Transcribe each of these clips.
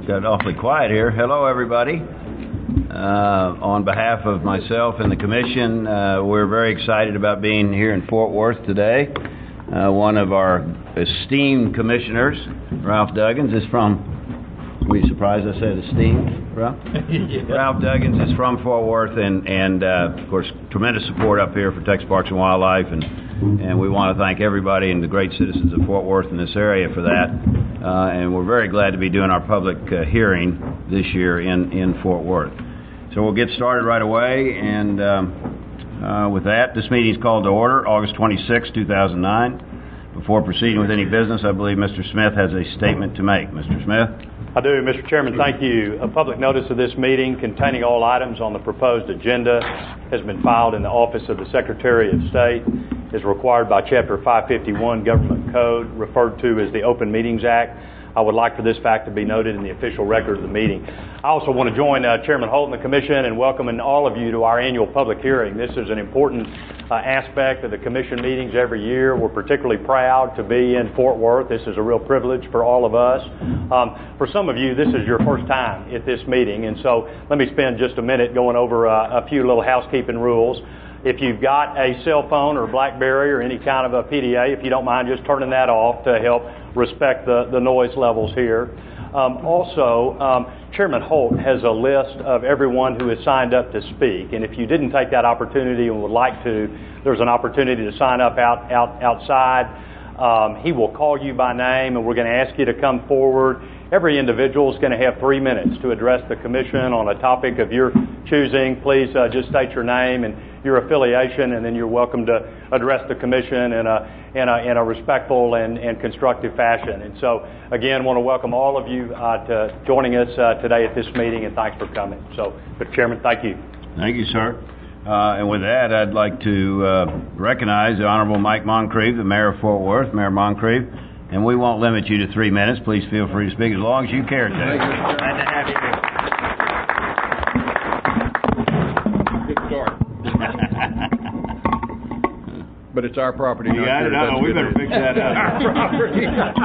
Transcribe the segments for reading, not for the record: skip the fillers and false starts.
got awfully quiet here. Hello, everybody. On behalf of myself and the Commission, we're very excited about being here in Fort Worth today. One of our esteemed commissioners, Ralph Duggins, is from... Were you surprised I said esteemed, Ralph? Yeah. Ralph Duggins is from Fort Worth, and of course, tremendous support up here for Texas Parks and Wildlife, and we want to thank everybody and the great citizens of Fort Worth in this area for that. And we're very glad to be doing our public hearing this year in Fort Worth. So we'll get started right away, and with that, this meeting is called to order, August 26, 2009. Before proceeding with any business, I believe Mr. Smith has a statement to make. Mr. Smith? I do, Mr. Chairman, thank you. A public notice of this meeting containing all items on the proposed agenda has been filed in the Office of the Secretary of State, is required by Chapter 551 Government Code, referred to as the Open Meetings Act. I would like for this fact to be noted in the official record of the meeting. I also want to join Chairman Holt and the Commission in welcoming all of you to our annual public hearing. This is an important aspect of the Commission meetings every year. We're particularly proud to be in Fort Worth. This is a real privilege for all of us. For some of you, this is your first time at this meeting, and so let me spend just a minute going over a few little housekeeping rules. If you've got a cell phone or BlackBerry or any kind of a PDA, if you don't mind just turning that off to help respect the noise levels here. Chairman Holt has a list of everyone who has signed up to speak, and if you didn't take that opportunity and would like to, there's an opportunity to sign up outside. He will call you by name, and we're going to ask you to come forward. Every individual is going to have 3 minutes to address the Commission on a topic of your choosing. Please just state your name and your affiliation, and then you're welcome to address the Commission in a respectful and constructive fashion. And so, again, want to welcome all of you to joining us today at this meeting, and thanks for coming. So, Mr. Chairman, thank you. Thank you, sir. And with that, I'd like to recognize the Honorable Mike Moncrief, the Mayor of Fort Worth. Mayor Moncrief. And we won't limit you to 3 minutes. Please feel free to speak as long as you care to. Glad to have you here. Good start. But it's our property. You got it? No, we better fix that up. Our property.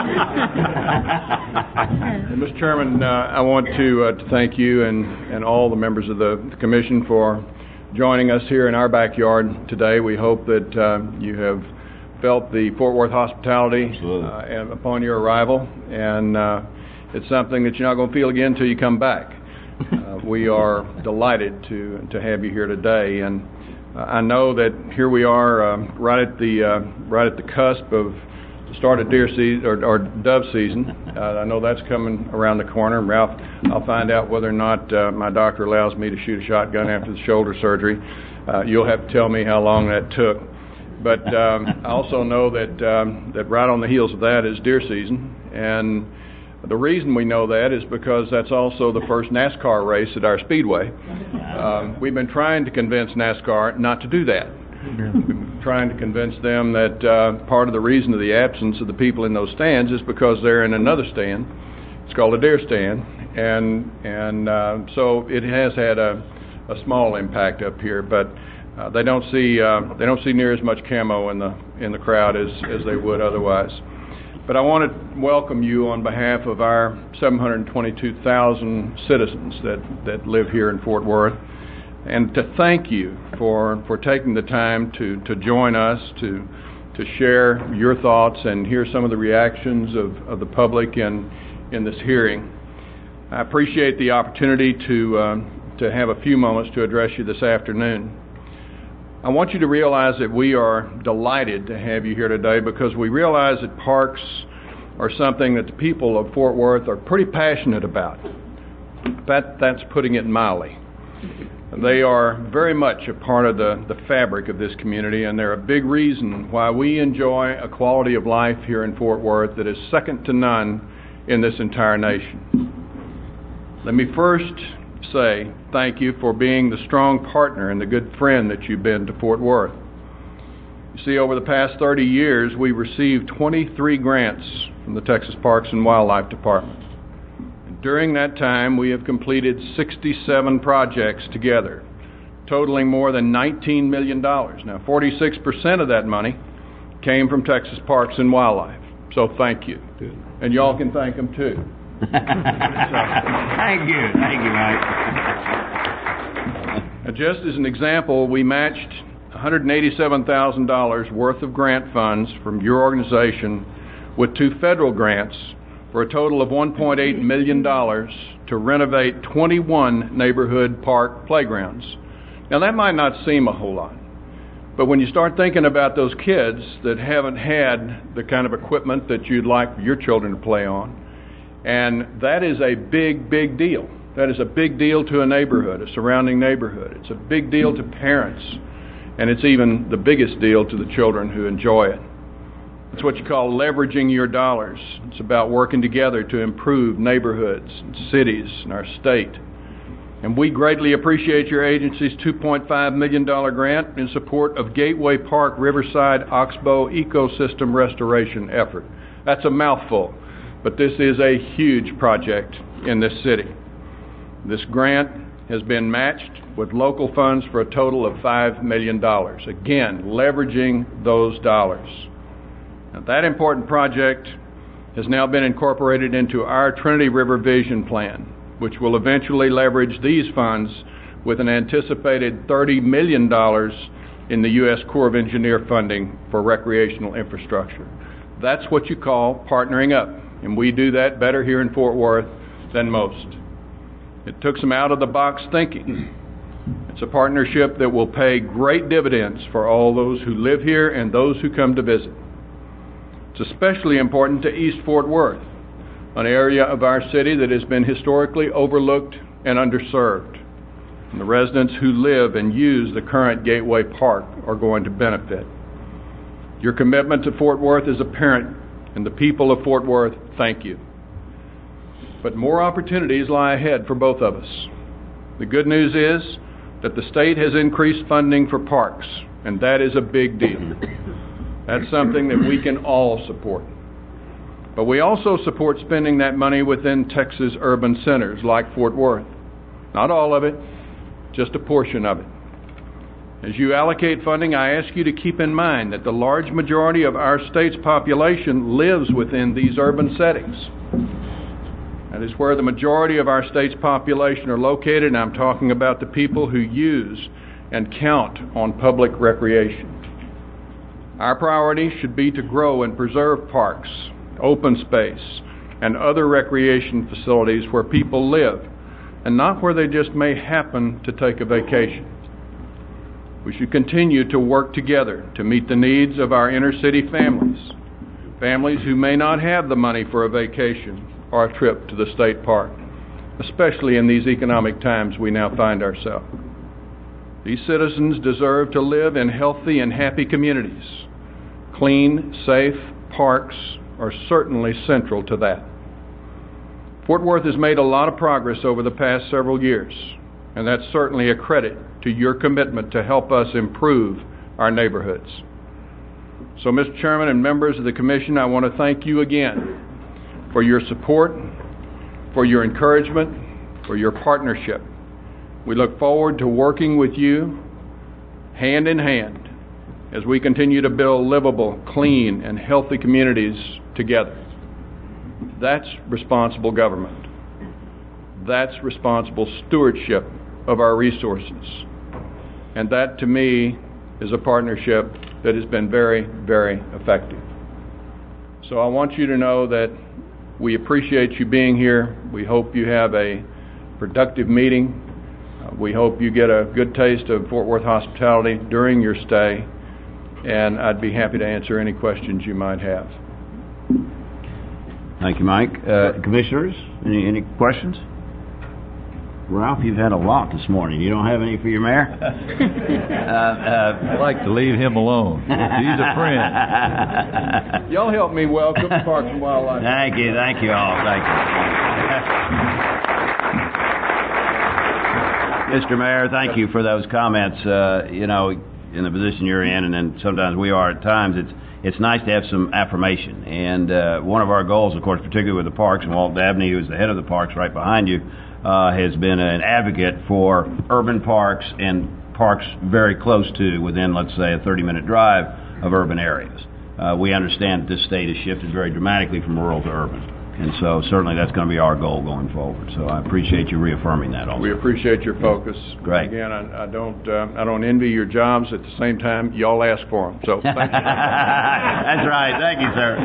And Mr. Chairman, I want to thank you and all the members of the Commission for joining us here in our backyard today. We hope that you have felt the Fort Worth hospitality upon your arrival, and it's something that you're not going to feel again until you come back. We are delighted to have you here today, and I know that here we are right at the cusp of the start of deer season or dove season. I know that's coming around the corner. Ralph, I'll find out whether or not my doctor allows me to shoot a shotgun after the shoulder surgery. You'll have to tell me how long that took. But I also know that right on the heels of that is deer season, and the reason we know that is because that's also the first NASCAR race at our speedway. We've been trying to convince NASCAR not to do that. We've been trying to convince them that part of the reason of the absence of the people in those stands is because they're in another stand. It's called a deer stand, and so it has had a small impact up here, but they don't see near as much camo in the crowd as they would otherwise. But I want to welcome you on behalf of our 722,000 citizens that live here in Fort Worth, and to thank you for taking the time to join us, to share your thoughts and hear some of the reactions of the public in this hearing. I appreciate the opportunity to have a few moments to address you this afternoon. I want you to realize that we are delighted to have you here today because we realize that parks are something that the people of Fort Worth are pretty passionate about. That's putting it mildly. They are very much a part of the fabric of this community, and they're a big reason why we enjoy a quality of life here in Fort Worth that is second to none in this entire nation. Let me first say thank you for being the strong partner and the good friend that you've been to Fort Worth. You see, over the past 30 years, we received 23 grants from the Texas Parks and Wildlife Department. During that time, we have completed 67 projects together, totaling more than $19 million. Now, 46% of that money came from Texas Parks and Wildlife, so thank you. And y'all can thank them too. Thank you, Mike. Now, just as an example, we matched $187,000 worth of grant funds from your organization with 2 federal grants for a total of $1.8 million to renovate 21 neighborhood park playgrounds. Now, that might not seem a whole lot, but when you start thinking about those kids that haven't had the kind of equipment that you'd like your children to play on, and that is a big, big deal. That is a big deal to a neighborhood, a surrounding neighborhood. It's a big deal to parents, and it's even the biggest deal to the children who enjoy it. It's what you call leveraging your dollars. It's about working together to improve neighborhoods and cities and our state. And we greatly appreciate your agency's $2.5 million grant in support of Gateway Park Riverside Oxbow ecosystem restoration effort. That's a mouthful, but this is a huge project in this city. This grant has been matched with local funds for a total of $5 million. Again, leveraging those dollars. Now, that important project has now been incorporated into our Trinity River Vision Plan, which will eventually leverage these funds with an anticipated $30 million in the U.S. Corps of Engineer funding for recreational infrastructure. That's what you call partnering up, and we do that better here in Fort Worth than most. It took some out-of-the-box thinking. It's a partnership that will pay great dividends for all those who live here and those who come to visit. It's especially important to East Fort Worth, an area of our city that has been historically overlooked and underserved. And the residents who live and use the current Gateway Park are going to benefit. Your commitment to Fort Worth is apparent, and the people of Fort Worth thank you. But more opportunities lie ahead for both of us. The good news is that the state has increased funding for parks, and that is a big deal. That's something that we can all support. But we also support spending that money within Texas urban centers like Fort Worth. Not all of it, just a portion of it. As you allocate funding, I ask you to keep in mind that the large majority of our state's population lives within these urban settings. That is where the majority of our state's population are located, and I'm talking about the people who use and count on public recreation. Our priority should be to grow and preserve parks, open space, and other recreation facilities where people live, and not where they just may happen to take a vacation. We should continue to work together to meet the needs of our inner city families who may not have the money for a vacation or a trip to the state park, especially in these economic times we now find ourselves. These citizens deserve to live in healthy and happy communities. Clean, safe parks are certainly central to that. Fort Worth has made a lot of progress over the past several years, and that's certainly a credit to your commitment to help us improve our neighborhoods. So, Mr. Chairman and members of the Commission, I want to thank you again for your support, for your encouragement, for your partnership. We look forward to working with you hand in hand as we continue to build livable, clean, and healthy communities together. That's responsible government. That's responsible stewardship of our resources. And that, to me, is a partnership that has been very, very effective. So I want you to know that we appreciate you being here. We hope you have a productive meeting. We hope you get a good taste of Fort Worth hospitality during your stay, and I'd be happy to answer any questions you might have. Thank you, Mike. Commissioners, any questions? Ralph, you've had a lot this morning. You don't have any for your mayor? I'd like to leave him alone. He's a friend. Y'all help me welcome Parks and Wildlife. Thank you all. Thank you. Mr. Mayor, thank you for those comments. In the position you're in, and then sometimes we are at times, it's nice to have some affirmation. And one of our goals, of course, particularly with the parks, and Walt Dabney, who's the head of the parks right behind you, has been an advocate for urban parks and parks very close to, within, let's say, a 30-minute drive of urban areas. We understand that this state has shifted very dramatically from rural to urban. And so certainly that's going to be our goal going forward. So I appreciate you reaffirming that also. We appreciate your focus. Great. Again, I don't envy your jobs. At the same time, y'all ask for them. So thank you. That's right. Thank you, sir.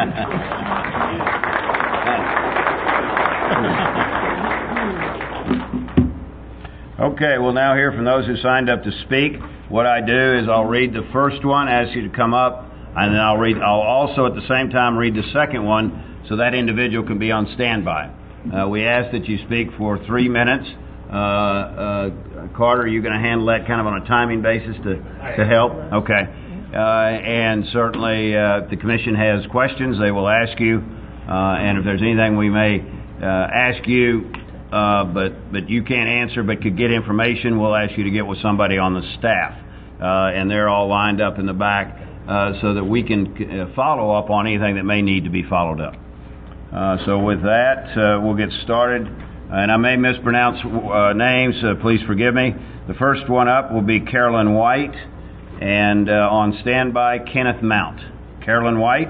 Okay, we'll now hear from those who signed up to speak. What I do is I'll read the first one, ask you to come up, and then I'll also at the same time read the second one so that individual can be on standby. We ask that you speak for 3 minutes. Carter, are you going to handle that kind of on a timing basis to help? Okay. And certainly if the Commission has questions, they will ask you. And if there's anything we may ask you, but you can't answer but could get information, we'll ask you to get with somebody on the staff. And they're all lined up in the back so that we can follow up on anything that may need to be followed up. So with that, we'll get started. And I may mispronounce names, please forgive me. The first one up will be Carolyn White, and on standby, Kenneth Mount. Carolyn White.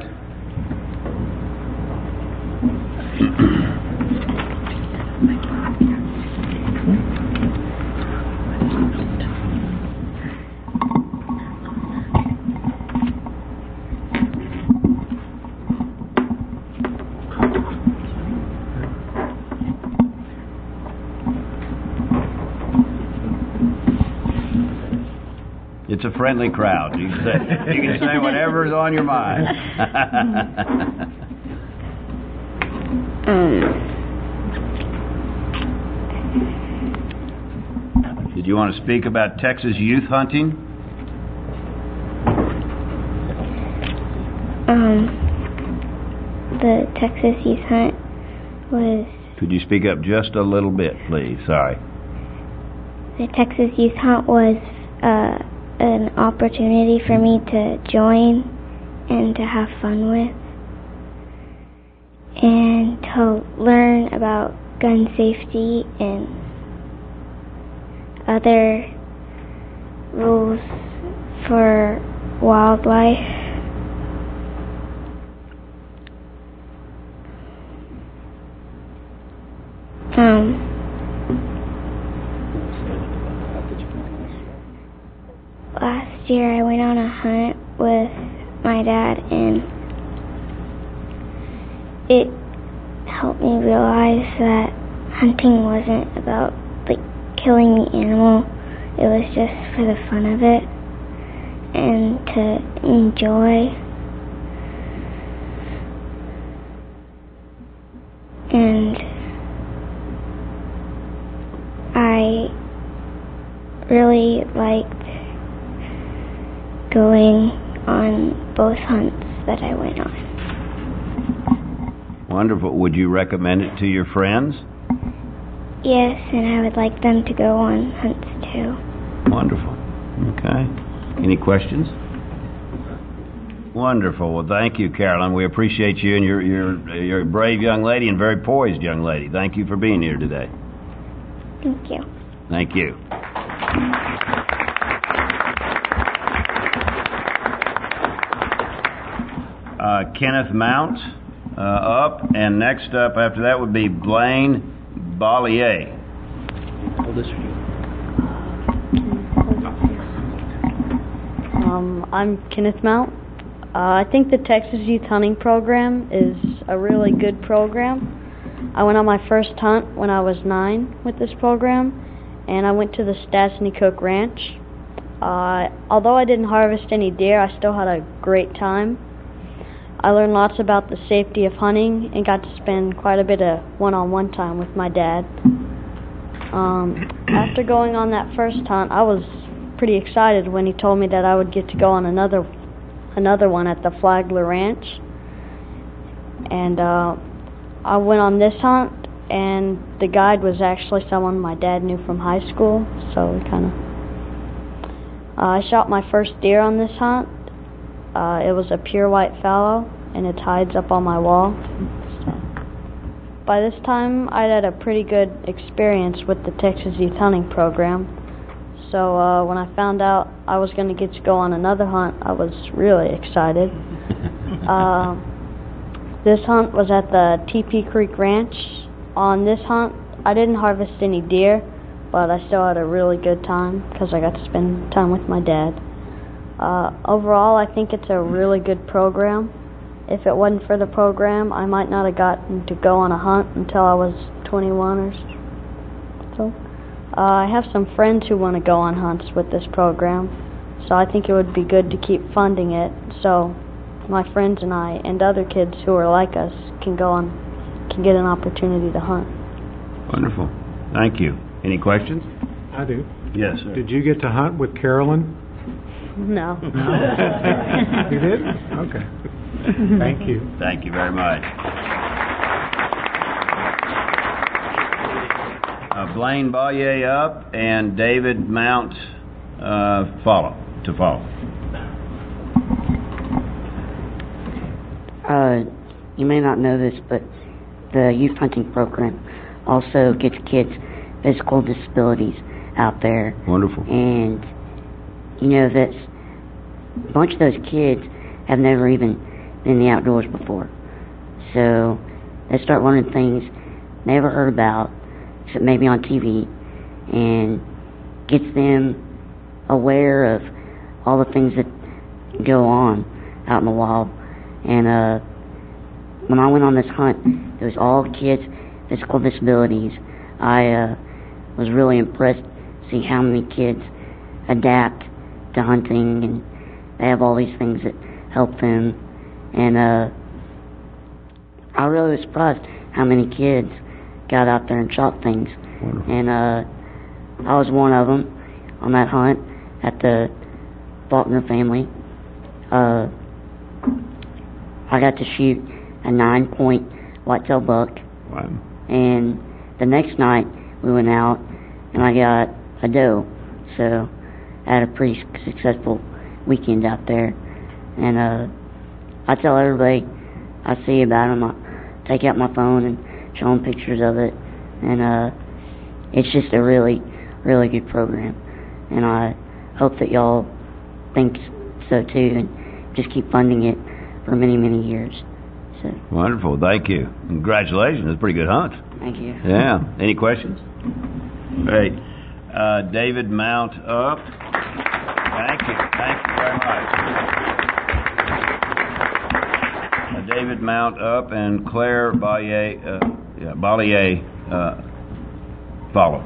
It's a friendly crowd. You can say whatever's on your mind. Did you want to speak about Texas youth hunting? The Texas youth hunt was... Could you speak up just a little bit, please? Sorry. The Texas youth hunt was an opportunity for me to join and to have fun with and to learn about gun safety and other rules for wildlife. Last year I went on a hunt with my dad, and it helped me realize that hunting wasn't about killing the animal. It was just for the fun of it and to enjoy. And I really liked going on both hunts that I went on. Wonderful. Would you recommend it to your friends? Yes, and I would like them to go on hunts too. Wonderful. Okay. Any questions? Wonderful. Well, thank you, Carolyn. We appreciate you, and you're a brave young lady and very poised young lady. Thank you for being here today. Thank you. Thank you. Kenneth Mount up, and next up after that would be Blaine Bollier. I'm Kenneth Mount. I think the Texas Youth Hunting Program is a really good program. I went on my first hunt when I was 9 with this program, and I went to the Stastny Cook Ranch. Although I didn't harvest any deer, I still had a great time. I learned lots about the safety of hunting and got to spend quite a bit of one-on-one time with my dad. After going on that first hunt, I was pretty excited when he told me that I would get to go on another one at the Flagler Ranch. And I went on this hunt, and the guide was actually someone my dad knew from high school, so we I shot my first deer on this hunt. It was a pure white fallow, and it hides up on my wall. So, by this time, I'd had a pretty good experience with the Texas Youth Hunting Program. So when I found out I was going to get to go on another hunt, I was really excited. This hunt was at the TP Creek Ranch. On this hunt, I didn't harvest any deer, but I still had a really good time because I got to spend time with my dad. Overall, I think it's a really good program. If it wasn't for the program, I might not have gotten to go on a hunt until I was 21 or so. I have some friends who want to go on hunts with this program, so I think it would be good to keep funding it so my friends and I and other kids who are like us can get an opportunity to hunt. Wonderful. Thank you. Any questions? I do. Yes, sir. Did you get to hunt with Carolyn? No. You did? Okay. Thank you. Thank you very much. Blaine Bollier up and David Mount follow. You may not know this, but the youth hunting program also gets kids physical disabilities out there. Wonderful. And you know that a bunch of those kids have never even been in the outdoors before. So they start learning things they never heard about, except maybe on TV, and gets them aware of all the things that go on out in the wild. And when I went on this hunt, it was all kids with physical disabilities. I was really impressed to see how many kids adapt to hunting, and they have all these things that help them. And I really was surprised how many kids got out there and shot things. Wonderful. And I was one of them on that hunt at the Faulkner family. I got to shoot a 9-point whitetail buck. Wow. And the next night we went out and I got a doe. So I had a pretty successful weekend out there. And I tell everybody I see about them, I take out my phone and show them pictures of it. And it's just a really, really good program. And I hope that y'all think so too, and just keep funding it for many, many years. So. Wonderful. Thank you. Congratulations. It's a pretty good hunt. Thank you. Yeah. Any questions? Great. David Mount up. Thank you. Thank you very much. David Mount up and Claire Bollier follow.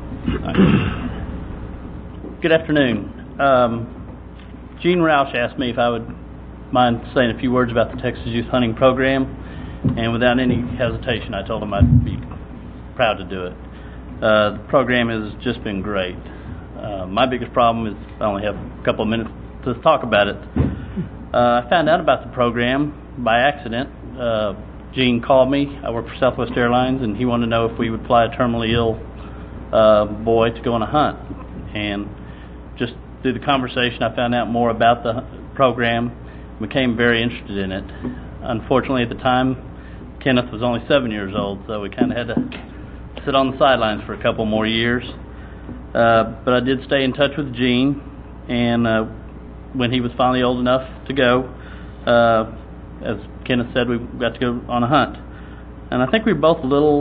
Good afternoon. Gene Roush asked me if I would mind saying a few words about the Texas Youth Hunting Program, and without any hesitation I told him I'd be proud to do it. The program has just been great. My biggest problem is I only have a couple of minutes to talk about it. I found out about the program by accident. Gene called me. I work for Southwest Airlines, and he wanted to know if we would fly a terminally ill boy to go on a hunt. And just through the conversation, I found out more about the program, became very interested in it. Unfortunately, at the time, Kenneth was only 7 years old, so we kind of had to sit on the sidelines for a couple more years. But I did stay in touch with Gene, and when he was finally old enough to go, as Kenneth said, we got to go on a hunt. And I think we were both a little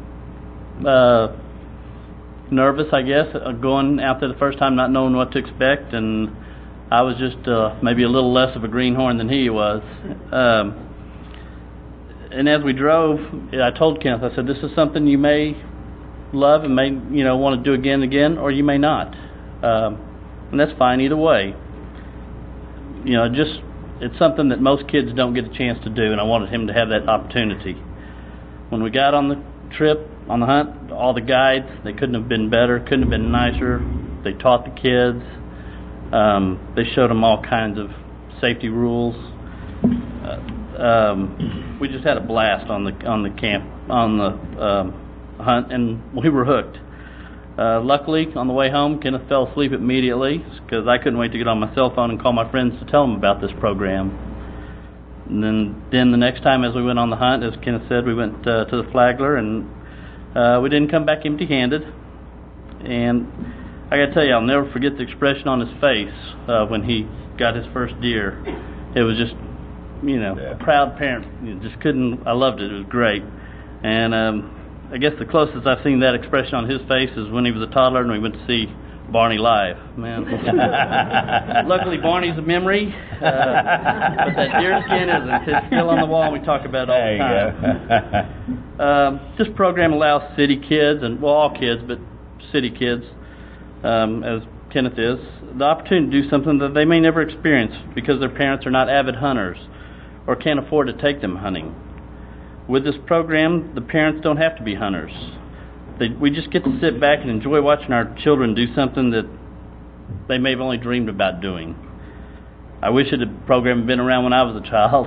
nervous, I guess, going out there the first time, not knowing what to expect, and I was just maybe a little less of a greenhorn than he was. And as we drove, I told Kenneth, I said, this is something you may love and may want to do again and again, or you may not. And that's fine either way. It's something that most kids don't get a chance to do, and I wanted him to have that opportunity. When we got on the trip, on the hunt, all the guides, they couldn't have been better, couldn't have been nicer. They taught the kids. They showed them all kinds of safety rules. We just had a blast on the hunt, and we were hooked. Luckily, on the way home, Kenneth fell asleep immediately because I couldn't wait to get on my cell phone and call my friends to tell them about this program. And then the next time as we went on the hunt, as Kenneth said, we went to the Flagler, and we didn't come back empty-handed. And I got to tell you, I'll never forget the expression on his face when he got his first deer. It was just Yeah. a proud parent. Just couldn't. I loved it. It was great. And I guess the closest I've seen that expression on his face is when he was a toddler and we went to see Barney live. Man, luckily Barney's a memory, but that deerskin isn't. It's still on the wall and we talk about it all the time. This program allows city kids, and well, all kids, but city kids, as Kenneth is, the opportunity to do something that they may never experience because their parents are not avid hunters or can't afford to take them hunting. With this program, the parents don't have to be hunters. We just get to sit back and enjoy watching our children do something that they may have only dreamed about doing. I wish the program had been around when I was a child.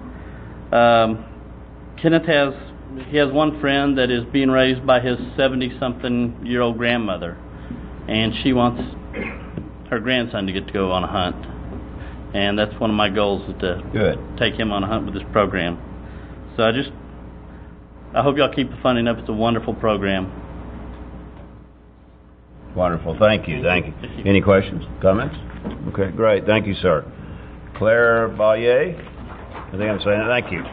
Kenneth has one friend that is being raised by his 70-something-year-old grandmother, and she wants her grandson to get to go on a hunt. And that's one of my goals, is to take him on a hunt with this program. So I hope y'all keep the funding up. It's a wonderful program. Wonderful. Thank you. Any questions, comments? Okay, great. Thank you, sir. Claire Ballier? I think I'm saying it. Thank you.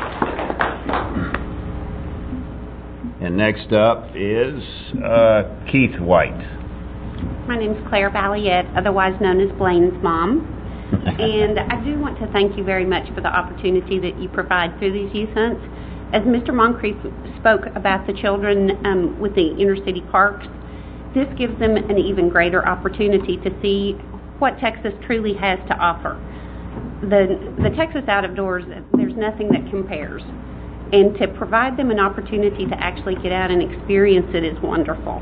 And next up is Keith White. My name's Claire Balliet, otherwise known as Blaine's mom. And I do want to thank you very much for the opportunity that you provide through these youth hunts. As Mr. Moncrief spoke about the children with the inner city parks, this gives them an even greater opportunity to see what Texas truly has to offer. The Texas out of doors, there's nothing that compares. And to provide them an opportunity to actually get out and experience it is wonderful.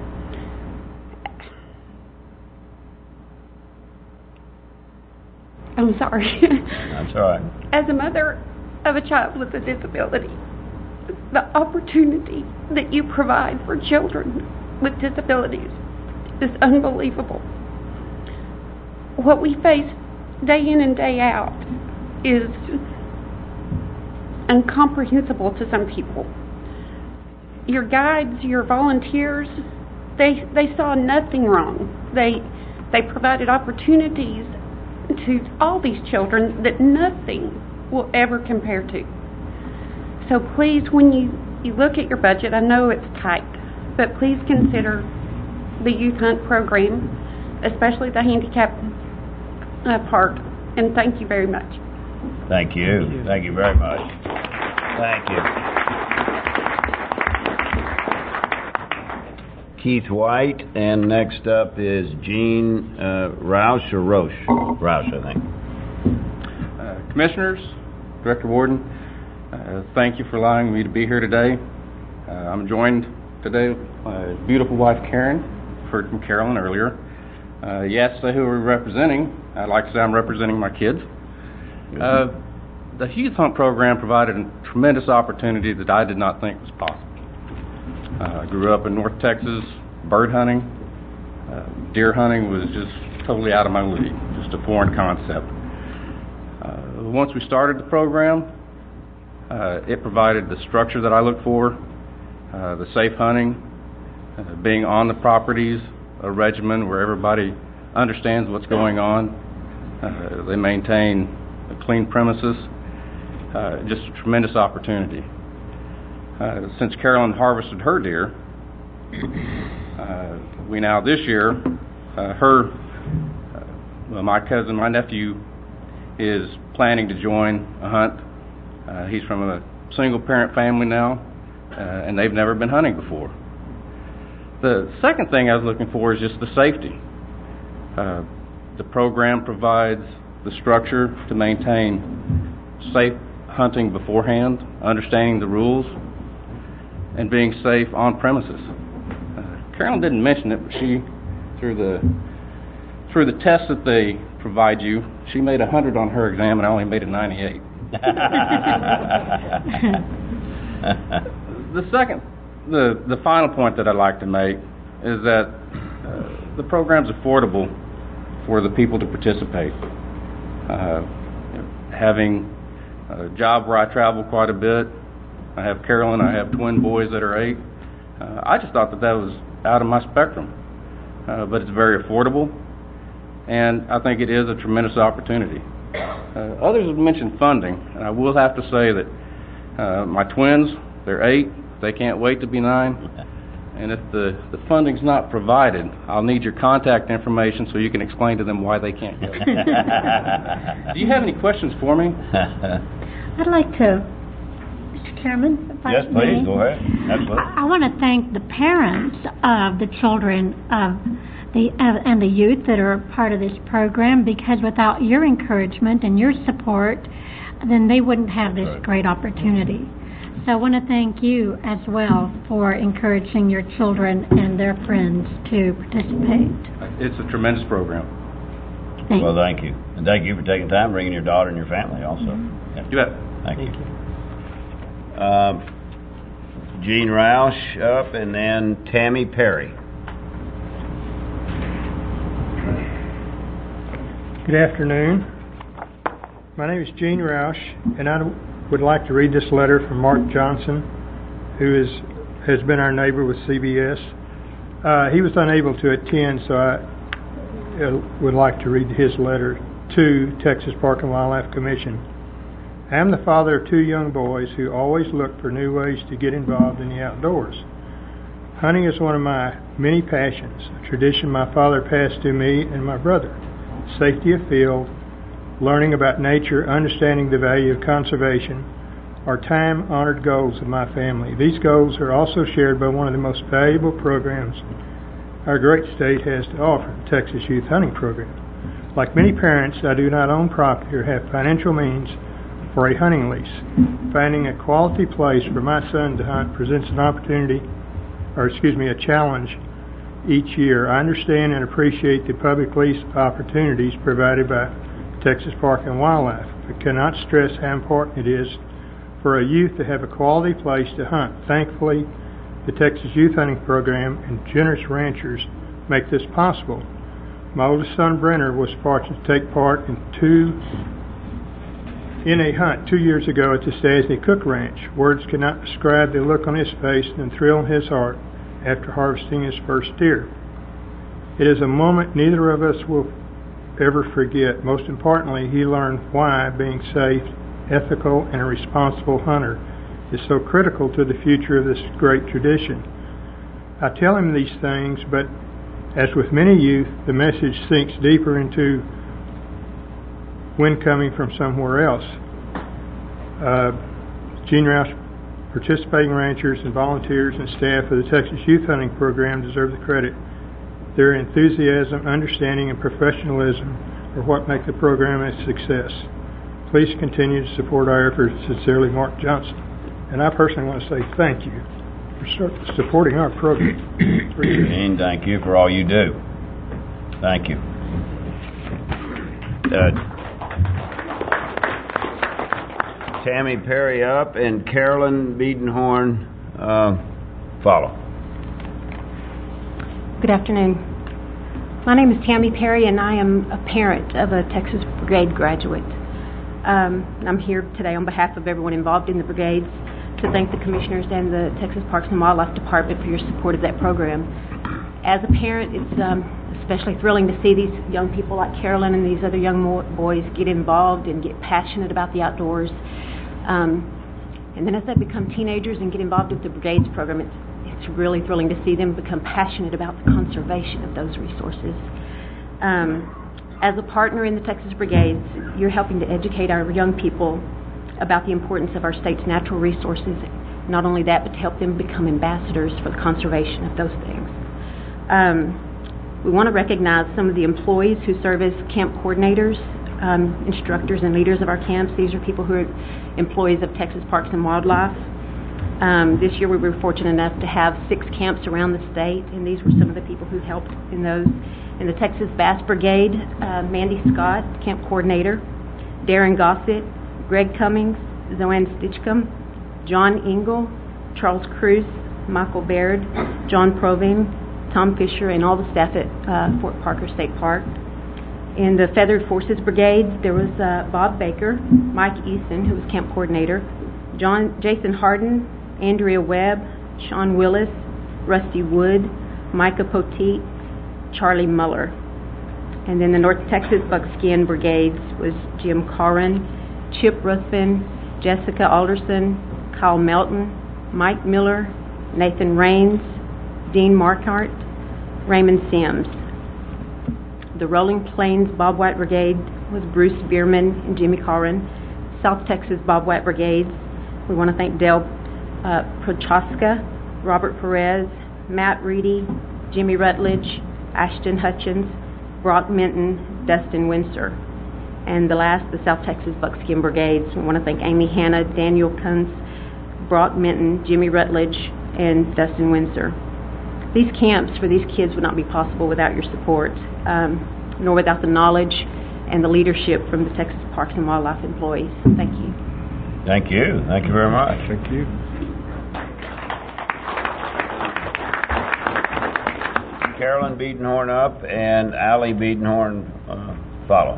I'm sorry. That's all right. As a mother of a child with a disability, the opportunity that you provide for children with disabilities is unbelievable. What we face day in and day out is incomprehensible to some people. Your guides, your volunteers, they saw nothing wrong. They provided opportunities to all these children that nothing will ever compare to. So please, when you look at your budget, I know it's tight, but please consider the youth hunt program, especially the handicap part, and thank you very much. Thank you. Thank you very much. Thank you. Keith White, and next up is Gene Roush, or Roche? Roush, I think. Commissioners, Director Warden, thank you for allowing me to be here today. I'm joined today by my beautiful wife, Karen. Heard from Carolyn earlier. You asked who we're representing. I'd like to say I'm representing my kids. The youth hunt program provided a tremendous opportunity that I did not think was possible. I grew up in North Texas, bird hunting. Deer hunting was just totally out of my league, just a foreign concept. Once we started the program, it provided the structure that I look for, the safe hunting, being on the properties, a regimen where everybody understands what's going on. They maintain clean premises. Just a tremendous opportunity. Since Carolyn harvested her deer, we now this year, my cousin, my nephew, is planning to join a hunt. He's from a single-parent family now, and they've never been hunting before. The second thing I was looking for is just the safety. The program provides the structure to maintain safe hunting beforehand, understanding the rules, and being safe on premises. Carolyn didn't mention it, but she, through the tests that they provide you, she made 100 on her exam, and I only made a 98. The final point that I'd like to make is that the program's affordable for the people to participate. Having a job where I travel quite a bit, I have Carolyn, I have twin boys that are 8. I just thought that was out of my spectrum, but it's very affordable, and I think it is a tremendous opportunity. Others have mentioned funding, and I will have to say that my twins, they're 8, they can't wait to be 9, and if the funding's not provided, I'll need your contact information so you can explain to them why they can't go. Do you have any questions for me? I'd like to, Mr. Chairman. if I Yes, may. please, go ahead. Absolutely. I want to thank the parents of the children of and the youth that are part of this program, because without your encouragement and your support, then they wouldn't have this great opportunity. So I want to thank you as well for encouraging your children and their friends to participate. It's a tremendous program. Thank Well, thank you. And thank you for taking time, bringing your daughter and your family also. Yeah. You bet. Thank you. Gene Roush up, and then Tammy Perry. Good afternoon. My name is Gene Roush, and I would like to read this letter from Mark Johnson, who has been our neighbor with CBS. He was unable to attend, so I would like to read his letter to Texas Park and Wildlife Commission. I am the father of 2 young boys who always look for new ways to get involved in the outdoors. Hunting is one of my many passions, a tradition my father passed to me and my brother. Safety afield, learning about nature, understanding the value of conservation are time-honored goals of my family. These goals are also shared by one of the most valuable programs our great state has to offer, the Texas Youth Hunting Program. Like many parents, I do not own property or have financial means for a hunting lease. Finding a quality place for my son to hunt presents an opportunity, a challenge each year. I understand and appreciate the public lease opportunities provided by Texas Park and Wildlife, but cannot stress how important it is for a youth to have a quality place to hunt. Thankfully, the Texas Youth Hunting Program and generous ranchers make this possible. My oldest son, Brenner, was fortunate to take part in a hunt 2 years ago at the Stasny Cook Ranch. Words cannot describe the look on his face and the thrill in his heart after harvesting his first deer. It is a moment neither of us will ever forget. Most importantly, he learned why being safe, ethical, and a responsible hunter is so critical to the future of this great tradition. I tell him these things, but as with many youth, the message sinks deeper into when coming from somewhere else. Gene Roush, participating ranchers and volunteers and staff of the Texas Youth Hunting Program deserve the credit. Their enthusiasm, understanding, and professionalism are what make the program a success. Please continue to support our efforts. Sincerely, Mark Johnson. And I personally want to say thank you for supporting our program. And thank you for all you do. Thank you. Tammy Perry up, and Carolyn Biedenhorn follow. Good afternoon. My name is Tammy Perry, and I am a parent of a Texas Brigade graduate. I'm here today on behalf of everyone involved in the brigades to thank the commissioners and the Texas Parks and Wildlife Department for your support of that program. As a parent, it's especially thrilling to see these young people like Carolyn and these other young boys get involved and get passionate about the outdoors. And then as they become teenagers and get involved with the brigades program, it's really thrilling to see them become passionate about the conservation of those resources. As a partner in the Texas Brigades, you're helping to educate our young people about the importance of our state's natural resources. Not only that, but to help them become ambassadors for the conservation of those things. We want to recognize some of the employees who serve as camp coordinators, instructors, and leaders of our camps. These are people who are employees of Texas Parks and Wildlife. This year we were fortunate enough to have 6 camps around the state, and these were some of the people who helped in those. In the Texas Bass Brigade, Mandy Scott, camp coordinator, Darren Gossett, Greg Cummings, Zoanne Stitchcomb, John Engel, Charles Cruz, Michael Baird, John Proving, Tom Fisher, and all the staff at Fort Parker State Park. In the Feathered Forces Brigade, there was Bob Baker, Mike Eason, who was camp coordinator, Jason Harden, Andrea Webb, Sean Willis, Rusty Wood, Micah Poteet, Charlie Muller. And then the North Texas Buckskin Brigades was Jim Corrin, Chip Ruthven, Jessica Alderson, Kyle Melton, Mike Miller, Nathan Raines, Dean Markhart, Raymond Sims. The Rolling Plains Bob White Brigade was Bruce Bierman and Jimmy Corrin. South Texas Bob White Brigades, we want to thank Dale Prochaska, Robert Perez, Matt Reedy, Jimmy Rutledge, Ashton Hutchins, Brock Minton, Dustin Windsor. And the last, the South Texas Buckskin Brigades, we want to thank Amy Hanna, Daniel Kuntz, Brock Minton, Jimmy Rutledge, and Dustin Windsor. These camps for these kids would not be possible without your support, nor without the knowledge and the leadership from the Texas Parks and Wildlife employees. Thank you. Thank you. Thank you very much. Thank you. Carolyn Biedenhorn up and Allie Biedenhorn follow.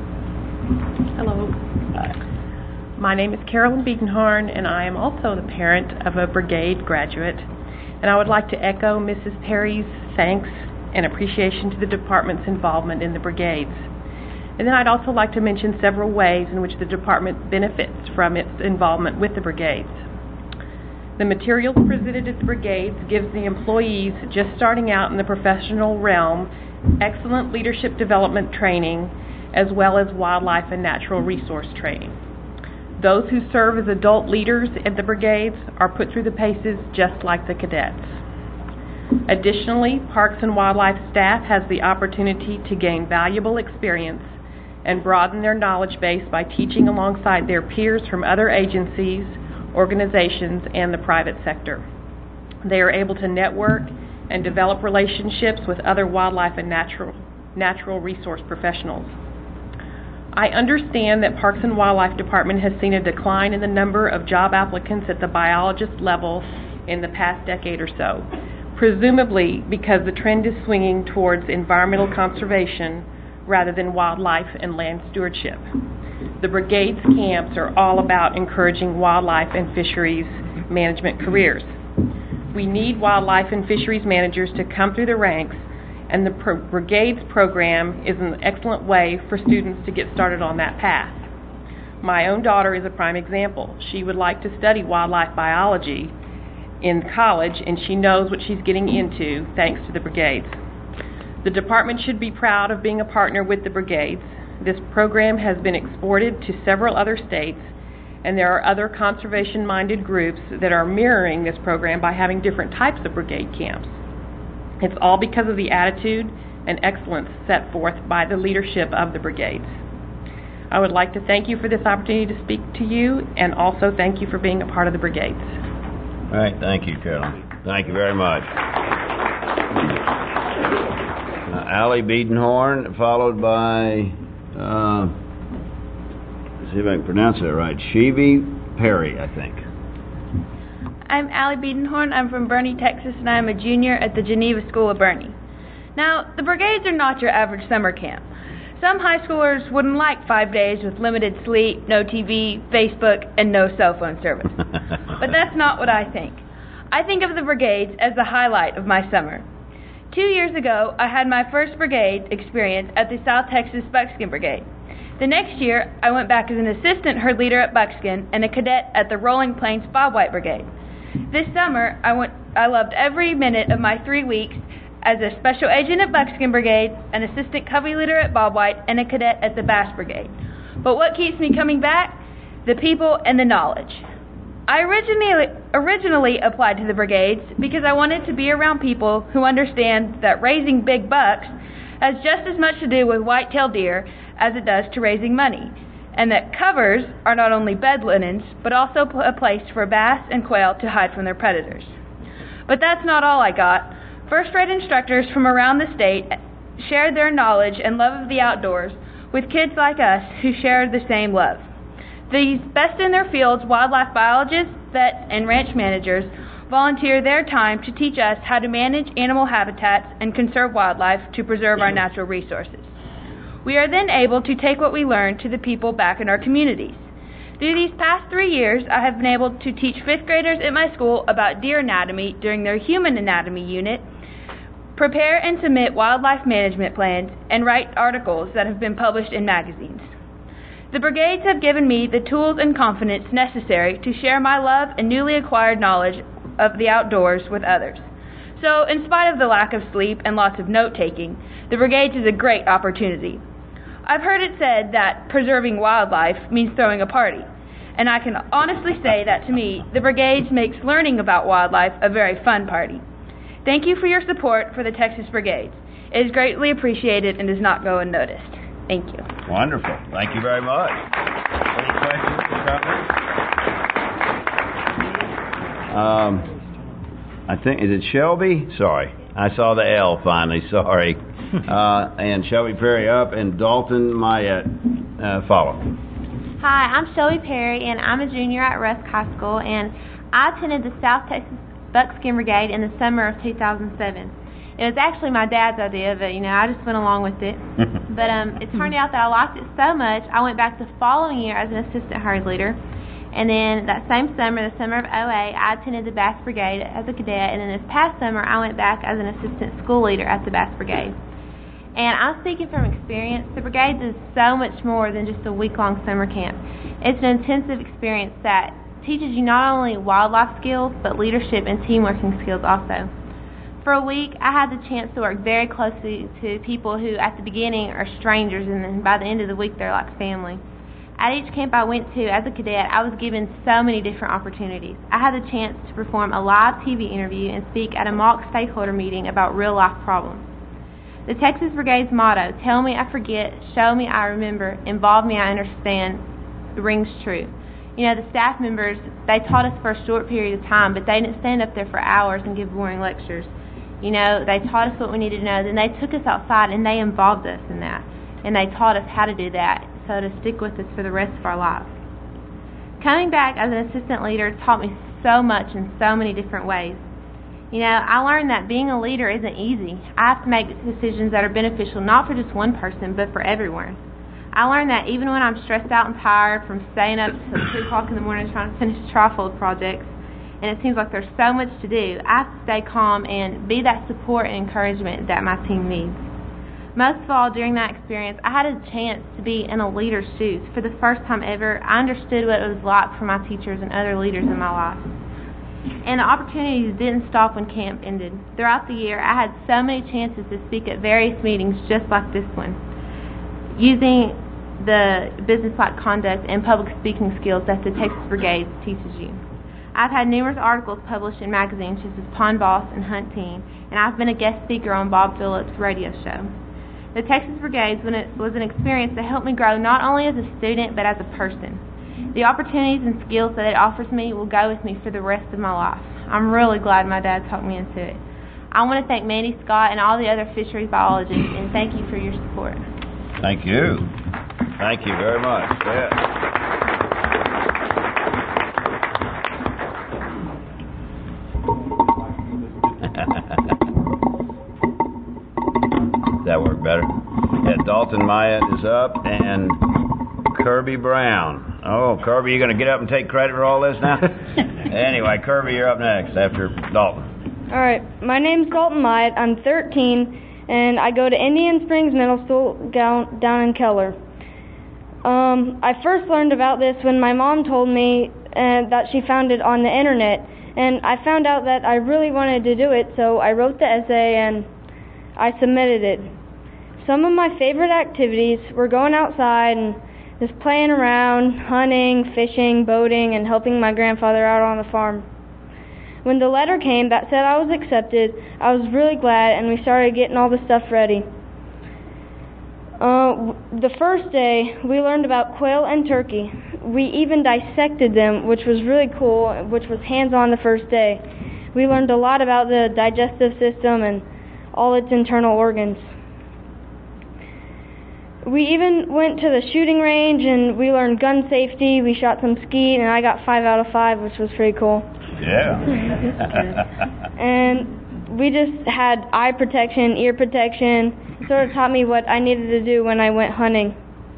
Hello. Hi. My name is Carolyn Biedenhorn, and I am also the parent of a brigade graduate. And I would like to echo Mrs. Perry's thanks and appreciation to the department's involvement in the brigades. And then I'd also like to mention several ways in which the department benefits from its involvement with the brigades. The materials presented at the brigades gives the employees just starting out in the professional realm excellent leadership development training, as well as wildlife and natural resource training. Those who serve as adult leaders at the brigades are put through the paces just like the cadets. Additionally, Parks and Wildlife staff has the opportunity to gain valuable experience and broaden their knowledge base by teaching alongside their peers from other agencies, organizations, and the private sector. They are able to network and develop relationships with other wildlife and natural resource professionals. I understand that Parks and Wildlife Department has seen a decline in the number of job applicants at the biologist level in the past decade or so, presumably because the trend is swinging towards environmental conservation rather than wildlife and land stewardship. The brigades camps are all about encouraging wildlife and fisheries management careers. We need wildlife and fisheries managers to come through the ranks, and the brigades program is an excellent way for students to get started on that path. My own daughter is a prime example. She would like to study wildlife biology in college, and she knows what she's getting into thanks to the brigades. The department should be proud of being a partner with the brigades. This program has been exported to several other states, and there are other conservation-minded groups that are mirroring this program by having different types of brigade camps. It's all because of the attitude and excellence set forth by the leadership of the brigades. I would like to thank you for this opportunity to speak to you, and also thank you for being a part of the brigades. All right, thank you, Carolyn. Thank you very much. Allie Biedenhorn, followed by, let's see if I can pronounce that right, Shivi Perry, I think. I'm Allie Biedenhorn. I'm from Boerne, Texas, and I'm a junior at the Geneva School of Boerne. Now, the brigades are not your average summer camp. Some high schoolers wouldn't like 5 days with limited sleep, no TV, Facebook, and no cell phone service. But that's not what I think. I think of the brigades as the highlight of my summer. 2 years ago, I had my first brigade experience at the South Texas Buckskin Brigade. The next year, I went back as an assistant herd leader at Buckskin and a cadet at the Rolling Plains Bob White Brigade. This summer, I loved every minute of my 3 weeks as a special agent at Buckskin Brigade, an assistant covey leader at Bob White, and a cadet at the Bass Brigade. But what keeps me coming back? The people and the knowledge. I originally applied to the brigades because I wanted to be around people who understand that raising big bucks has just as much to do with white-tailed deer as it does to raising money, and that covers are not only bed linens, but also a place for bass and quail to hide from their predators. But that's not all I got. First-rate instructors from around the state shared their knowledge and love of the outdoors with kids like us who shared the same love. These best-in-their-fields wildlife biologists, vets, and ranch managers volunteer their time to teach us how to manage animal habitats and conserve wildlife to preserve our natural resources. We are then able to take what we learn to the people back in our communities. Through these past 3 years, I have been able to teach 5th graders at my school about deer anatomy during their human anatomy unit, prepare and submit wildlife management plans, and write articles that have been published in magazines. The brigades have given me the tools and confidence necessary to share my love and newly acquired knowledge of the outdoors with others. So, in spite of the lack of sleep and lots of note-taking, the brigades is a great opportunity. I've heard it said that preserving wildlife means throwing a party, and I can honestly say that to me, the brigades makes learning about wildlife a very fun party. Thank you for your support for the Texas Brigades. It is greatly appreciated and does not go unnoticed. Thank you. Wonderful. Thank you very much. Any questions or comments? I think, is it Shelby? Sorry. I saw the L finally. Sorry. And Shelby Perry up, and Dalton Myatt follow. Hi, I'm Shelby Perry, and I'm a junior at Rusk High School, and I attended the South Texas Buckskin Brigade in the summer of 2007. It was actually my dad's idea, but, I just went along with it. But it turned out that I liked it so much, I went back the following year as an assistant herd leader. And then that same summer, the summer of 2008, I attended the Bass Brigade as a cadet, and then this past summer, I went back as an assistant school leader at the Bass Brigade. And I'm speaking from experience. The Brigades is so much more than just a week-long summer camp. It's an intensive experience that teaches you not only wildlife skills, but leadership and teamworking skills also. For a week, I had the chance to work very closely to people who at the beginning are strangers, and then by the end of the week, they're like family. At each camp I went to as a cadet, I was given so many different opportunities. I had the chance to perform a live TV interview and speak at a mock stakeholder meeting about real-life problems. The Texas Brigade's motto, "Tell me I forget, show me I remember, involve me I understand," rings true. The staff members, they taught us for a short period of time, but they didn't stand up there for hours and give boring lectures. They taught us what we needed to know. Then they took us outside and they involved us in that. And they taught us how to do that, so to stick with us for the rest of our lives. Coming back as an assistant leader taught me so much in so many different ways. I learned that being a leader isn't easy. I have to make decisions that are beneficial not for just one person, but for everyone. I learned that even when I'm stressed out and tired from staying up till 2 o'clock in the morning trying to finish trifold projects, and it seems like there's so much to do, I have to stay calm and be that support and encouragement that my team needs. Most of all, during that experience, I had a chance to be in a leader's shoes. For the first time ever, I understood what it was like for my teachers and other leaders in my life. And the opportunities didn't stop when camp ended. Throughout the year, I had so many chances to speak at various meetings just like this one, using the business-like conduct and public speaking skills that the Texas Brigade teaches you. I've had numerous articles published in magazines such as Pond Boss and Hunt Team, and I've been a guest speaker on Bob Phillips' radio show. The Texas Brigades was an experience that helped me grow not only as a student, but as a person. The opportunities and skills that it offers me will go with me for the rest of my life. I'm really glad my dad talked me into it. I want to thank Mandy Scott and all the other fisheries biologists, and thank you for your support. Thank you. Thank you very much. Yeah. That worked better. Yeah, Dalton Myatt is up, and Kirby Brown. Oh, Kirby, you going to get up and take credit for all this now? Anyway, Kirby, you're up next after Dalton. All right. My name's Dalton Myatt. I'm 13, and I go to Indian Springs Middle School down in Keller. I first learned about this when my mom told me that she found it on the internet, and I found out that I really wanted to do it, so I wrote the essay and I submitted it. Some of my favorite activities were going outside and just playing around, hunting, fishing, boating, and helping my grandfather out on the farm. When the letter came that said I was accepted, I was really glad, and we started getting all the stuff ready. The first day, we learned about quail and turkey. We even dissected them, which was really cool, which was hands-on the first day. We learned a lot about the digestive system and all its internal organs. We even went to the shooting range and we learned gun safety. We shot some skeet, and I got 5 out of 5, which was pretty cool. Yeah. And we just had eye protection, ear protection. Sort of taught me what I needed to do when I went hunting.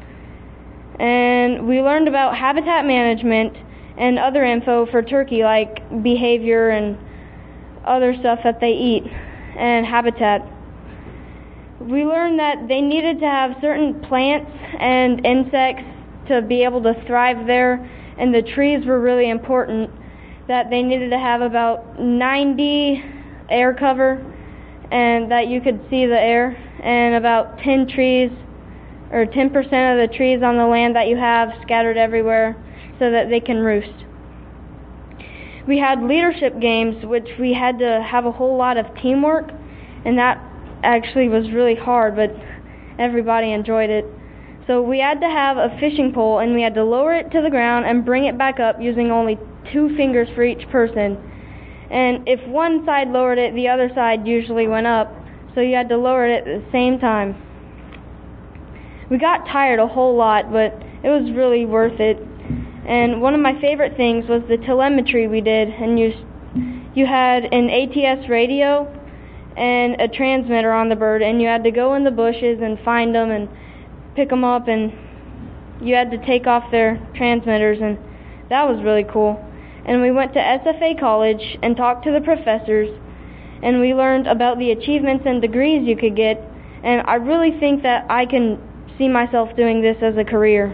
And we learned about habitat management and other info for turkey, like behavior and other stuff that they eat. and habitat. We learned that they needed to have certain plants and insects to be able to thrive there, and the trees were really important, that they needed to have about 90 air cover and that you could see the air, and about 10 trees or 10% of the trees on the land that you have scattered everywhere so that they can roost. We had leadership games, which we had to have a whole lot of teamwork, and that actually was really hard, but everybody enjoyed it. So we had to have a fishing pole, and we had to lower it to the ground and bring it back up using only 2 fingers for each person. And if one side lowered it, the other side usually went up, so you had to lower it at the same time. We got tired a whole lot, but it was really worth it. And one of my favorite things was the telemetry we did, and you had an ATS radio and a transmitter on the bird, and you had to go in the bushes and find them and pick them up, and you had to take off their transmitters, and that was really cool. And we went to SFA College and talked to the professors, and we learned about the achievements and degrees you could get, and I really think that I can see myself doing this as a career.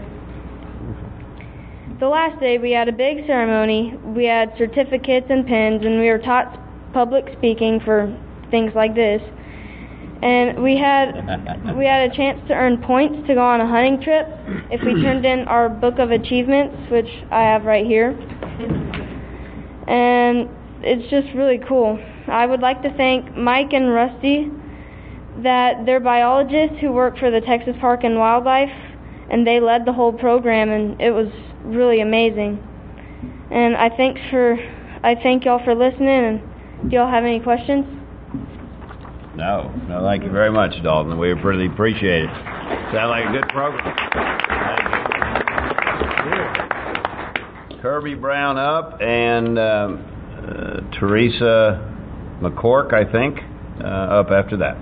The last day we had a big ceremony. We had certificates and pins, and we were taught public speaking for things like this. And we had a chance to earn points to go on a hunting trip if we turned in our book of achievements, which I have right here. And it's just really cool. I would like to thank Mike and Rusty, that they're biologists who work for the Texas Park and Wildlife, and they led the whole program, and it was really amazing. And I thank y'all for listening, and do y'all have any questions? No, thank you very much, Dalton. We really appreciate it. Sounds like a good program. Kirby Brown up, and Teresa McCork, I think, up after that.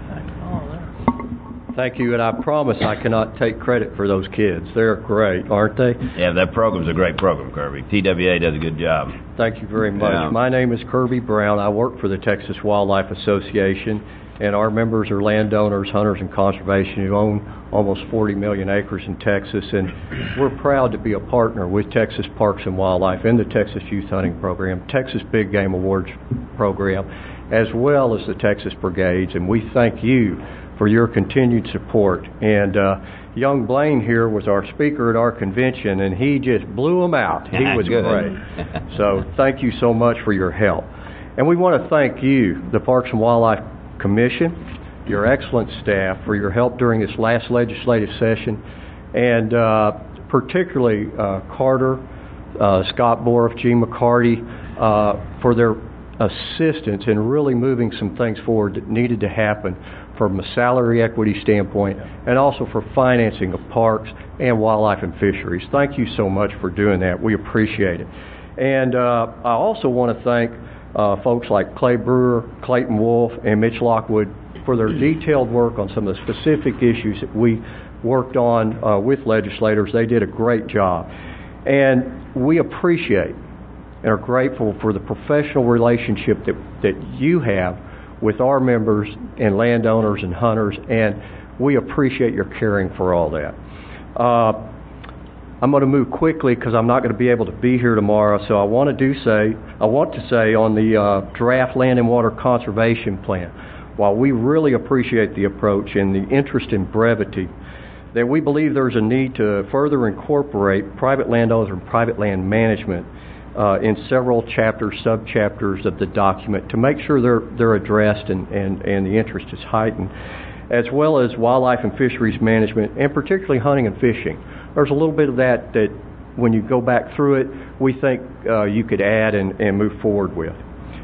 Thank you, and I promise I cannot take credit for those kids. They're great, aren't they? Yeah, that program's a great program, Kirby. TWA does a good job. Thank you very much. Yeah. My name is Kirby Brown. I work for the Texas Wildlife Association, and our members are landowners, hunters, and conservation who own almost 40 million acres in Texas, and we're proud to be a partner with Texas Parks and Wildlife in the Texas Youth Hunting Program, Texas Big Game Awards Program, as well as the Texas Brigades, and we thank you for your continued support. And young Blaine here was our speaker at our convention, and he just blew them out. He was great. So thank you so much for your help. And we want to thank you, the Parks and Wildlife Commission, your excellent staff, for your help during this last legislative session, and particularly Carter, Scott Boroff, Gene McCarty, for their assistance in really moving some things forward that needed to happen from a salary equity standpoint, and also for financing of parks and wildlife and fisheries. Thank you so much for doing that. We appreciate it. And I also want to thank folks like Clay Brewer, Clayton Wolf, and Mitch Lockwood for their detailed work on some of the specific issues that we worked on with legislators. They did a great job. And we appreciate and are grateful for the professional relationship that you have with our members and landowners and hunters, and we appreciate your caring for all that. I'm going to move quickly because I'm not going to be able to be here tomorrow, so I want to say on the draft land and water conservation plan, while we really appreciate the approach and the interest in brevity, that we believe there's a need to further incorporate private landowners and private land management in several chapters, sub-chapters of the document to make sure they're addressed and the interest is heightened, as well as wildlife and fisheries management, and particularly hunting and fishing. There's a little bit of that when you go back through it, we think you could add and move forward with.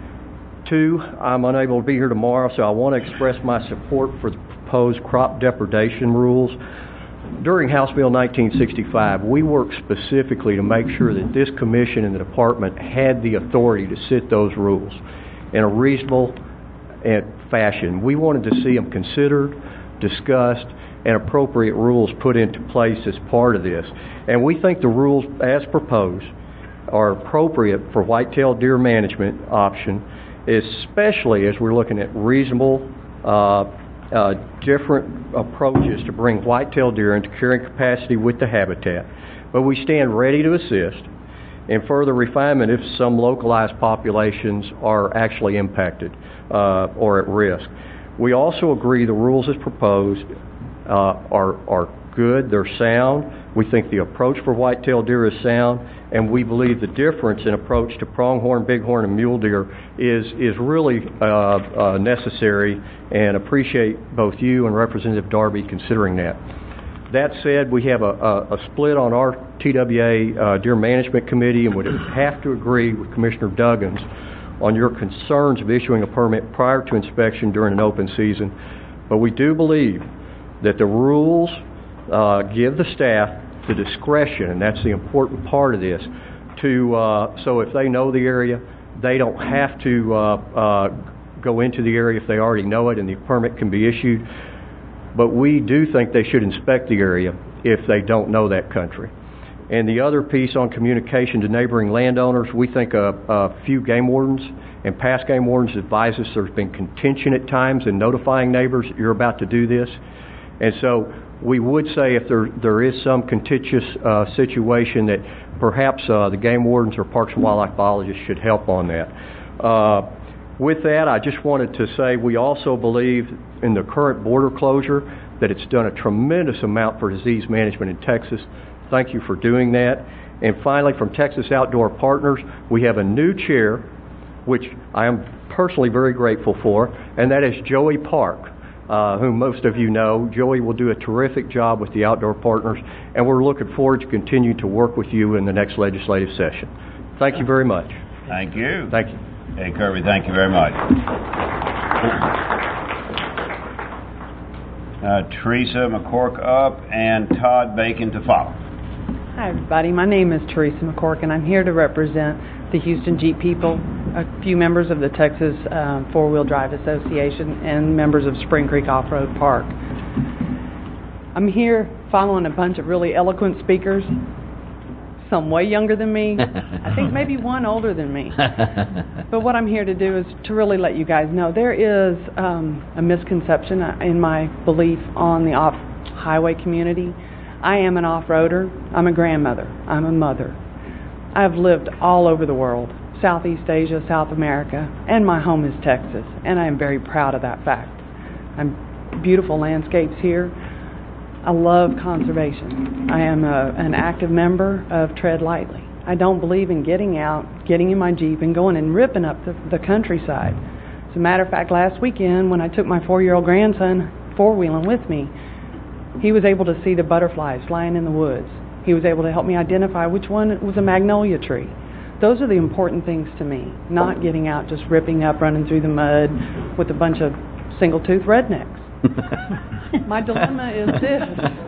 2, I'm unable to be here tomorrow, so I want to express my support for the proposed crop depredation rules. During House Bill 1965, we worked specifically to make sure that this commission and the department had the authority to set those rules in a reasonable fashion. We wanted to see them considered, discussed, and appropriate rules put into place as part of this. And we think the rules as proposed are appropriate for white-tailed deer management option especially as we're looking at reasonable, different approaches to bring white-tailed deer into carrying capacity with the habitat. But we stand ready to assist in further refinement if some localized populations are actually impacted or at risk. We also agree the rules as proposed are good, they're sound. We think the approach for white-tailed deer is sound, and we believe the difference in approach to pronghorn, bighorn, and mule deer is really necessary, and appreciate both you and Representative Darby considering that. That said, we have a split on our TWA Deer Management Committee, and would have to agree with Commissioner Duggins on your concerns of issuing a permit prior to inspection during an open season. But we do believe that the rules give the staff the discretion, and that's the important part of this, to so if they know the area, they don't have to go into the area if they already know it, and the permit can be issued. But we do think they should inspect the area if they don't know that country. And the other piece on communication to neighboring landowners, we think a few game wardens and past game wardens advise us there's been contention at times in notifying neighbors that you're about to do this. And so we would say if there is some contentious situation that perhaps the game wardens or Parks and Wildlife biologists should help on that. With that, I just wanted to say we also believe in the current border closure that it's done a tremendous amount for disease management in Texas. Thank you for doing that. And finally, from Texas Outdoor Partners, we have a new chair, which I am personally very grateful for, and that is Joey Park, whom most of you know. Joey will do a terrific job with the Outdoor Partners, and we're looking forward to continue to work with you in the next legislative session. Thank you very much. Thank you. Thank you. Hey, Kirby, thank you very much. Teresa McCork up and Todd Bacon to follow. Hi, everybody. My name is Teresa McCork, and I'm here to represent the Houston Jeep people, a few members of the Texas Four-Wheel Drive Association, and members of Spring Creek Off-Road Park. I'm here following a bunch of really eloquent speakers, some way younger than me, I think maybe one older than me. But what I'm here to do is to really let you guys know there is a misconception in my belief on the off-highway community. I am an off-roader, I'm a grandmother, I'm a mother. I've lived all over the world, Southeast Asia, South America, and my home is Texas, and I am very proud of that fact. I'm beautiful landscapes here. I love conservation. I am an active member of Tread Lightly. I don't believe in getting out, getting in my Jeep, and going and ripping up the countryside. As a matter of fact, last weekend when I took my 4-year-old grandson four-wheeling with me, he was able to see the butterflies flying in the woods. He was able to help me identify which one was a magnolia tree. Those are the important things to me, not getting out just ripping up, running through the mud with a bunch of single-tooth rednecks. My dilemma is this.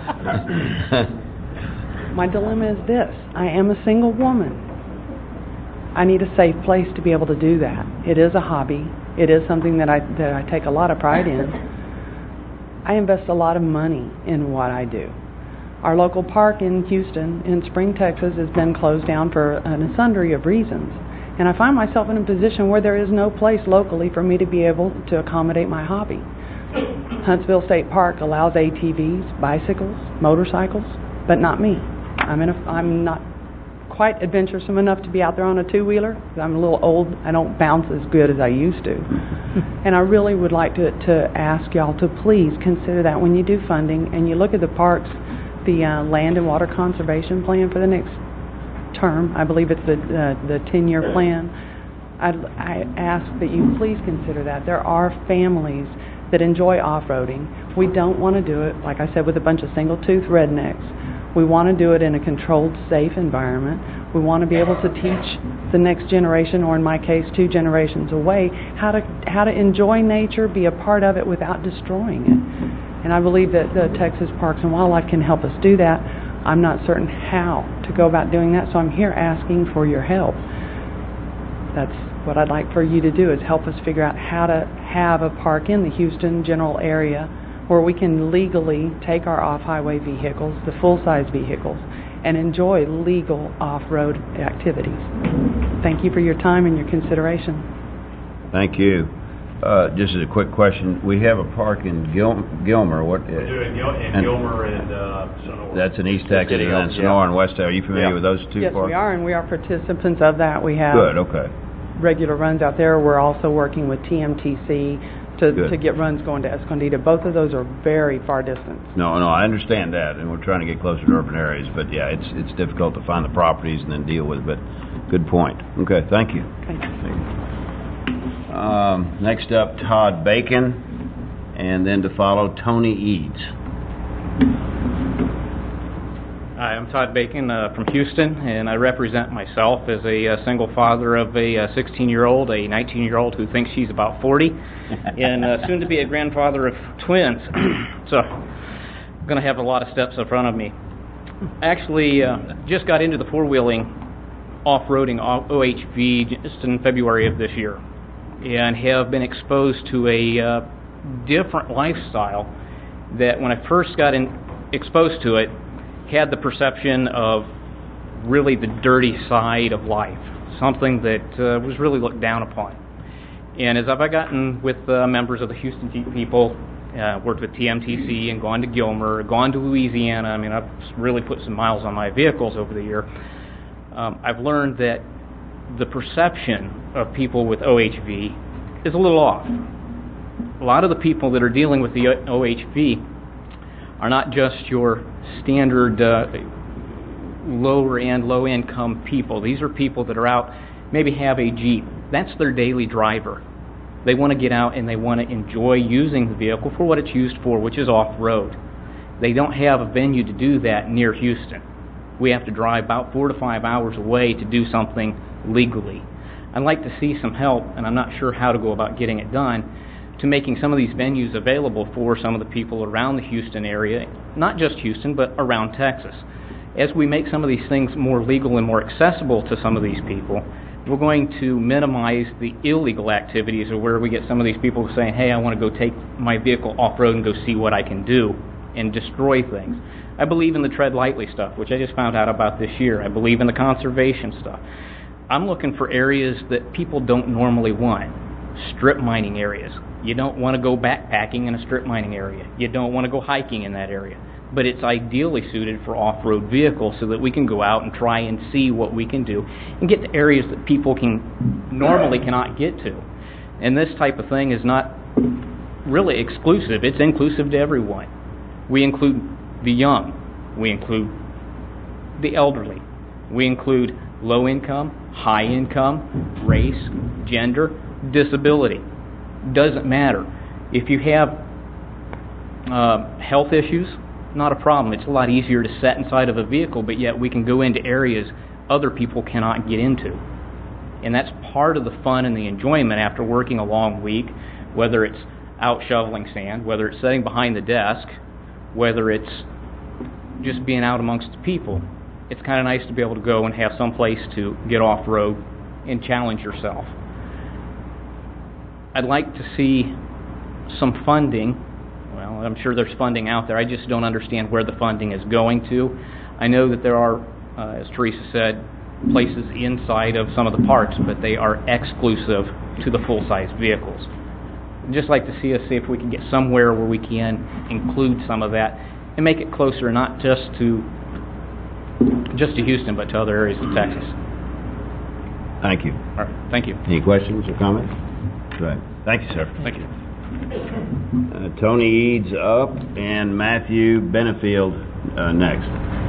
I am a single woman. I need a safe place to be able to do that. It is a hobby. It is something that I take a lot of pride in. I invest a lot of money in what I do. Our local park in Houston, in Spring, Texas, has been closed down for a sundry of reasons. And I find myself in a position where there is no place locally for me to be able to accommodate my hobby. Huntsville State Park allows ATVs, bicycles, motorcycles, but not me. I'm not quite adventuresome enough to be out there on a two-wheeler. I'm a little old. I don't bounce as good as I used to. And I really would like to ask y'all to please consider that when you do funding and you look at the parks, the land and water conservation plan for the next term. I believe it's the 10-year plan. I ask that you please consider that. There are families that enjoy off-roading. We don't want to do it, like I said, with a bunch of single-tooth rednecks. We want to do it in a controlled, safe environment. We want to be able to teach the next generation, or in my case, 2 generations away, how to enjoy nature, be a part of it without destroying it. And I believe that the Texas Parks and Wildlife can help us do that. I'm not certain how to go about doing that, so I'm here asking for your help. That's what I'd like for you to do, is help us figure out how to have a park in the Houston general area where we can legally take our off-highway vehicles, the full-size vehicles, and enjoy legal off-road activities. Thank you for your time and your consideration. Thank you. Just as a quick question, we have a park in Gilmer. What? We're doing in Gilmer and Sonora. That's in East Texas, and then Sonora and West Texas. Are you familiar with those two Yes, parks? we are, and we are participants of that. We have Good, okay. regular runs out there. We're also working with TMTC to get runs going to Escondido. Both of those are very far distance. No, I understand that, and we're trying to get closer to urban areas. But yeah, it's difficult to find the properties and then deal with it. But good point. Okay, thank you. Thank you. Next up, Todd Bacon, and then to follow Tony Eads. Hi, I'm Todd Bacon from Houston, and I represent myself as a single father of a 16-year-old, a 19-year-old who thinks she's about 40, and soon to be a grandfather of twins. So I'm going to have a lot of steps in front of me. Actually, just got into the four-wheeling off-roading OHV just in February of this year, and have been exposed to a different lifestyle that when I first got exposed to it, had the perception of really the dirty side of life, something that was really looked down upon. And as I've gotten with members of the Houston people, worked with TMTC and gone to Gilmer, gone to Louisiana, I mean, I've really put some miles on my vehicles over the year, I've learned that the perception of people with OHV is a little off. A lot of the people that are dealing with the OHV are not just your standard lower-end, low-income people. These are people that are out, maybe have a Jeep. That's their daily driver. They want to get out and they want to enjoy using the vehicle for what it's used for, which is off-road. They don't have a venue to do that near Houston. We have to drive about 4 to 5 hours away to do something legally. I'd like to see some help, and I'm not sure how to go about getting it done, to making some of these venues available for some of the people around the Houston area, not just Houston, but around Texas. As we make some of these things more legal and more accessible to some of these people, we're going to minimize the illegal activities of where we get some of these people saying, hey, I want to go take my vehicle off-road and go see what I can do and destroy things. I believe in the tread lightly stuff, which I just found out about this year. I believe in the conservation stuff. I'm looking for areas that people don't normally want. Strip mining areas. You don't want to go backpacking in a strip mining area. You don't want to go hiking in that area. But it's ideally suited for off-road vehicles so that we can go out and try and see what we can do and get to areas that people normally cannot get to. And this type of thing is not really exclusive. It's inclusive to everyone. We include the young. We include the elderly. We include low income, high income, race, gender, disability. Doesn't matter. If you have health issues, not a problem. It's a lot easier to sit inside of a vehicle, but yet we can go into areas other people cannot get into. And that's part of the fun and the enjoyment after working a long week, whether it's out shoveling sand, whether it's sitting behind the desk, whether it's just being out amongst the people. It's kind of nice to be able to go and have some place to get off-road and challenge yourself. I'd like to see some funding. Well, I'm sure there's funding out there. I just don't understand where the funding is going to. I know that there are, as Teresa said, places inside of some of the parks, but they are exclusive to the full-size vehicles. I'd just like to see if we can get somewhere where we can include some of that and make it closer, not just to Houston, but to other areas of Texas. Thank you. All right. Thank you. Any questions or comments? Go ahead. Thank you, sir. Thank you. Tony Eads up and Matthew Benefield next.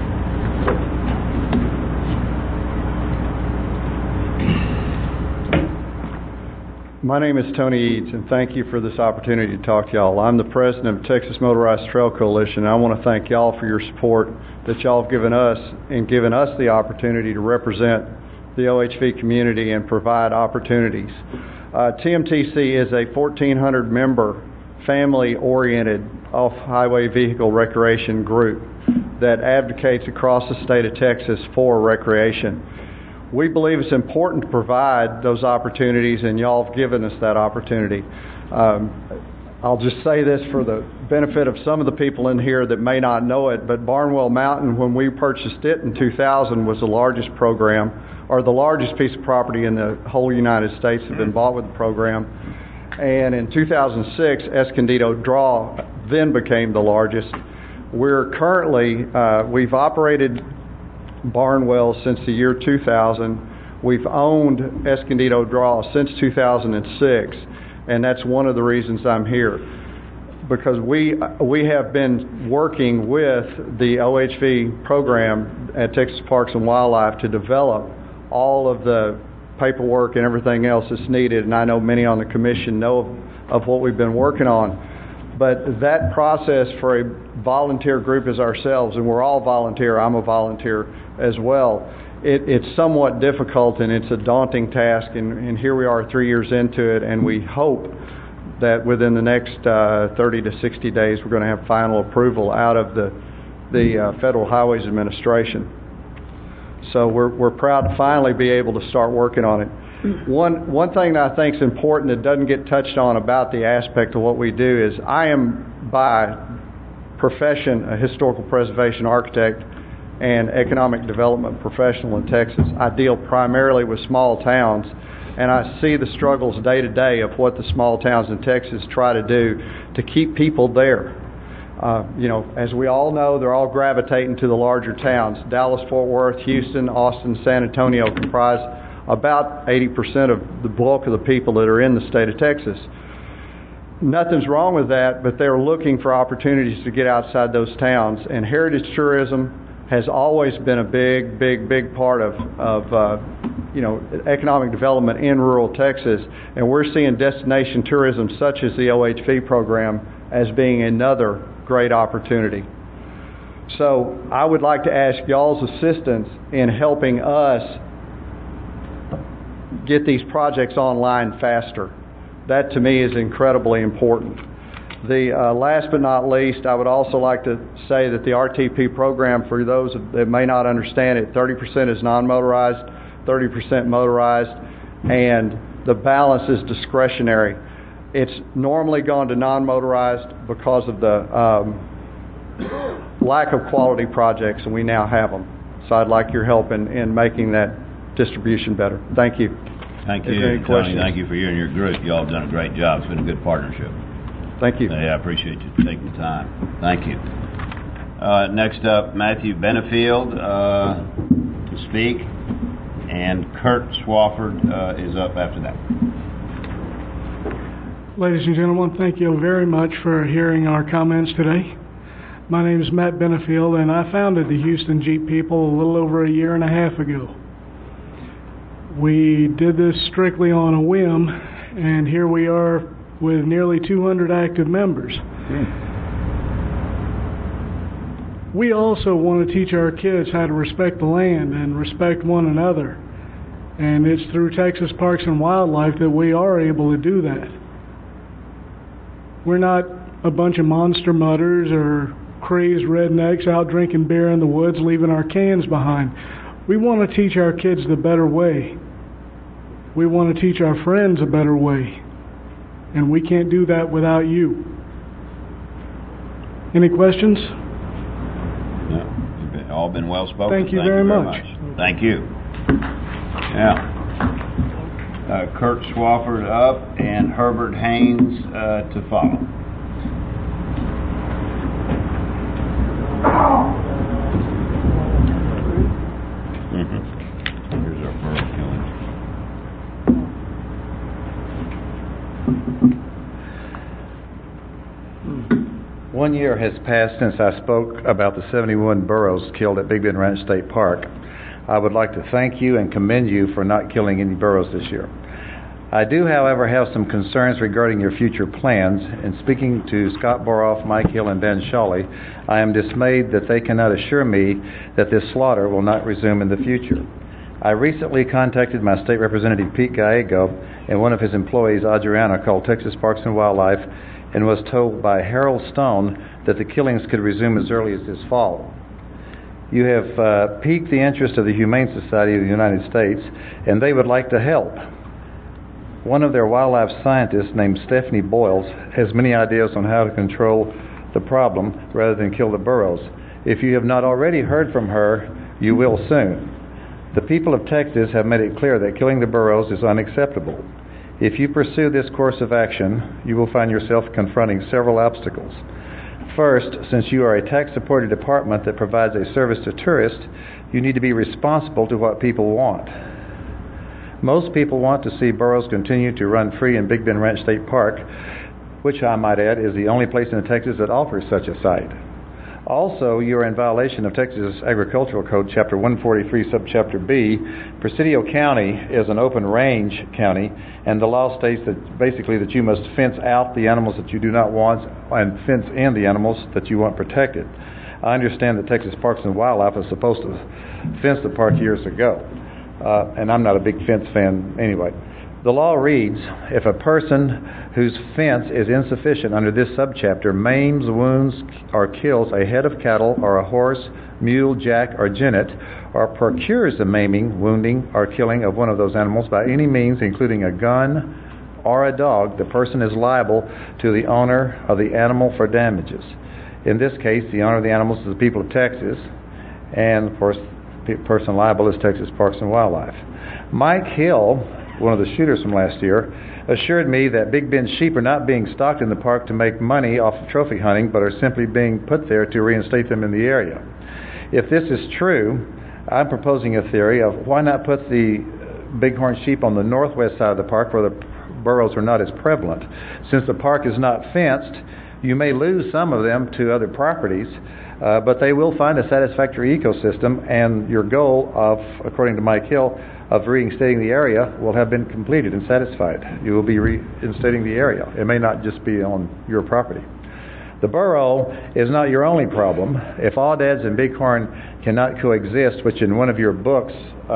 My name is Tony Eads, and thank you for this opportunity to talk to y'all. I'm the president of Texas Motorized Trail Coalition, and I want to thank y'all for your support that y'all have given us and given us the opportunity to represent the OHV community and provide opportunities. TMTC is a 1,400-member, family-oriented off-highway vehicle recreation group that advocates across the state of Texas for recreation. We believe it's important to provide those opportunities, and y'all have given us that opportunity. I'll just say this for the benefit of some of the people in here that may not know it, but Barnwell Mountain, when we purchased it in 2000, was the largest program are the largest piece of property in the whole United States that have been bought with the program. And in 2006, Escondido Draw then became the largest. We're currently, we've operated barn wells since the year 2000. We've owned Escondido Draw since 2006, and that's one of the reasons I'm here. Because we have been working with the OHV program at Texas Parks and Wildlife to develop all of the paperwork and everything else that's needed, and I know many on the commission know of what we've been working on. But that process for a volunteer group as ourselves, and we're all volunteer, I'm a volunteer as well, it's somewhat difficult and it's a daunting task, and here we are 3 years into it, and we hope that within the next 30 to 60 days we're going to have final approval out of the Federal Highways Administration. So we're proud to finally be able to start working on it. One thing that I think is important that doesn't get touched on about the aspect of what we do is I am by profession a historical preservation architect and economic development professional in Texas. I deal primarily with small towns, and I see the struggles day to day of what the small towns in Texas try to do to keep people there. As we all know, they're all gravitating to the larger towns. Dallas, Fort Worth, Houston, Austin, San Antonio comprise about 80% of the bulk of the people that are in the state of Texas. Nothing's wrong with that, but they're looking for opportunities to get outside those towns. And heritage tourism has always been a big part of economic development in rural Texas. And we're seeing destination tourism such as the OHV program as being another great opportunity. So I would like to ask y'all's assistance in helping us get these projects online faster. That to me is incredibly important. The last but not least, I would also like to say that the RTP program, for those that may not understand it, 30% is non-motorized, 30% motorized, and the balance is discretionary. It's normally gone to non-motorized because of the lack of quality projects, and we now have them. So I'd like your help in making that distribution better. Thank you. Thank you, Tony. Thank you for you and your group. You all have done a great job. It's been a good partnership. Thank you. I appreciate you taking the time. Thank you. Next up, Matthew Benefield to speak, and Kurt Swafford is up after that. Ladies and gentlemen, thank you very much for hearing our comments today. My name is Matt Benefield, and I founded the Houston Jeep People a little over a year and a half ago. We did this strictly on a whim, and here we are with nearly 200 active members. We also want to teach our kids how to respect the land and respect one another, and it's through Texas Parks and Wildlife that we are able to do that. We're not a bunch of monster mutters or crazed rednecks out drinking beer in the woods leaving our cans behind. We want to teach our kids the better way. We want to teach our friends a better way. And we can't do that without you. Any questions? No, you've all been well spoken. Thank you very much. Thank you. Yeah. Kurt Swafford up and Herbert Haynes to follow. Here's our burro killings. 1 year has passed since I spoke about the 71 burros killed at Big Bend Ranch State Park. I would like to thank you and commend you for not killing any burros this year. I do, however, have some concerns regarding your future plans. In speaking to Scott Boroff, Mike Hill, and Ben Shawley, I am dismayed that they cannot assure me that this slaughter will not resume in the future. I recently contacted my state representative, Pete Gallego, and one of his employees, Adriana, called Texas Parks and Wildlife, and was told by Harold Stone that the killings could resume as early as this fall. You have piqued the interest of the Humane Society of the United States, and they would like to help. One of their wildlife scientists, named Stephanie Boyles, has many ideas on how to control the problem rather than kill the burros. If you have not already heard from her, you will soon. The people of Texas have made it clear that killing the burros is unacceptable. If you pursue this course of action, you will find yourself confronting several obstacles. First, since you are a tax-supported department that provides a service to tourists, you need to be responsible to what people want. Most people want to see burros continue to run free in Big Bend Ranch State Park, which I might add is the only place in Texas that offers such a site. Also, you are in violation of Texas Agricultural Code, Chapter 143, Subchapter B. Presidio County is an open range county, and the law states that basically that you must fence out the animals that you do not want and fence in the animals that you want protected. I understand that Texas Parks and Wildlife was supposed to fence the park years ago, and I'm not a big fence fan anyway. The law reads, if a person whose fence is insufficient under this subchapter maims, wounds, or kills a head of cattle or a horse, mule, jack, or jennet, or procures the maiming, wounding, or killing of one of those animals by any means, including a gun or a dog, the person is liable to the owner of the animal for damages. In this case, the owner of the animals is the people of Texas, and of course, the person liable is Texas Parks and Wildlife. Mike Hill, one of the shooters from last year, assured me that Big Bend sheep are not being stocked in the park to make money off of trophy hunting, but are simply being put there to reinstate them in the area. If this is true, I'm proposing a theory of why not put the bighorn sheep on the northwest side of the park where the burros are not as prevalent. Since the park is not fenced, you may lose some of them to other properties, but they will find a satisfactory ecosystem, and your goal of, according to Mike Hill, of reinstating the area will have been completed and satisfied. You will be reinstating the area. It may not just be on your property. The burro is not your only problem. If aoudads and bighorn cannot coexist, which in one of your books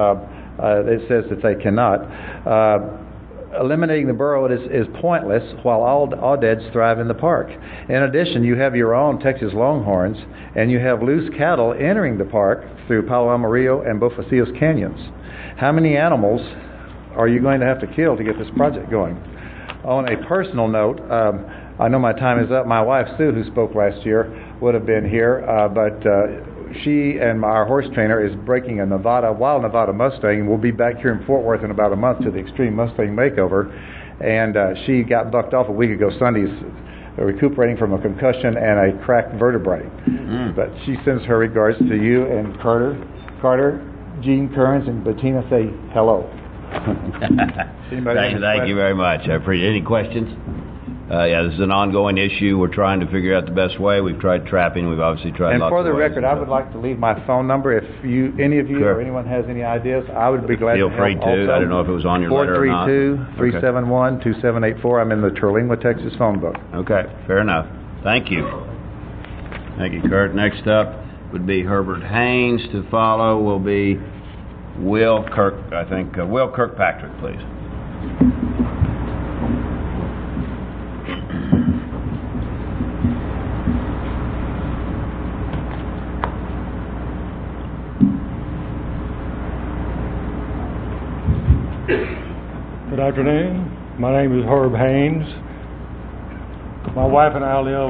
it says that they cannot, eliminating the burro is pointless while all aoudads thrive in the park. In addition, you have your own Texas Longhorns, and you have loose cattle entering the park through Palo Amarillo and Bofacillos canyons. How many animals are you going to have to kill to get this project going? On a personal note, I know my time is up. My wife, Sue, who spoke last year, would have been here, but she and our horse trainer is breaking a wild Nevada Mustang, and we'll be back here in Fort Worth in about a month to the Extreme Mustang Makeover. And she got bucked off a week ago Sunday, recuperating from a concussion and a cracked vertebrae. Mm-hmm. But she sends her regards to you and Carter, Gene Kearns, and Bettina. Say hello. Thank you very much. I appreciate it. Any questions? This is an ongoing issue. We're trying to figure out the best way. We've tried trapping. We've obviously tried and lots of ways. And for the record, I would like to leave my phone number. If any of you or anyone has any ideas, I would be glad to help. Feel free to. Also, I don't know if it was on your letter or not. 432-371-2784. I'm in the Terlingua, Texas phone book. Okay, fair enough. Thank you. Thank you, Kurt. Next up would be Herbert Haynes. To follow will be Will Kirkpatrick, please. Good afternoon. My name is Herb Haynes. My wife and I live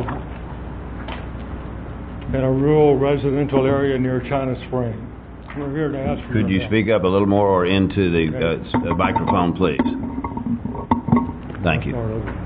in a rural residential area near China Spring. We're here to ask for Could you speak up a little more or into the microphone, please? Thank you.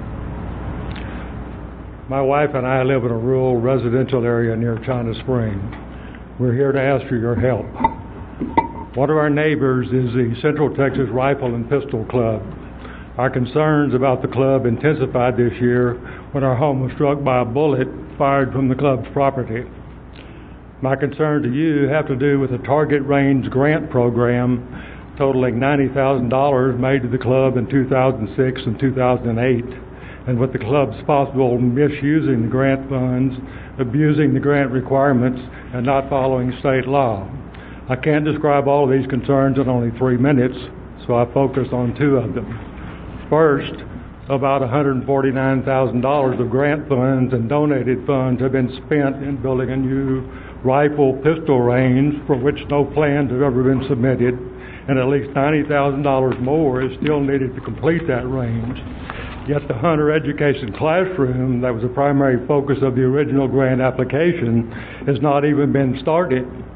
My wife and I live in a rural residential area near China Spring. We're here to ask for your help. One of our neighbors is the Central Texas Rifle and Pistol Club. Our concerns about the club intensified this year when our home was struck by a bullet fired from the club's property. My concern to you have to do with the Target Range grant program totaling $90,000 made to the club in 2006 and 2008, and with the club's possible misusing the grant funds, abusing the grant requirements, and not following state law. I can't describe all of these concerns in only 3 minutes, so I focus on 2 of them. First, about $149,000 of grant funds and donated funds have been spent in building a new rifle pistol range for which no plans have ever been submitted, and at least $90,000 more is still needed to complete that range. Yet the Hunter Education Classroom, that was the primary focus of the original grant application, has not even been started.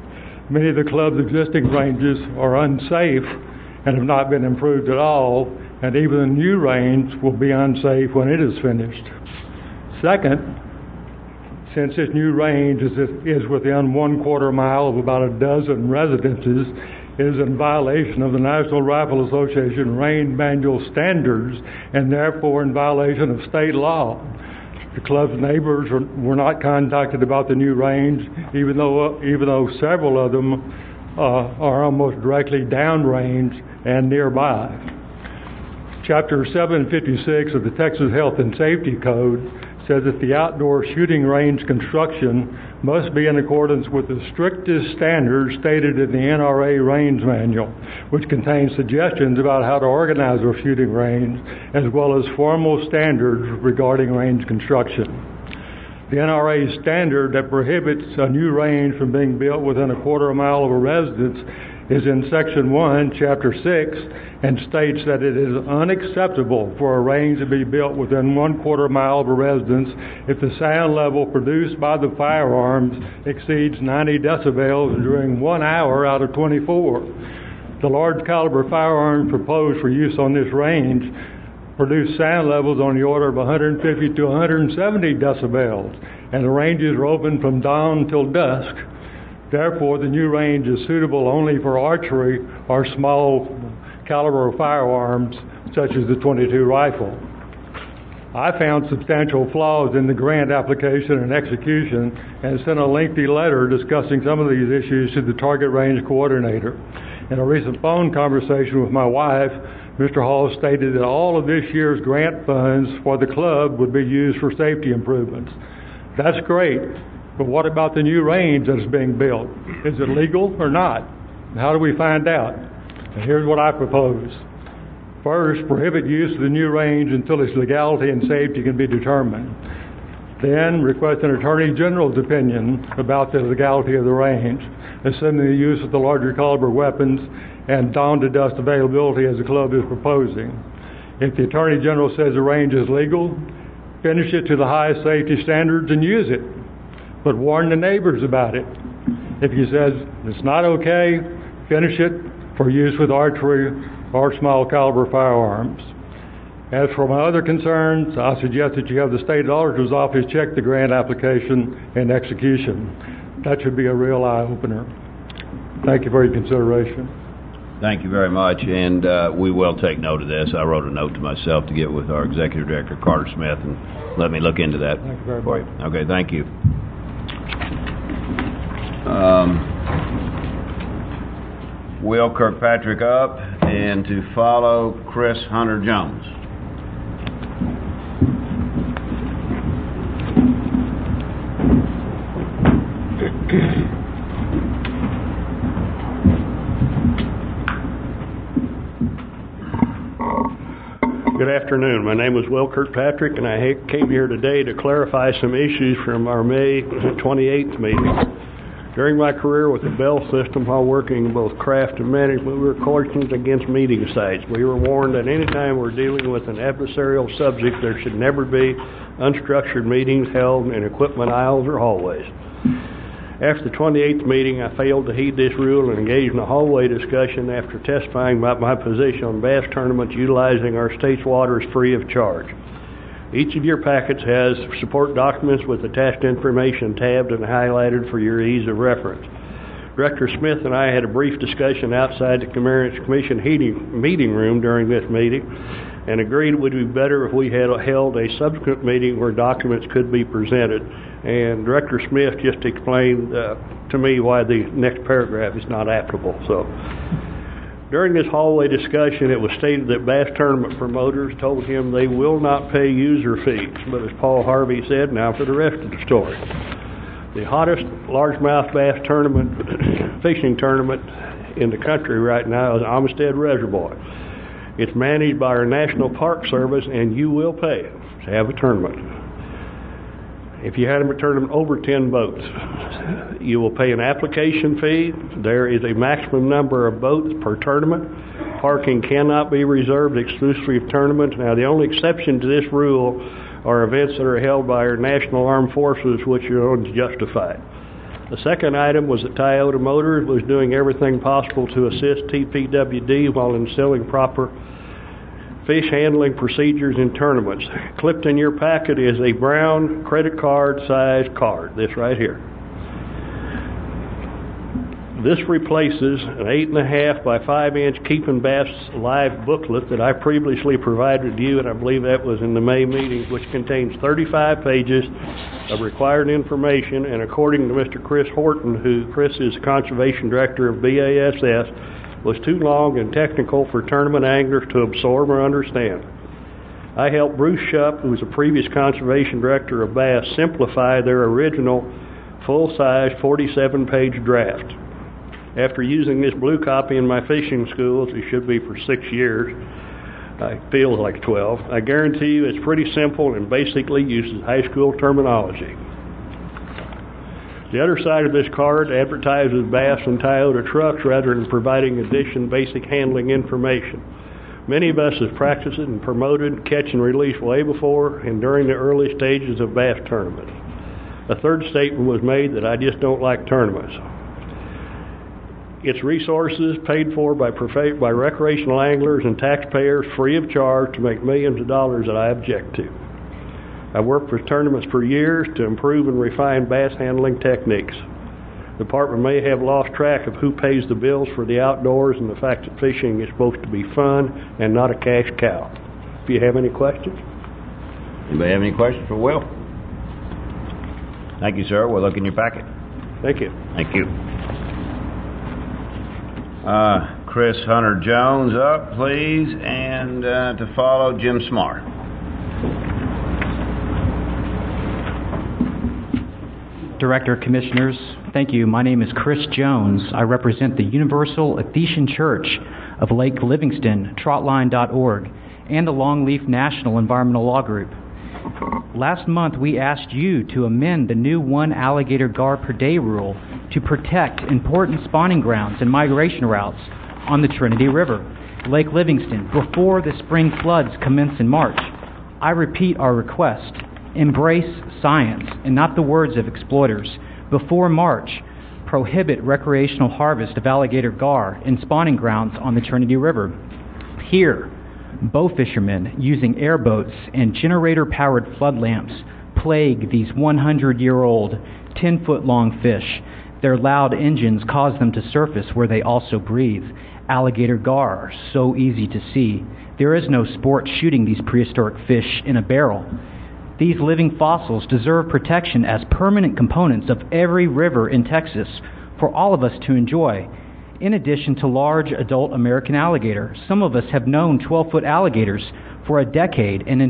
Many of the club's existing ranges are unsafe and have not been improved at all, and even the new range will be unsafe when it is finished. Second, since this new range is within 1/4 mile of about a dozen residences, it is in violation of the National Rifle Association range manual standards and therefore in violation of state law. The club's neighbors were not contacted about the new range, even though several of them are almost directly downrange and nearby. Chapter 756 of the Texas Health and Safety Code says that the outdoor shooting range construction must be in accordance with the strictest standards stated in the NRA range manual, which contains suggestions about how to organize a shooting range, as well as formal standards regarding range construction. The NRA standard that prohibits a new range from being built within 1/4 mile of a residence is in Section 1, Chapter 6, and states that it is unacceptable for a range to be built within 1/4 mile of a residence if the sound level produced by the firearms exceeds 90 decibels during 1 hour out of 24. The large caliber firearms proposed for use on this range produce sound levels on the order of 150 to 170 decibels, and the ranges are open from dawn till dusk. Therefore, the new range is suitable only for archery or small caliber firearms such as the .22 rifle. I found substantial flaws in the grant application and execution and sent a lengthy letter discussing some of these issues to the target range coordinator. In a recent phone conversation with my wife, Mr. Hall stated that all of this year's grant funds for the club would be used for safety improvements. That's great. But what about the new range that's being built? Is it legal or not? How do we find out? And here's what I propose. First, prohibit use of the new range until its legality and safety can be determined. Then, request an Attorney General's opinion about the legality of the range, assuming the use of the larger caliber weapons and dawn-to-dusk availability as the club is proposing. If the Attorney General says the range is legal, finish it to the highest safety standards and use it. But warn the neighbors about it. If he says it's not okay, finish it for use with archery or small caliber firearms. As for my other concerns, I suggest that you have the state auditor's office check the grant application and execution. That should be a real eye-opener. Thank you for your consideration. Thank you very much, and we will take note of this. I wrote a note to myself to get with our Executive Director, Carter Smith, and let me look into that. Thank you very much. Okay, thank you. Will Kirkpatrick up, and to follow Chris Hunter-Jones. Good afternoon. My name is Will Kirkpatrick, and I came here today to clarify some issues from our May 28th meeting. During my career with the Bell System, while working in both craft and management, we were cautioned against meeting sites. We were warned that any time we're dealing with an adversarial subject, there should never be unstructured meetings held in equipment aisles or hallways. After the 28th meeting, I failed to heed this rule and engaged in a hallway discussion after testifying about my position on bass tournaments utilizing our state's waters free of charge. Each of your packets has support documents with attached information tabbed and highlighted for your ease of reference. Director Smith and I had a brief discussion outside the Commission meeting room during this meeting and agreed it would be better if we had held a subsequent meeting where documents could be presented. And Director Smith just explained to me why the next paragraph is not applicable. So, during this hallway discussion, it was stated that bass tournament promoters told him they will not pay user fees. But as Paul Harvey said, now for the rest of the story. The hottest largemouth bass tournament, fishing tournament in the country right now is Amistad Reservoir. It's managed by our National Park Service, and you will pay to have a tournament. If you had a tournament over 10 boats, you will pay an application fee. There is a maximum number of boats per tournament. Parking cannot be reserved exclusively for tournaments. Now, the only exception to this rule are events that are held by our National Armed Forces, which are justified. The second item was that Toyota Motors was doing everything possible to assist TPWD while instilling proper fish handling procedures in tournaments. Clipped in your packet is a brown credit card size card, this right here. This replaces an 8.5 by 5 inch Keeping Bass Live booklet that I previously provided you, and I believe that was in the May meeting, which contains 35 pages of required information, and according to Mr. Chris Horton, who Chris is the Conservation Director of BASS, was too long and technical for tournament anglers to absorb or understand. I helped Bruce Shupp, who was a previous Conservation Director of Bass, simplify their original full-size 47-page draft. After using this blue copy in my fishing schools, it should be for 6 years, it feels like 12, I guarantee you it's pretty simple and basically uses high school terminology. The other side of this card advertises Bass and Toyota trucks rather than providing additional basic handling information. Many of us have practiced and promoted catch and release way before and during the early stages of bass tournaments. A third statement was made that I just don't like tournaments. Its resources paid for by recreational anglers and taxpayers free of charge to make millions of dollars that I object to. I've worked for tournaments for years to improve and refine bass handling techniques. The department may have lost track of who pays the bills for the outdoors and the fact that fishing is supposed to be fun and not a cash cow. If you have any questions? Anybody have any questions for Will? Thank you, sir. We'll look in your packet. Thank you. Thank you. Chris Hunter Jones up, please, and to follow Jim Smart. Director, Commissioners, thank you. My name is Chris Jones. I represent the Universal Ephesian Church of Lake Livingston, Trotline.org, and the Longleaf National Environmental Law Group. Last month, we asked you to amend the new 1 alligator gar per day rule to protect important spawning grounds and migration routes on the Trinity River, Lake Livingston, before the spring floods commence in March. I repeat our request. Embrace science and not the words of exploiters. Before March, prohibit recreational harvest of alligator gar in spawning grounds on the Trinity River. Here, bow fishermen using airboats and generator-powered flood lamps plague these 100-year-old, 10-foot-long fish. Their loud engines cause them to surface where they also breathe. Alligator gar are so easy to see. There is no sport shooting these prehistoric fish in a barrel. These living fossils deserve protection as permanent components of every river in Texas for all of us to enjoy. In addition to large adult American alligator, some of us have known 12-foot alligators for a decade, and in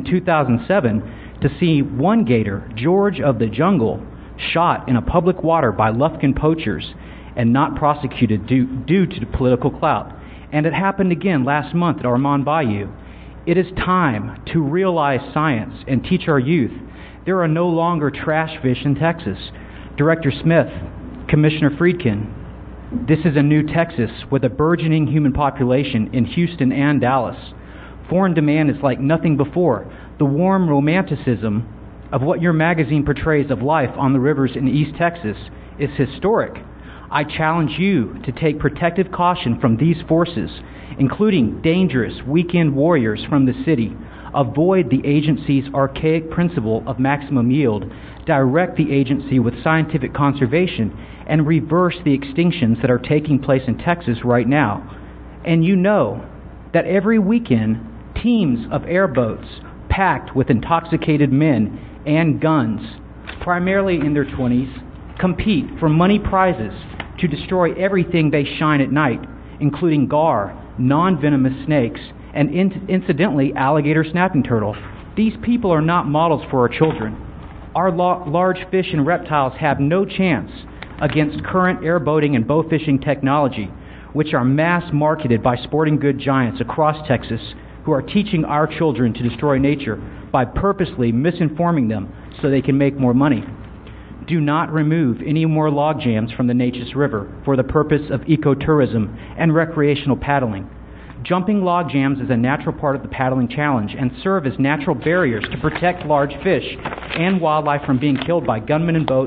2007, to see one gator, George of the Jungle, shot in a public water by Lufkin poachers and not prosecuted due to political clout. And it happened again last month at Armand Bayou. It is time to realize science and teach our youth. There are no longer trash fish in Texas. Director Smith, Commissioner Friedkin, this is a new Texas with a burgeoning human population in Houston and Dallas. Foreign demand is like nothing before. The warm romanticism of what your magazine portrays of life on the rivers in East Texas is historic. I challenge you to take protective caution from these forces, including dangerous weekend warriors from the city. Avoid the agency's archaic principle of maximum yield. Direct the agency with scientific conservation and reverse the extinctions that are taking place in Texas right now. And you know that every weekend, teams of airboats packed with intoxicated men and guns, primarily in their 20s, compete for money prizes to destroy everything they shine at night, including gar, non-venomous snakes, and incidentally, alligator snapping turtle. These people are not models for our children. Our large fish and reptiles have no chance against current airboating and bow fishing technology, which are mass-marketed by sporting good giants across Texas who are teaching our children to destroy nature by purposely misinforming them so they can make more money. Do not remove any more log jams from the Neches River for the purpose of ecotourism and recreational paddling. Jumping log jams is a natural part of the paddling challenge and serve as natural barriers to protect large fish and wildlife from being killed by gunmen in boats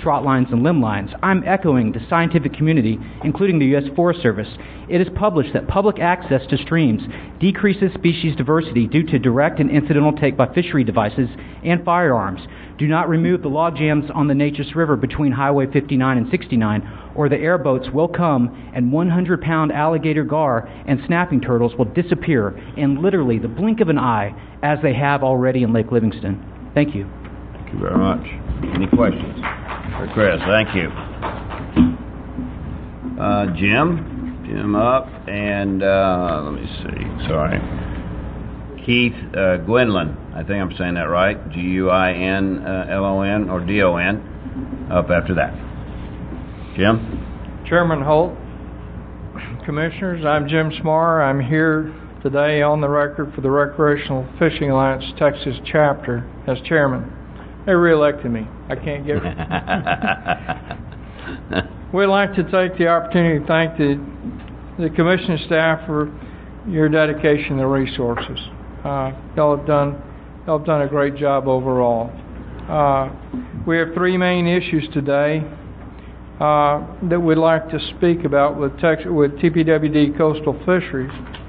trot lines and limb lines. I'm echoing the scientific community, including the U.S. Forest Service. It is published that public access to streams decreases species diversity due to direct and incidental take by fishery devices and firearms. Do not remove the log jams on the Neches River between Highway 59 and 69, or the airboats will come and 100-pound alligator gar and snapping turtles will disappear in literally the blink of an eye, as they have already in Lake Livingston. Thank you. Thank you very much. Any questions for Chris? Thank you. Jim up, and let me see. Sorry. Keith Gwynlon. I think I'm saying that right. Guinlon or Don. Up after that. Jim? Chairman Holt, Commissioners, I'm Jim Smarr. I'm here today on the record for the Recreational Fishing Alliance Texas chapter as chairman. They reelected me. I can't get it. We'd like to take the opportunity to thank the commission staff for your dedication and resources. Y'all have done a great job overall. We have three main issues today that we'd like to speak about with TPWD Coastal Fisheries.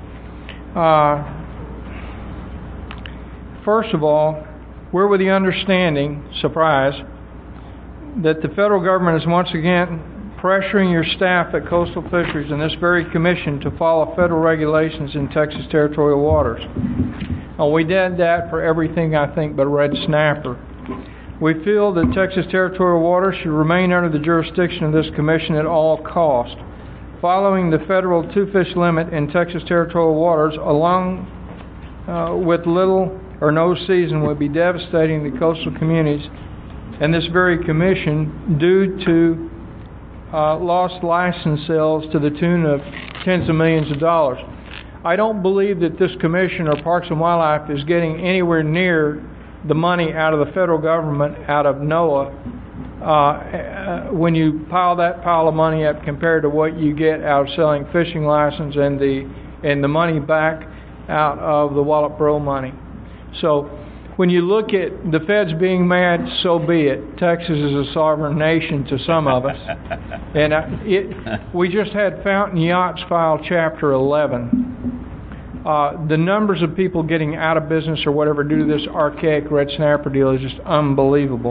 First of all, we're with the understanding, surprise, that the federal government is once again pressuring your staff at Coastal Fisheries and this very commission to follow federal regulations in Texas territorial waters. And we did that for everything, I think, but red snapper. We feel that Texas territorial waters should remain under the jurisdiction of this commission at all costs. Following the federal two-fish limit in Texas territorial waters, along with little or no season, would be devastating to coastal communities and this very commission due to lost license sales to the tune of tens of millions of dollars. I don't believe that this commission or Parks and Wildlife is getting anywhere near the money out of the federal government, out of NOAA, when you pile that pile of money up compared to what you get out of selling fishing license and the money back out of the Wallop Bro money. So when you look at the feds being mad, so be it. Texas is a sovereign nation to some of us. And we just had Fountain Yachts file Chapter 11. The numbers of people getting out of business or whatever due to this archaic red snapper deal is just unbelievable.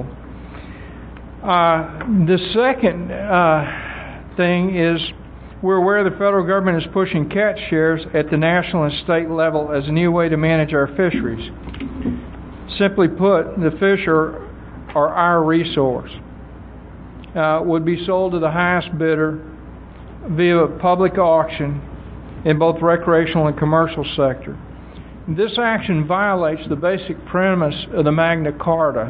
The second thing is we're aware the federal government is pushing catch shares at the national and state level as a new way to manage our fisheries. Simply put, the fish are our resource. Would be sold to the highest bidder via a public auction in both recreational and commercial sector. This action violates the basic premise of the Magna Carta,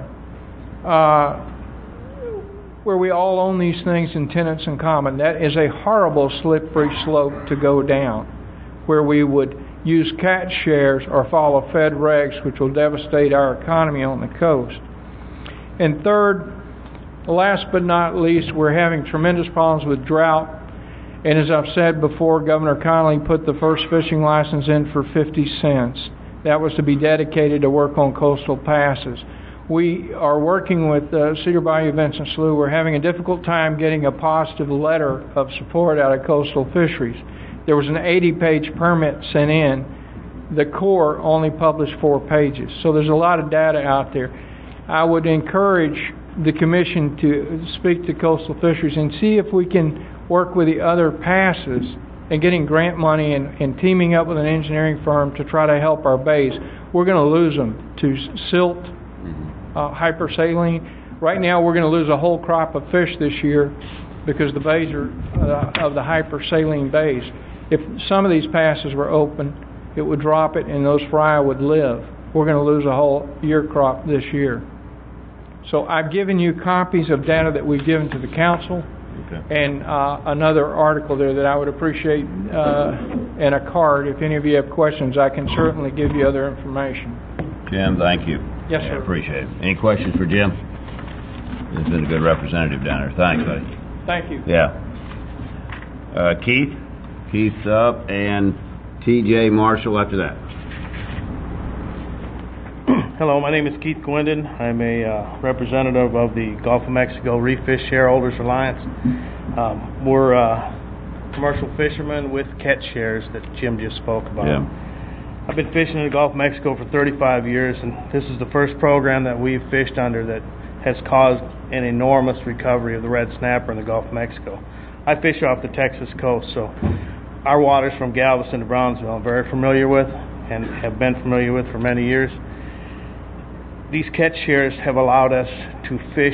where we all own these things in tenants in common. That is a horrible slippery slope to go down, where we would use catch shares or follow Fed regs, which will devastate our economy on the coast. And third, last but not least, we're having tremendous problems with drought. And as I've said before, Governor Connolly put the first fishing license in for 50 cents. That was to be dedicated to work on coastal passes. We are working with Cedar Bayou Vincent Slough. We're having a difficult time getting a positive letter of support out of Coastal Fisheries. There was an 80-page permit sent in. The Corps only published 4 pages. So there's a lot of data out there. I would encourage the Commission to speak to Coastal Fisheries and see if we can work with the other passes and getting grant money and teaming up with an engineering firm to try to help our bays. We're going to lose them to silt, hypersaline. Right now we're going to lose a whole crop of fish this year because the bays are of the hypersaline bays. If some of these passes were open, it would drop it and those fry would live. We're going to lose a whole year crop this year. So I've given you copies of data that we've given to the council, and another article there that I would appreciate, and a card. If any of you have questions, I can certainly give you other information. Jim, thank you. Yes, sir. I appreciate it. Any questions for Jim? He's been a good representative down there. Thanks, buddy. Thank you. Yeah. Keith's up, and T.J. Marshall after that. Hello, my name is Keith Gwendon. I'm a representative of the Gulf of Mexico Reef Fish Shareholders Alliance. We're commercial fishermen with catch shares that Jim just spoke about. Yeah. I've been fishing in the Gulf of Mexico for 35 years, and this is the first program that we've fished under that has caused an enormous recovery of the red snapper in the Gulf of Mexico. I fish off the Texas coast, so our waters from Galveston to Brownsville I'm very familiar with and have been familiar with for many years. These catch shares have allowed us to fish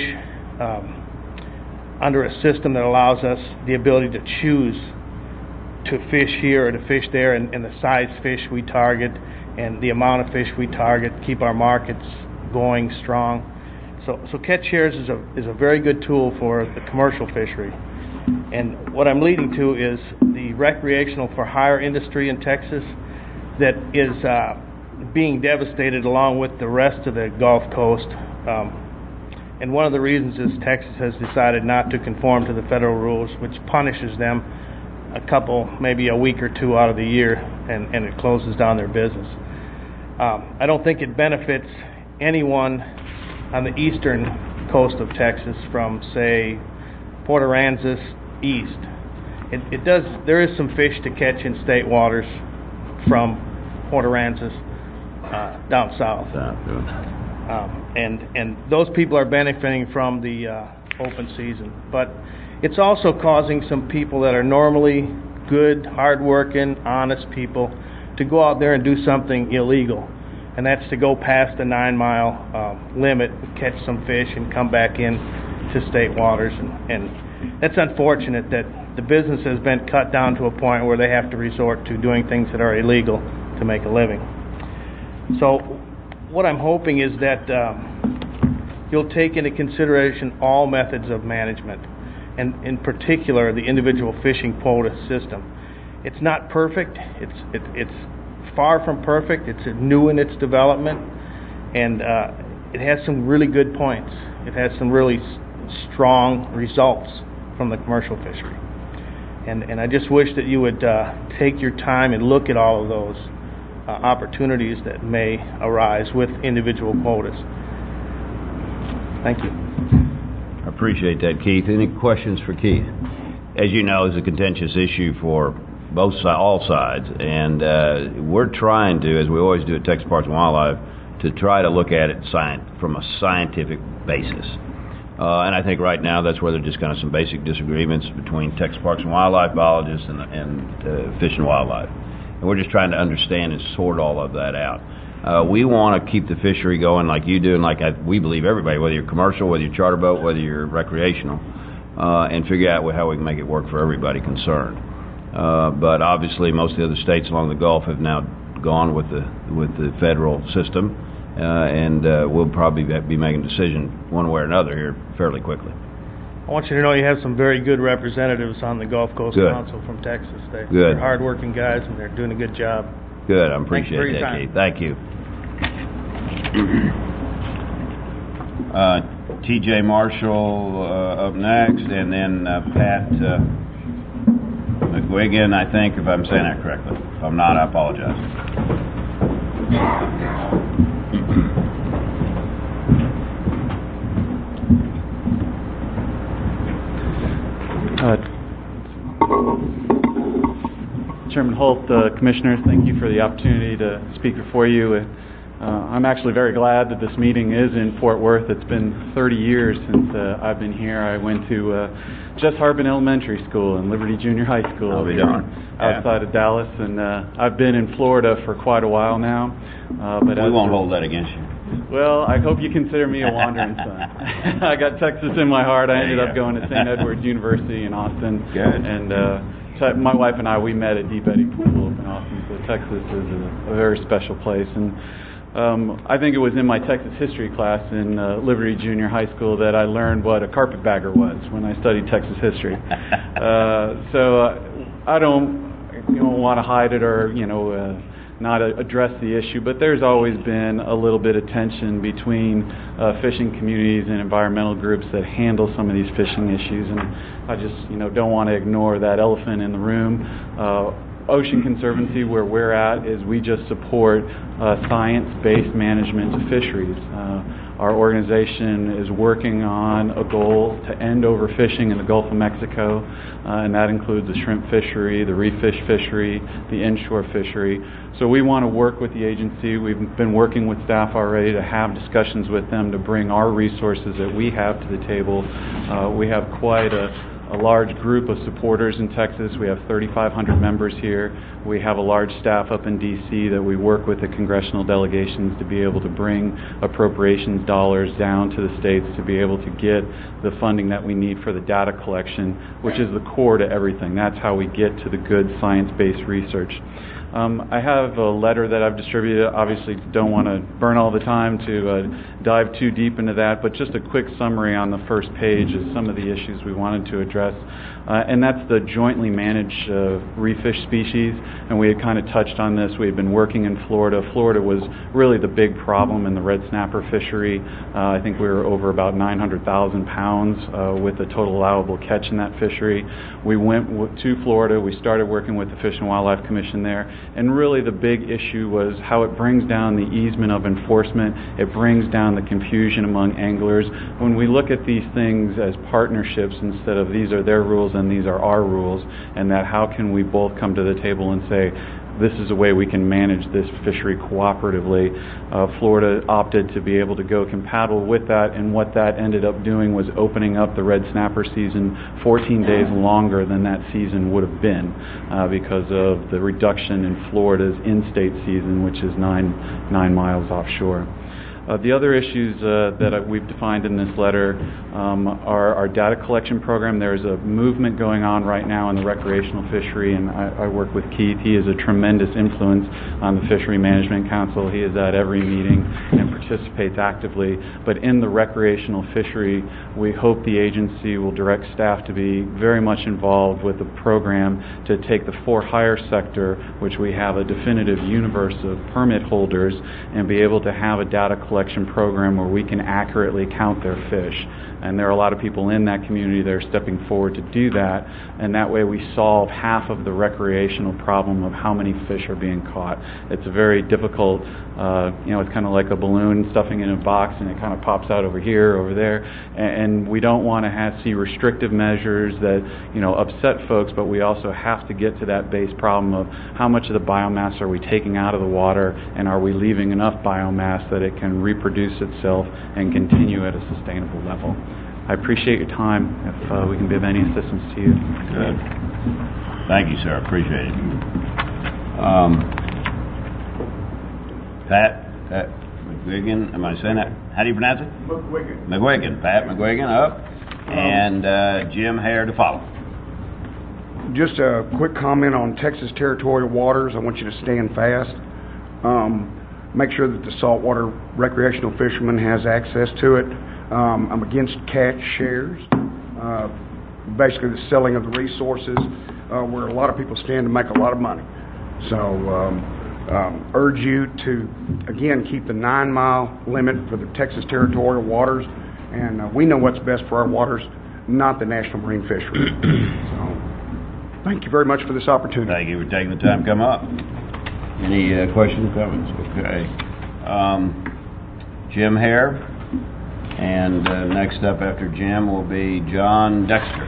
under a system that allows us the ability to choose to fish here or to fish there, and the size fish we target and the amount of fish we target, keep our markets going strong. So catch shares is a very good tool for the commercial fishery. And what I'm leading to is the recreational for hire industry in Texas that is being devastated along with the rest of the Gulf Coast. And one of the reasons is Texas has decided not to conform to the federal rules, which punishes them maybe a week or two out of the year, and it closes down their business. I don't think it benefits anyone on the eastern coast of Texas from, say, Port Aransas east. There is some fish to catch in state waters from Port Aransas down south. And those people are benefiting from the open season. But it's also causing some people that are normally good, hard-working, honest people to go out there and do something illegal. And that's to go past the 9-mile limit, catch some fish, and come back in to state waters. And that's unfortunate that the business has been cut down to a point where they have to resort to doing things that are illegal to make a living. So what I'm hoping is that you'll take into consideration all methods of management, and in particular the individual fishing quota system. It's not perfect. It's far from perfect. It's new in its development, and it has some really good points. It has some really strong results from the commercial fishery. And I just wish that you would take your time and look at all of those opportunities that may arise with individual quotas. Thank you. I appreciate that, Keith. Any questions for Keith? As you know, it's a contentious issue for all sides, and we're trying to, as we always do at Texas Parks and Wildlife, to try to look at it from a scientific basis. And I think right now that's where there are just kind of some basic disagreements between Texas Parks and Wildlife biologists and Fish and Wildlife. And we're just trying to understand and sort all of that out. We want to keep the fishery going like you do, and like we believe everybody, whether you're commercial, whether you're charter boat, whether you're recreational, and figure out how we can make it work for everybody concerned. But obviously most of the other states along the Gulf have now gone with the federal system, and we'll probably be making a decision one way or another here fairly quickly. I want you to know you have some very good representatives on the Gulf Coast Good. Council from Texas. Good. They're hard-working guys, and they're doing a good job. Good. I appreciate that, Keith. Thank you. T.J. Marshall up next, and then Pat McGuigan, I think, if I'm saying that correctly. If I'm not, I apologize. Chairman Holt, Commissioners, thank you for the opportunity to speak before you. I'm actually very glad that this meeting is in Fort Worth. It's been 30 years since I've been here. I went to Jess Harbin Elementary School and Liberty Junior High School outside of Dallas, and I've been in Florida for quite a while now. But we won't hold that against you. Well, I hope you consider me a wandering son. I got Texas in my heart. I ended up going to St. Edward's University in Austin. Good. And my wife and I, we met at Deep Eddy Pool in Austin, so Texas is a very special place. And I think it was in my Texas history class in Liberty Junior High School that I learned what a carpetbagger was when I studied Texas history. So I don't want to hide it or not address the issue, but there's always been a little bit of tension between fishing communities and environmental groups that handle some of these fishing issues, and I just don't want to ignore that elephant in the room. Ocean Conservancy, where we're at, is we just support science-based management of fisheries. Our organization is working on a goal to end overfishing in the Gulf of Mexico, and that includes the shrimp fishery, the reef fish fishery, the inshore fishery. So we want to work with the agency. We've been working with staff already to have discussions with them to bring our resources that we have to the table. We have quite a large group of supporters in Texas. We have 3,500 members here. We have a large staff up in D.C. that we work with the congressional delegations to be able to bring appropriations dollars down to the states to be able to get the funding that we need for the data collection, which is the core to everything. That's how we get to the good science-based research. I have a letter that I've distributed. Obviously don't want to burn all the time to dive too deep into that, but just a quick summary on the first page is some of the issues we wanted to address. And that's the jointly managed reef fish species, and we had kind of touched on this. We had been working in Florida. Florida was really the big problem in the red snapper fishery. I think we were over about 900,000 pounds with the total allowable catch in that fishery. We went to Florida. We started working with the Fish and Wildlife Commission there, and really the big issue was how it brings down the easement of enforcement. It brings down the confusion among anglers. When we look at these things as partnerships instead of these are their rules and these are our rules, and that how can we both come to the table and say, this is a way we can manage this fishery cooperatively. Florida opted to be able to go compatible with that, and what that ended up doing was opening up the red snapper season 14 days longer than that season would have been because of the reduction in Florida's in-state season, which is 9 miles offshore. The other issues that we've defined in this letter are our data collection program. There's a movement going on right now in the recreational fishery, and I work with Keith. He is a tremendous influence on the Fishery Management Council. He is at every meeting and participates actively. But in the recreational fishery, we hope the agency will direct staff to be very much involved with the program to take the for-hire sector, which we have a definitive universe of permit holders, and be able to have a data collection program where we can accurately count their fish. And there are a lot of people in that community that are stepping forward to do that, and that way we solve half of the recreational problem of how many fish are being caught. It's a very difficult, it's kind of like a balloon stuffing in a box, and it kind of pops out over here, over there, and we don't want to see restrictive measures that upset folks, but we also have to get to that base problem of how much of the biomass are we taking out of the water, and are we leaving enough biomass that it can reproduce itself and continue at a sustainable level. I appreciate your time, if we can be of any assistance to you. Good. Thank you, sir. Appreciate it. Pat McGuigan, am I saying that? How do you pronounce it? McGuigan. Pat McGuigan up, and Jim Hare to follow. Just a quick comment on Texas territorial waters. I want you to stand fast. Make sure that the saltwater recreational fisherman has access to it. I'm against catch shares, basically the selling of the resources, where a lot of people stand to make a lot of money. So urge you to, again, keep the 9-mile limit for the Texas territorial waters, and we know what's best for our waters, not the National Marine Fisheries. So thank you very much for this opportunity. Thank you for taking the time to come up. Any questions or comments? Okay. Jim Hare. And next up after Jim will be John Dexter.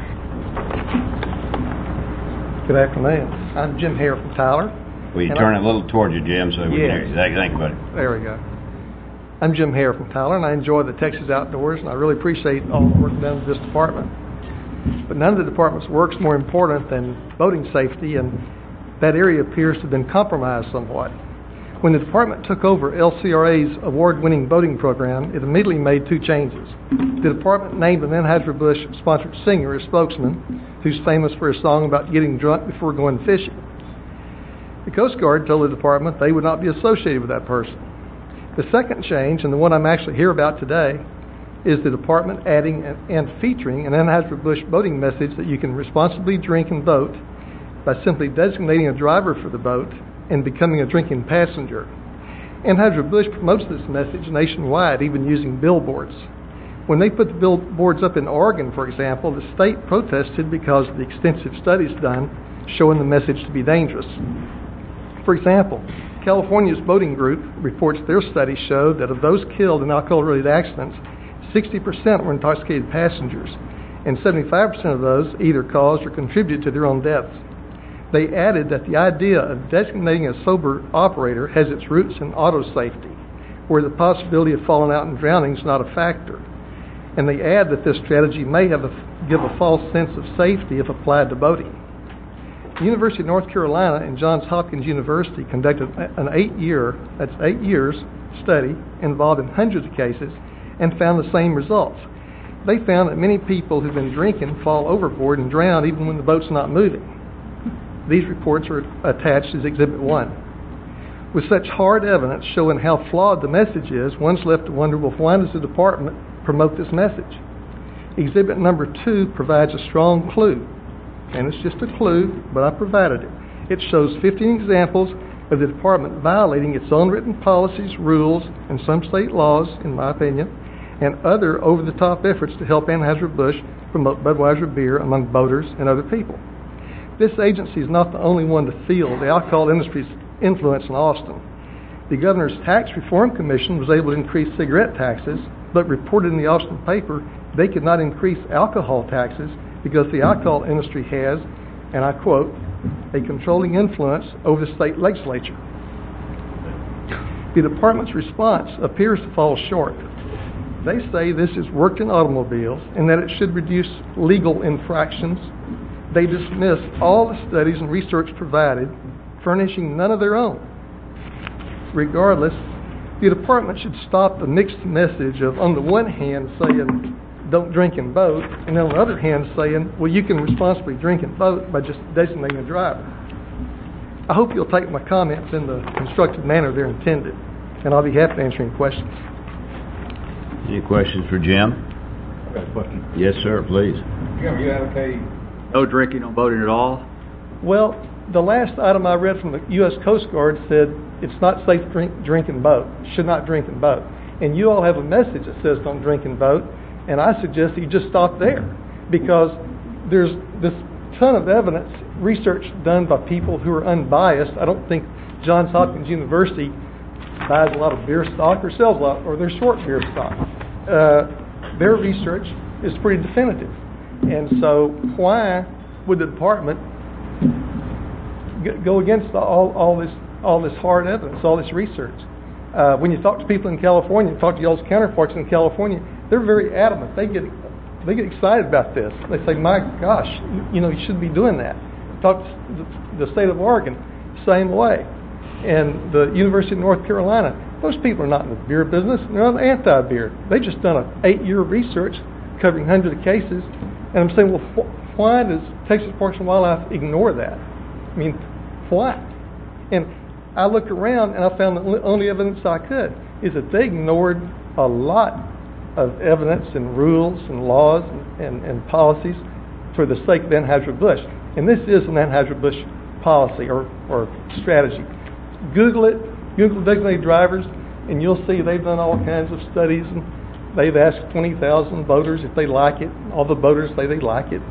Good afternoon. I'm Jim Hare from Tyler. Will you turn it a little towards you, Jim, so we can hear you. Thank you, buddy. There we go. I'm Jim Hare from Tyler, and I enjoy the Texas outdoors, and I really appreciate all the work done in this department. But none of the department's work's more important than boating safety, and that area appears to have been compromised somewhat. When the department took over LCRA's award-winning boating program, it immediately made 2 changes. The department named an Anheuser-Busch-sponsored singer as spokesman, who's famous for a song about getting drunk before going fishing. The Coast Guard told the department they would not be associated with that person. The second change, and the one I'm actually here about today, is the department adding and featuring an Anheuser-Busch boating message that you can responsibly drink and boat by simply designating a driver for the boat and becoming a drinking passenger. Anheuser-Busch promotes this message nationwide, even using billboards. When they put the billboards up in Oregon, for example, the state protested because of the extensive studies done showing the message to be dangerous. For example, California's boating group reports their study showed that of those killed in alcohol-related accidents, 60% were intoxicated passengers, and 75% of those either caused or contributed to their own deaths. They added that the idea of designating a sober operator has its roots in auto safety, where the possibility of falling out and drowning is not a factor. And they add that this strategy may give a false sense of safety if applied to boating. The University of North Carolina and Johns Hopkins University conducted an 8 years, study involving hundreds of cases and found the same results. They found that many people who've been drinking fall overboard and drown even when the boat's not moving. These reports are attached as Exhibit 1. With such hard evidence showing how flawed the message is, one's left to wonder, well, why does the department promote this message? Exhibit number 2 provides a strong clue, and it's just a clue, but I provided it. It shows 15 examples of the department violating its own written policies, rules, and some state laws, in my opinion, and other over-the-top efforts to help Anheuser-Busch promote Budweiser beer among boaters and other people. This agency is not the only one to feel the alcohol industry's influence in Austin. The Governor's Tax Reform Commission was able to increase cigarette taxes, but reported in the Austin paper they could not increase alcohol taxes because the alcohol industry has, and I quote, a controlling influence over the state legislature. The department's response appears to fall short. They say this is worked in automobiles and that it should reduce legal infractions. They dismiss all the studies and research provided, furnishing none of their own. Regardless, the department should stop the mixed message of, on the one hand, saying, don't drink and boat, and on the other hand, saying, well, you can responsibly drink and boat by just designating a driver. I hope you'll take my comments in the constructive manner they're intended, and I'll be happy to answer any questions. Any questions for Jim? I've got a question. Yes, sir, please. Jim, you advocate no drinking on boating at all? Well, the last item I read from the U.S. Coast Guard said it's not safe to drink and boat, should not drink and boat. And you all have a message that says don't drink and boat, and I suggest that you just stop there, because there's this ton of evidence, research done by people who are unbiased. I don't think Johns Hopkins University buys a lot of beer stock or sells a lot, or they're short beer stock. Their research is pretty definitive. And so why would the department go against all this hard evidence, all this research? When you talk to people in California, talk to y'all's counterparts in California, they're very adamant. They get excited about this. They say, my gosh, you shouldn't be doing that. Talk to the state of Oregon, same way. And the University of North Carolina, those people are not in the beer business. They're not anti-beer. They've just done an 8-year research covering hundreds of cases. And I'm saying, well, why does Texas Parks and Wildlife ignore that? I mean, why? And I looked around and I found the only evidence I could is that they ignored a lot of evidence and rules and laws and policies for the sake of Anheuser-Busch. And this is an Anheuser-Busch policy or strategy. Google it, Google designated drivers, and you'll see they've done all kinds of studies, and they've asked 20,000 voters if they like it. All the voters say they like it.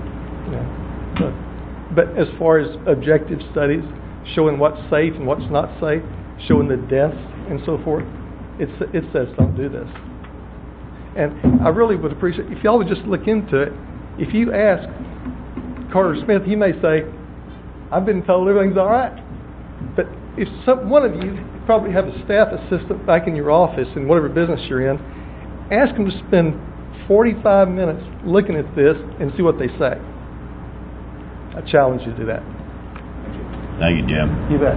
But as far as objective studies showing what's safe and what's not safe, showing the deaths and so forth, it says don't do this. And I really would appreciate if y'all would just look into it. If you ask Carter Smith, he may say, I've been told everything's all right. But if one of you probably have a staff assistant back in your office in whatever business you're in, ask them to spend 45 minutes looking at this and see what they say. I challenge you to do that. Thank you, Jim. You bet.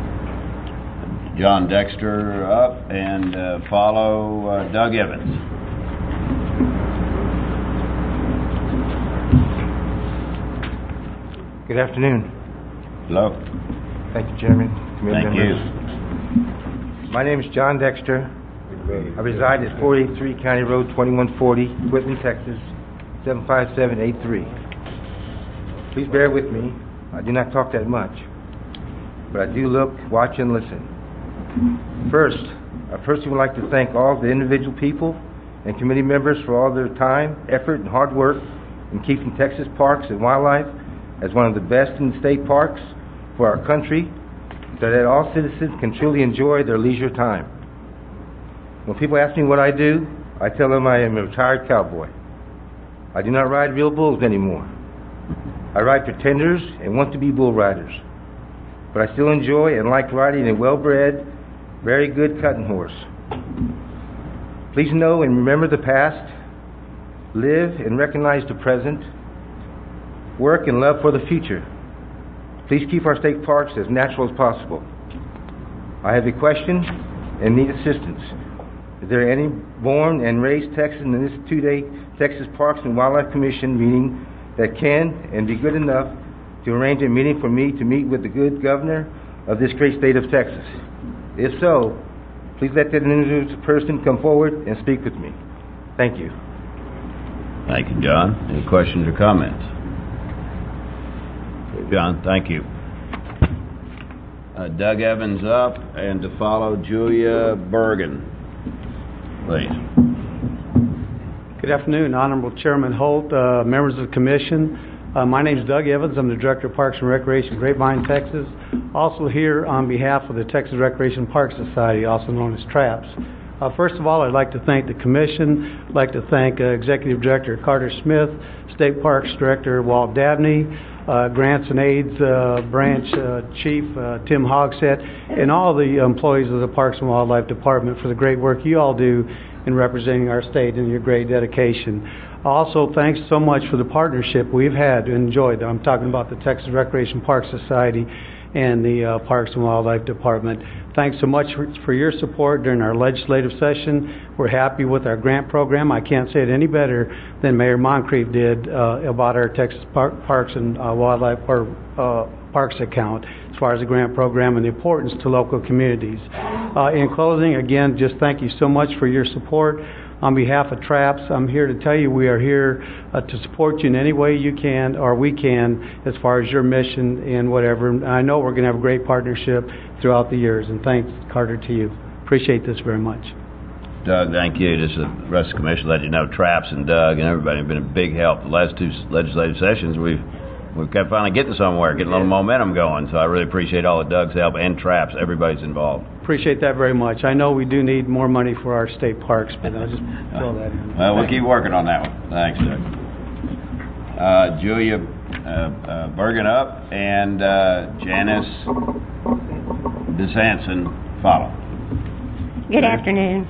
John Dexter up, and follow Doug Evans. Good afternoon. Hello. Thank you, Chairman. Thank you. My name is John Dexter. I reside at 483 County Road 2140, Whitman, Texas, 75783. Please bear with me. I do not talk that much, but I do look, watch, and listen. First, I personally would like to thank all the individual people and committee members for all their time, effort, and hard work in keeping Texas Parks and Wildlife as one of the best in state parks for our country, so that all citizens can truly enjoy their leisure time. When people ask me what I do, I tell them I am a retired cowboy. I do not ride real bulls anymore. I ride pretenders and want to be bull riders. But I still enjoy and like riding a well-bred, very good cutting horse. Please know and remember the past, live and recognize the present, work and love for the future. Please keep our state parks as natural as possible. I have a question and need assistance. Is there any born and raised Texan in this two-day Texas Parks and Wildlife Commission meeting that can and be good enough to arrange a meeting for me to meet with the good governor of this great state of Texas? If so, please let that individual person come forward and speak with me. Thank you. Thank you, John. Any questions or comments? John, thank you. Doug Evans up, and to follow Julia Bergen. Please. Good afternoon, Honorable Chairman Holt, members of the Commission. My name is Doug Evans. I'm the Director of Parks and Recreation, Grapevine, Texas. Also here on behalf of the Texas Recreation Park Society, also known as TRAPS. First of all, I'd like to thank the Commission. I'd like to thank Executive Director Carter Smith, State Parks Director Walt Dabney, Grants and Aids Branch Chief Tim Hogsett, and all the employees of the Parks and Wildlife Department for the great work you all do in representing our state and your great dedication. Also, thanks so much for the partnership we've had and enjoyed. I'm talking about the Texas Recreation Park Society and the Parks and Wildlife Department. Thanks so much for your support during our legislative session. We're happy with our grant program. I can't say it any better than Mayor Moncrief did about our Texas Parks and Wildlife Parks account as far as the grant program and the importance to local communities. In closing, again, just thank you so much for your support. On behalf of TRAPS, I'm here to tell you we are here to support you in any way you can or we can as far as your mission and whatever. And I know we're going to have a great partnership throughout the years. And thanks, Carter, to you. Appreciate this very much. Doug, thank you. Just the rest of the Commission let you know TRAPS and Doug and everybody have been a big help. The last two legislative sessions, we've kept finally getting somewhere, getting a little momentum going. So I really appreciate all of Doug's help and TRAPS. Everybody's involved. Appreciate that very much. I know we do need more money for our state parks, but I'll just throw that in. Well, we'll keep working on that one. Thanks, Doug. Julia Bergen up, and Janice DeSanson follow. Good afternoon.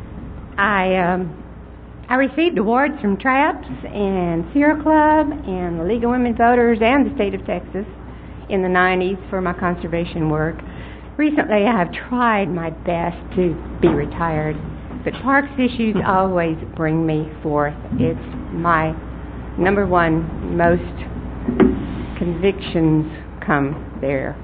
I received awards from TRAPS and Sierra Club and the League of Women Voters and the state of Texas in the 90s for my conservation work. Recently, I have tried my best to be retired, but parks issues always bring me forth. It's my number one most convictions come there.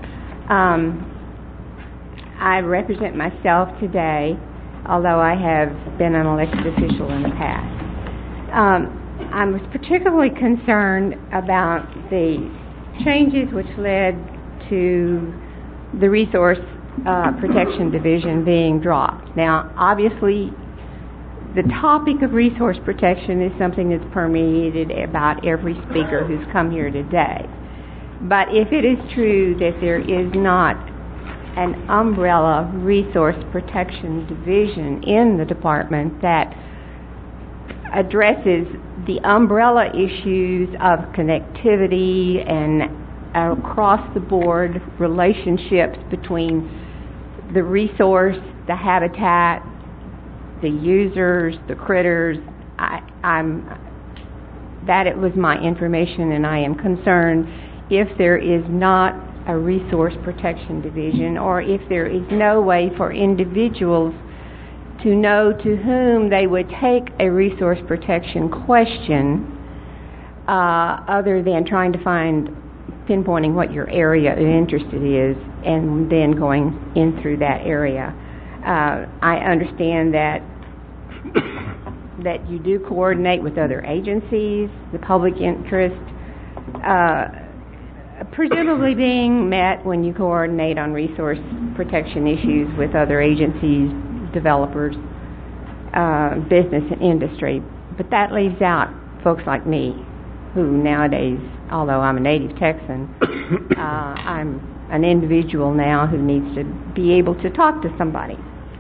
I represent myself today, although I have been an elected official in the past. I was particularly concerned about the changes which led to the Resource Protection Division being dropped. Now, obviously, the topic of resource protection is something that's permeated about every speaker who's come here today. But if it is true that there is not an umbrella resource protection division in the department that addresses the umbrella issues of connectivity and across-the-board relationships between the resource, the habitat, the users, the critters. That it was my information, and I am concerned if there is not a resource protection division, or if there is no way for individuals to know to whom they would take a resource protection question other than trying to pinpointing what your area of interest is and then going in through that area. I understand that you do coordinate with other agencies, the public interest presumably being met when you coordinate on resource protection issues with other agencies, developers, business and industry. But that leaves out folks like me who nowadays, although I'm a native Texan, I'm an individual now who needs to be able to talk to somebody.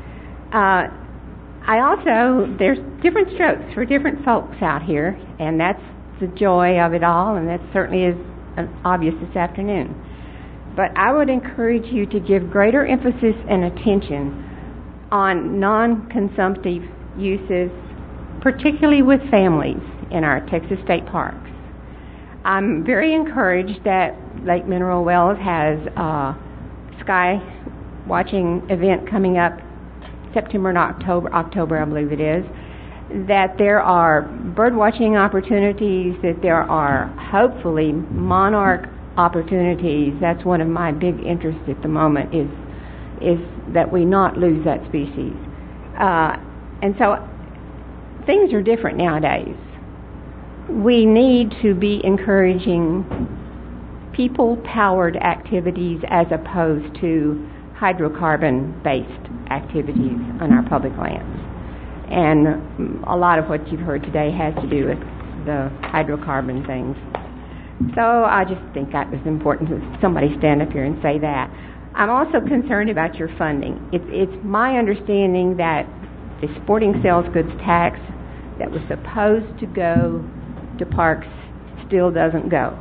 There's different strokes for different folks out here, and that's the joy of it all, and that certainly is obvious this afternoon. But I would encourage you to give greater emphasis and attention on non-consumptive uses, particularly with families in our Texas state parks. I'm very encouraged that Lake Mineral Wells has a sky watching event coming up September and October I believe it is, that there are bird watching opportunities, that there are hopefully monarch opportunities. That's one of my big interests at the moment is that we not lose that species. And so things are different nowadays. We need to be encouraging people-powered activities as opposed to hydrocarbon-based activities on our public lands. And a lot of what you've heard today has to do with the hydrocarbon things. So I just think that was important to somebody stand up here and say that. I'm also concerned about your funding. It's my understanding that the sporting sales goods tax that was supposed to go to parks still doesn't go.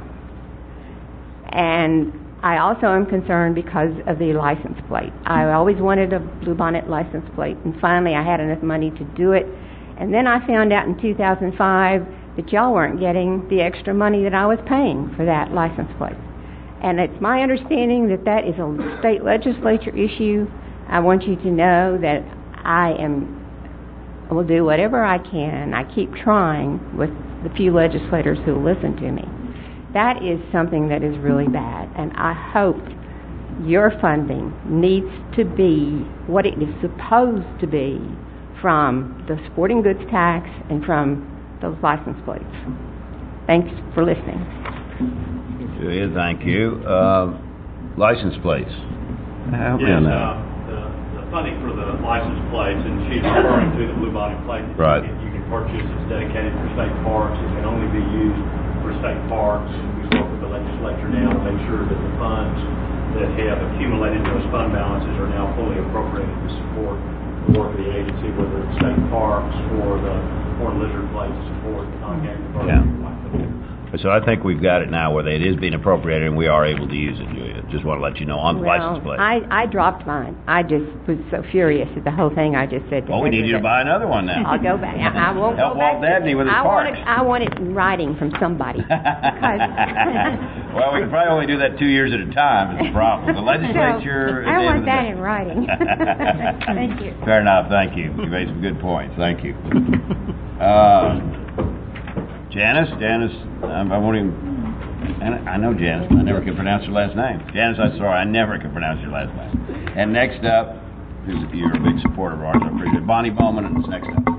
And I also am concerned because of the license plate. I always wanted a Bluebonnet license plate, and finally I had enough money to do it. And then I found out in 2005 that y'all weren't getting the extra money that I was paying for that license plate. And it's my understanding that that is a state legislature issue. I want you to know that I will do whatever I can. I keep trying with the few legislators who listen to me. That is something that is really bad, and I hope your funding needs to be what it is supposed to be from the sporting goods tax and from those license plates. Thanks for listening. Julia, thank you. License plates. Help me on that. The funding for the license plates, and she's referring to the Bluebonnet plate. Right. You can purchase. It's dedicated for state parks. It can only be used for state parks. We work with the legislature now to make sure that the funds that have accumulated those fund balances are now fully appropriated to support the work of the agency, whether it's state parks or the horned lizard plate to support non-game birds. So I think we've got it now where it is being appropriated and we are able to use it, Julia. Just want to let you know on the license plate. I dropped mine. I just was so furious at the whole thing. I just said to we need you to buy another one now. I'll go back. I won't help go back. Walt Dabney with his parks. I want it in writing from somebody. Well, we can probably only do that 2 years at a time is the problem. The legislature... I want that in writing. Thank you. Fair enough. Thank you. You made some good points. Thank you. Janice, I won't even... I know Janice. I never can pronounce her last name. Janice, I'm sorry. I never can pronounce your last name. And next up, you're a big supporter of ours. I appreciate it. Bonnie Bowman is next up.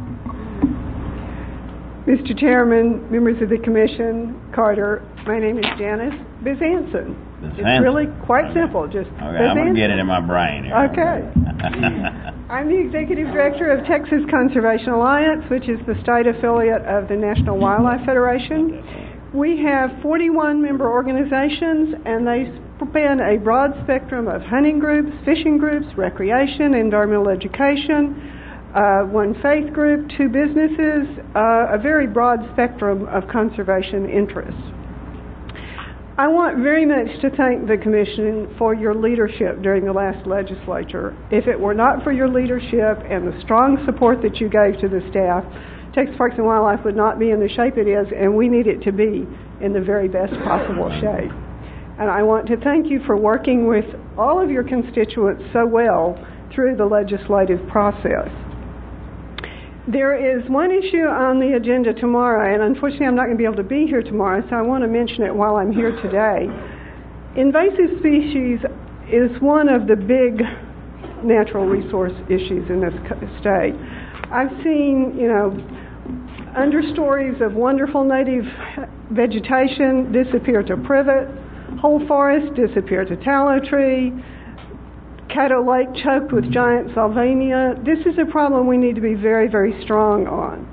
Mr. Chairman, members of the Commission, Carter, my name is Janice Bizanson. It's really quite simple, just Okay, I'm going to get it in my brain here. Okay. I'm the Executive Director of Texas Conservation Alliance, which is the state affiliate of the National Wildlife Federation. We have 41 member organizations, and they span a broad spectrum of hunting groups, fishing groups, recreation, environmental education, one faith group, 2 businesses, a very broad spectrum of conservation interests. I want very much to thank the Commission for your leadership during the last legislature. If it were not for your leadership and the strong support that you gave to the staff, Texas Parks and Wildlife would not be in the shape it is, and we need it to be in the very best possible shape. And I want to thank you for working with all of your constituents so well through the legislative process. There is one issue on the agenda tomorrow, and unfortunately I'm not going to be able to be here tomorrow, so I want to mention it while I'm here today. Invasive species is one of the big natural resource issues in this state. I've seen, understories of wonderful native vegetation disappear to privet, whole forests disappear to tallow tree, Caddo Lake choked with giant salvinia. This is a problem we need to be very, very strong on.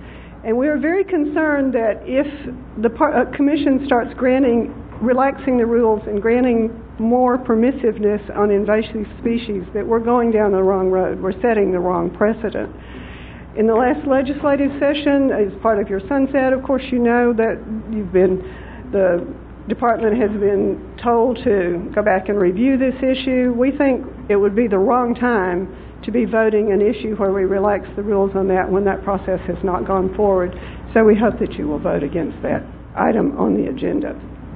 And we are very concerned that if the Commission starts relaxing the rules and granting more permissiveness on invasive species, that we're going down the wrong road. We're setting the wrong precedent. In the last legislative session, as part of your sunset, of course, you know that the department has been told to go back and review this issue. We think it would be the wrong time to be voting an issue where we relax the rules on that when that process has not gone forward. So we hope that you will vote against that item on the agenda.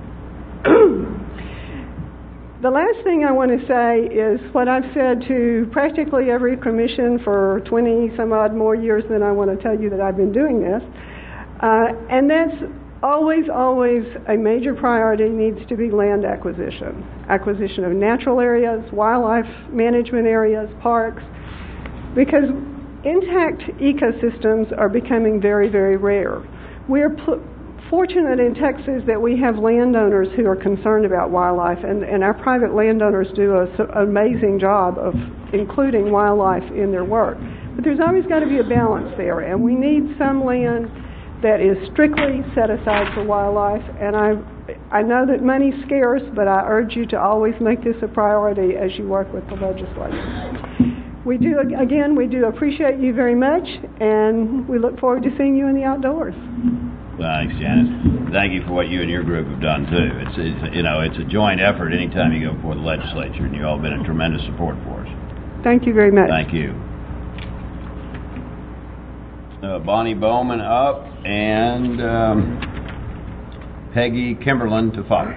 The last thing I want to say is what I've said to practically every commission for 20 some odd more years than I want to tell you that I've been doing this. And that's always a major priority needs to be land acquisition. Acquisition of natural areas, wildlife management areas, parks, because intact ecosystems are becoming very, very rare. We are fortunate in Texas that we have landowners who are concerned about wildlife, and our private landowners do an amazing job of including wildlife in their work. But there's always got to be a balance there, and we need some land that is strictly set aside for wildlife. And I know that money's scarce, but I urge you to always make this a priority as you work with the legislature. We do appreciate you very much, and we look forward to seeing you in the outdoors. Thanks, Janice. Thank you for what you and your group have done too. It's a joint effort anytime you go before the legislature, and you've all been a tremendous support for us. Thank you very much. Thank you. Bonnie Bowman up, and Peggy Kimberlin to follow.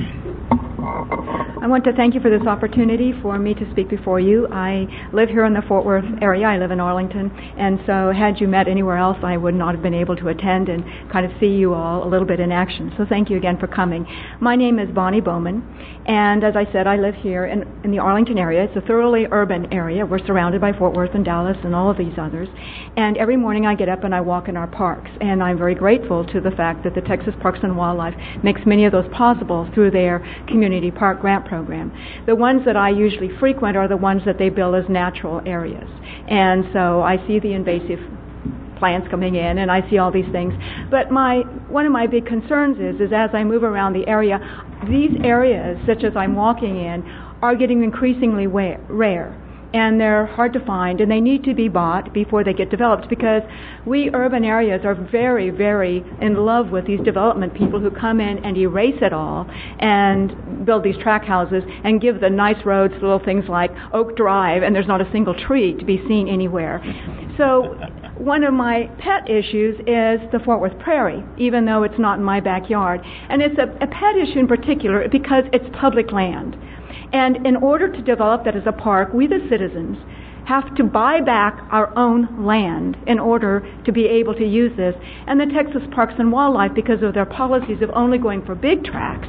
I want to thank you for this opportunity for me to speak before you. I live here in the Fort Worth area. I live in Arlington, and so had you met anywhere else, I would not have been able to attend and kind of see you all a little bit in action. So thank you again for coming. My name is Bonnie Bowman, and as I said, I live here in the Arlington area. It's a thoroughly urban area. We're surrounded by Fort Worth and Dallas and all of these others. And every morning I get up and I walk in our parks, and I'm very grateful to the fact that the Texas Parks and Wildlife makes many of those possible through their community park grant program. The ones that I usually frequent are the ones that they bill as natural areas. And so I see the invasive plants coming in, and I see all these things. But one of my big concerns is as I move around the area, these areas, such as I'm walking in, are getting increasingly rare. And they're hard to find, and they need to be bought before they get developed, because we urban areas are very, very in love with these development people who come in and erase it all and build these track houses and give the nice roads little things like Oak Drive, and there's not a single tree to be seen anywhere. So one of my pet issues is the Fort Worth Prairie, even though it's not in my backyard. And it's a pet issue in particular because it's public land. And in order to develop that as a park, we the citizens have to buy back our own land in order to be able to use this. And the Texas Parks and Wildlife, because of their policies of only going for big tracts,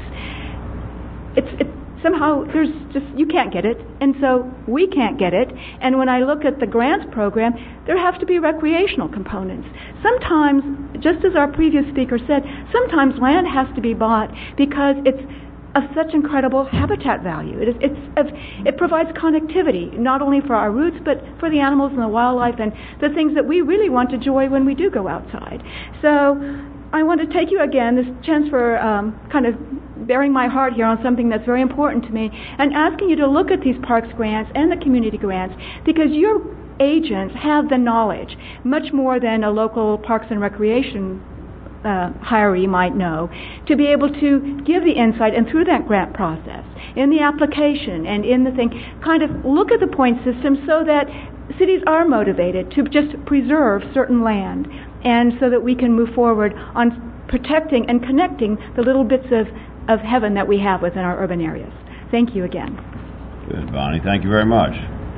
somehow you can't get it, and so we can't get it. And when I look at the grants program, there have to be recreational components. Sometimes, just as our previous speaker said, sometimes land has to be bought because it's of such incredible habitat value. It provides connectivity, not only for our roots, but for the animals and the wildlife and the things that we really want to enjoy when we do go outside. So I want to take you again, this chance for kind of bearing my heart here on something that's very important to me, and asking you to look at these parks grants and the community grants, because your agents have the knowledge, much more than a local parks and recreation hiree might know, to be able to give the insight, and through that grant process, in the application and in the thing, kind of look at the point system so that cities are motivated to just preserve certain land, and so that we can move forward on protecting and connecting the little bits of heaven that we have within our urban areas. Thank you again. Good, Bonnie. Thank you very much.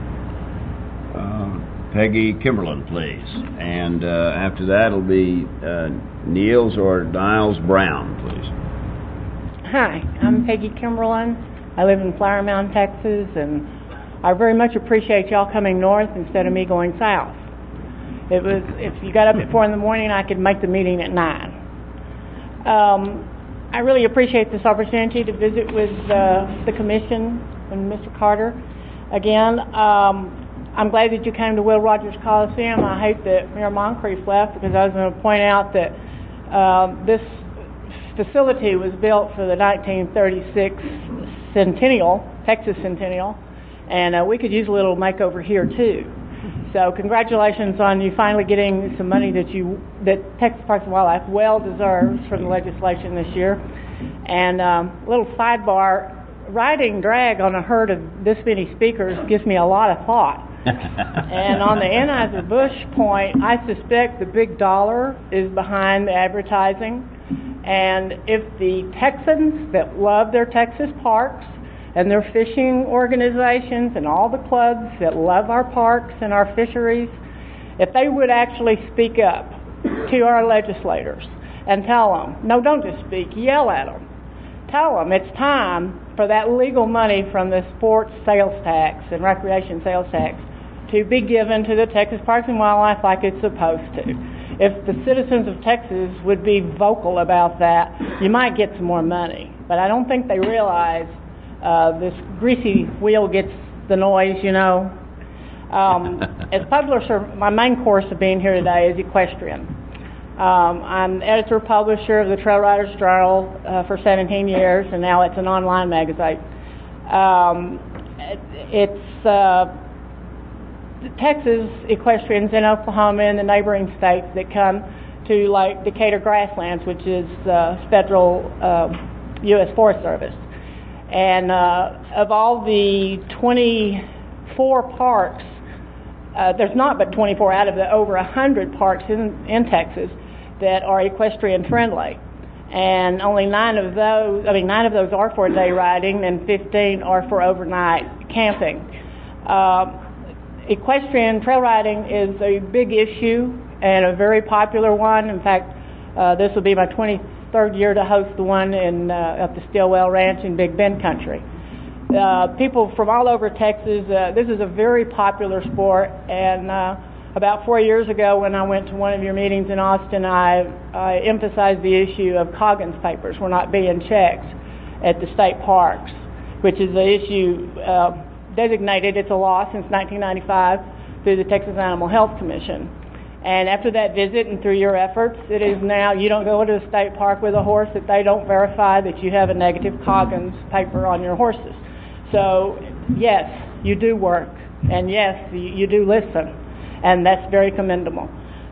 Peggy Kimberlin, please. And after that, it'll be Niels or Niles Brown, please. Hi, I'm Peggy Kimberlin. I live in Flower Mound, Texas, and I very much appreciate y'all coming north instead of me going south. If you got up at 4 in the morning, I could make the meeting at 9. I really appreciate this opportunity to visit with the commission and Mr. Carter. Again, I'm glad that you came to Will Rogers Coliseum. I hate that Mayor Moncrief left because I was going to point out that this facility was built for the 1936 centennial, Texas Centennial, and we could use a little makeover here too. So congratulations on you finally getting some money that Texas Parks and Wildlife well deserves from the legislation this year. And a little sidebar, riding drag on a herd of this many speakers gives me a lot of thought. And on the Anheuser-Busch point, I suspect the big dollar is behind the advertising. And if the Texans that love their Texas parks and their fishing organizations and all the clubs that love our parks and our fisheries, if they would actually speak up to our legislators and tell them, no, don't just speak, yell at them. Tell them it's time for that legal money from the sports sales tax and recreation sales tax to be given to the Texas Parks and Wildlife like it's supposed to. If the citizens of Texas would be vocal about that, you might get some more money. But I don't think they realize this greasy wheel gets the noise, you know. As publisher, my main course of being here today is equestrian. I'm editor-publisher of the Trail Riders Journal for 17 years, and now it's an online magazine. It's Texas equestrians in Oklahoma and the neighboring states that come to like Decatur Grasslands, which is federal U.S. Forest Service. And of all the 24 parks, there's not but 24 out of the over 100 parks in Texas that are equestrian friendly. And only 9 of those are for day riding and 15 are for overnight camping. Equestrian trail riding is a big issue and a very popular one. In fact, this will be my 23rd year to host the one at the Stillwell Ranch in Big Bend country. People from all over Texas, this is a very popular sport, and about 4 years ago when I went to one of your meetings in Austin, I emphasized the issue of Coggins papers were not being checked at the state parks, which is the issue designated, it's a law since 1995 through the Texas Animal Health Commission. And after that visit and through your efforts, it is now you don't go to a state park with a horse that they don't verify that you have a negative Coggins paper on your horses. So, yes, you do work, and yes, you do listen, and that's very commendable.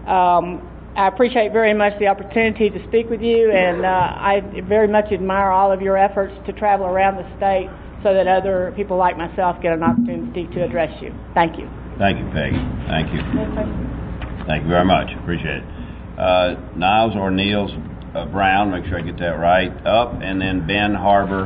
I appreciate very much the opportunity to speak with you, and I very much admire all of your efforts to travel around the state so that other people like myself get an opportunity to address you. Thank you. Thank you, Peggy. Thank you. Thank you very much. Appreciate it. Niles or Niels Brown, make sure I get that right, up, and then Ben Harbor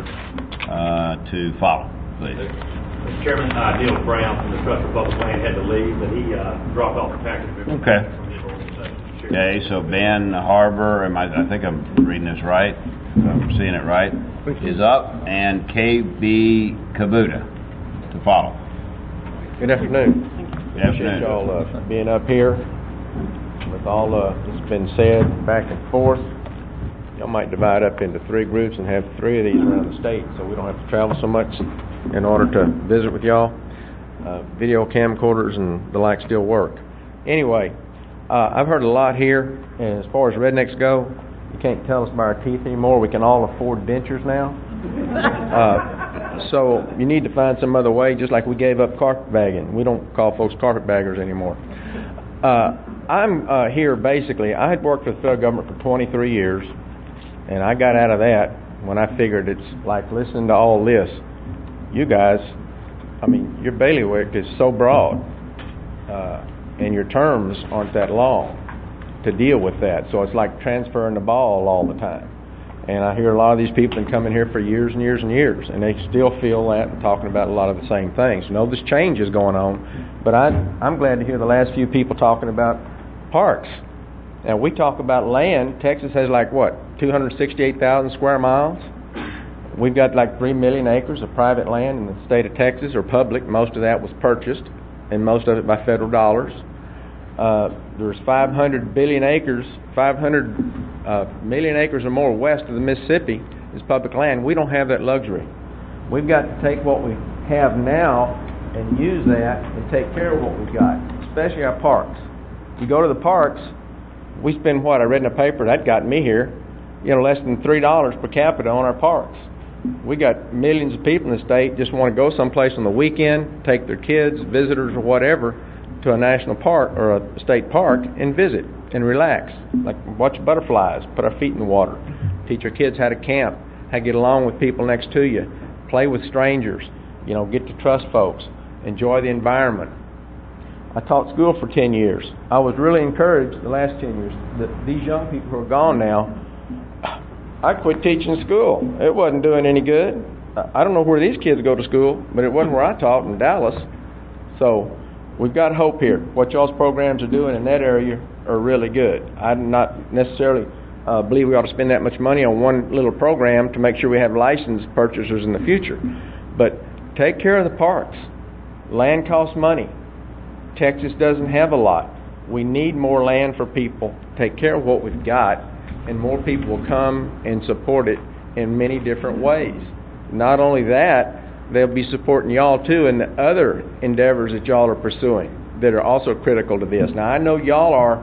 to follow, please. Mr. Chairman, Neil Brown from the Trust for Public Land had to leave, but he dropped off the package. Okay. Okay, so Ben Harbor, I think I'm reading this right, I'm seeing it right, is up, and KB Kabuta to follow. Good afternoon. Good afternoon. Appreciate y'all being up here with all that's been said back and forth. Y'all might divide up into 3 groups and have 3 of these around the state so we don't have to travel so much in order to visit with y'all. Video camcorders and the like still work. Anyway, I've heard a lot here, and as far as rednecks go, you can't tell us by our teeth anymore. We can all afford dentures now. So you need to find some other way, just like we gave up carpetbagging. We don't call folks carpetbaggers anymore. I'm here basically, I had worked for the federal government for 23 years, and I got out of that when I figured it's like listening to all this. You guys, your bailiwick is so broad, and your terms aren't that long to deal with that. So it's like transferring the ball all the time. And I hear a lot of these people have been coming here for years and years and years, and they still feel that and talking about a lot of the same things. This change is going on, but I'm glad to hear the last few people talking about parks. Now, we talk about land. Texas has 268,000 square miles. We've got 3 million acres of private land in the state of Texas, or public. Most of that was purchased, and most of it by federal dollars. There's 500 million acres or more west of the Mississippi is public land. We don't have that luxury. We've got to take what we have now and use that and take care of what we've got, especially our parks. You go to the parks, we spend what I read in the paper, that got me here, less than $3 per capita on our parks. We got millions of people in the state just want to go someplace on the weekend, take their kids, visitors or whatever, to a national park or a state park and visit and relax, like watch butterflies, put our feet in the water, teach our kids how to camp, how to get along with people next to you, play with strangers, get to trust folks, enjoy the environment. I taught school for 10 years. I was really encouraged the last 10 years that these young people who are gone now, I quit teaching school. It wasn't doing any good. I don't know where these kids go to school, but it wasn't where I taught in Dallas. So we've got hope here. What y'all's programs are doing in that area are really good. I do not necessarily believe we ought to spend that much money on one little program to make sure we have licensed purchasers in the future. But take care of the parks. Land costs money. Texas doesn't have a lot. We need more land for people. Take care of what we've got, and more people will come and support it in many different ways. Not only that, they'll be supporting y'all too in the other endeavors that y'all are pursuing that are also critical to this. Now I know y'all are,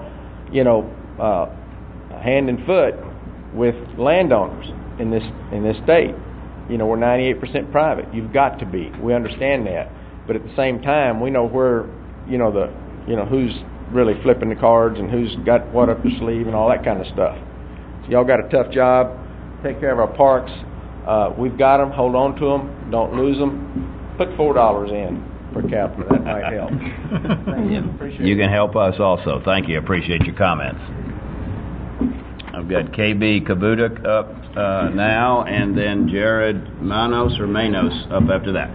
hand and foot with landowners in this state. We're 98% private. You've got to be. We understand that. But at the same time, we know where, who's really flipping the cards and who's got what up their sleeve and all that kind of stuff. So y'all got a tough job. Take care of our parks. We've got them. Hold on to them. Don't lose them. Put $4 in per capita. That might help. Thank you. Appreciate You can help us also. Thank you. Appreciate your comments. I've got KB Kabuta up now, and then Jared Manos up after that.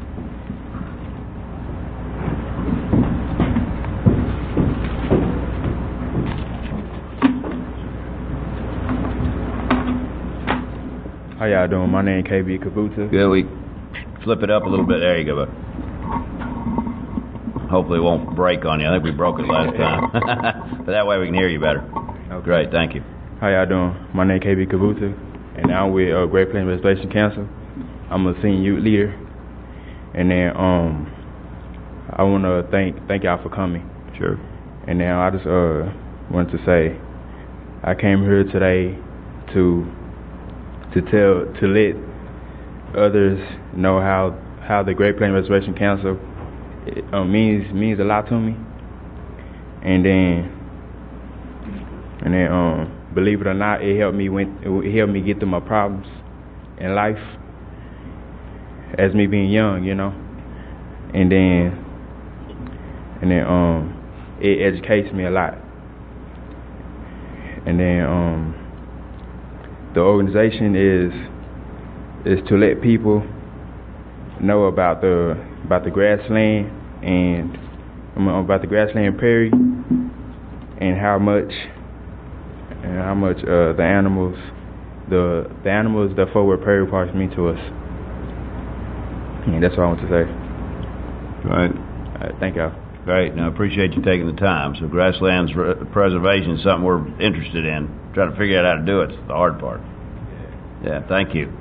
How y'all doing? My name is KB Kabuta. Good. We flip it up a little bit. There you go. Hopefully it won't break on you. I think we broke it last time. But that way we can hear you better. Okay. Great. Thank you. How y'all doing? My name is KB Kabuta, and I'm with Great Plains Restoration Council. I'm a senior youth leader. And then I want to thank y'all for coming. Sure. And then I just wanted to say I came here today to let others know how the Great Plains Restoration Council means a lot to me, and then believe it or not, it helped me get through my problems in life as me being young, and then it educates me a lot, and then the organization is to let people know about the grassland and about the grassland prairie and how much the animals the Fort Worth Prairie Parks mean to us. And that's what I want to say. Right. Thank y'all. Great. Now, I appreciate you taking the time. So grasslands preservation is something we're interested in. Trying to figure out how to do it. It's the hard part. Yeah, thank you.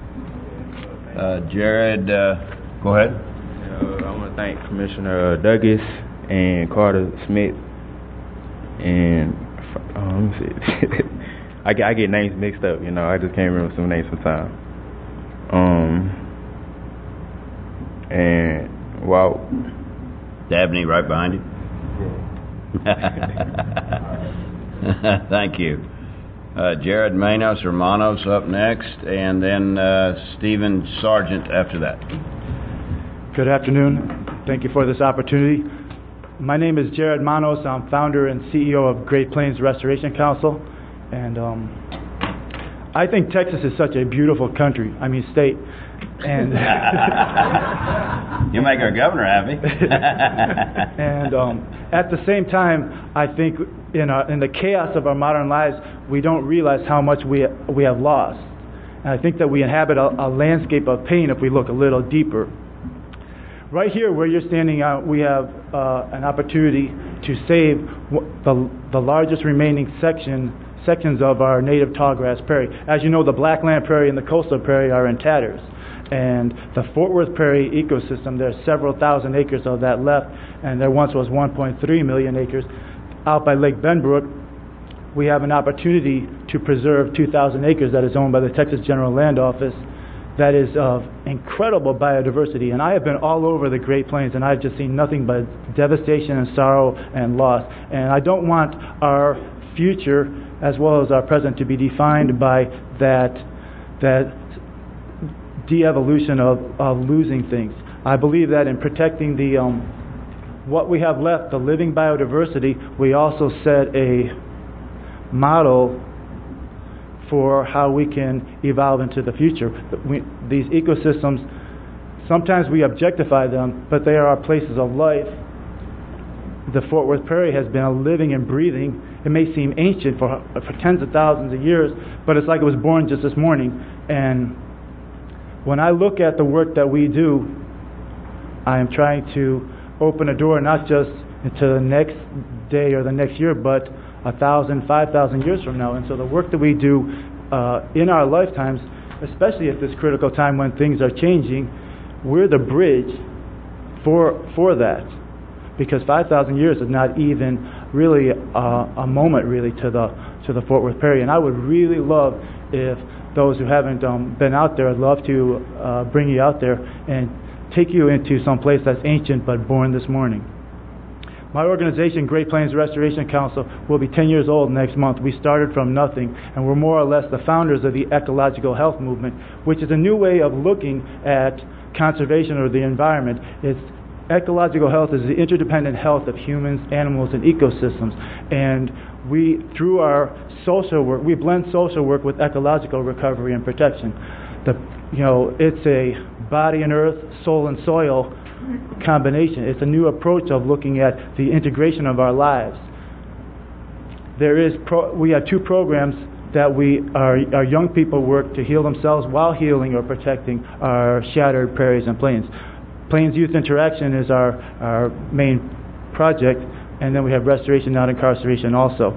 Jared, go ahead. I want to thank Commissioner Douglas and Carter Smith. And let me see. I get names mixed up, I just can't remember some names sometimes. And Walt. Dabney right behind you. Thank you. Jared Manos up next, and then Stephen Sargent after that. Good afternoon. Thank you for this opportunity. My name is Jared Manos. I'm founder and CEO of Great Plains Restoration Council, and I think Texas is such a beautiful state. And you make our governor happy. And at the same time, I think in the chaos of our modern lives, we don't realize how much we have lost. And I think that we inhabit a landscape of pain if we look a little deeper. Right here, where you're standing out, we have an opportunity to save the largest remaining sections of our native tallgrass prairie. As you know, the Blackland Prairie and the Coastal Prairie are in tatters. And the Fort Worth Prairie ecosystem, there's several thousand acres of that left, and there once was 1.3 million acres. Out by Lake Benbrook, we have an opportunity to preserve 2,000 acres that is owned by the Texas General Land Office that is of incredible biodiversity. And I have been all over the Great Plains, and I've just seen nothing but devastation and sorrow and loss. And I don't want our future as well as our present to be defined by that de-evolution of losing things. I believe that in protecting the what we have left, the living biodiversity, we also set a model for how we can evolve into the future. These ecosystems, sometimes we objectify them, but they are our places of life. The Fort Worth Prairie has been a living and breathing. It may seem ancient for tens of thousands of years, but it's like it was born just this morning. And when I look at the work that we do, I am trying to open a door not just into the next day or the next year, but 1,000, 5,000 years from now. And so the work that we do in our lifetimes, especially at this critical time when things are changing, we're the bridge for that. Because 5,000 years is not even really a moment really to the Fort Worth Prairie. And I would really love if those who haven't been out there, I'd love to bring you out there and take you into some place that's ancient but born this morning. My organization, Great Plains Restoration Council, will be 10 years old next month. We started from nothing, and we're more or less the founders of the ecological health movement, which is a new way of looking at conservation or the environment. Ecological health is the interdependent health of humans, animals, and ecosystems. And we, through our social work, we blend social work with ecological recovery and protection. It's a body and earth, soul and soil combination. It's a new approach of looking at the integration of our lives. We have two programs that our young people work to heal themselves while healing or protecting our shattered prairies and plains. Plains Youth Interaction is our main project, and then we have Restoration Not Incarceration also.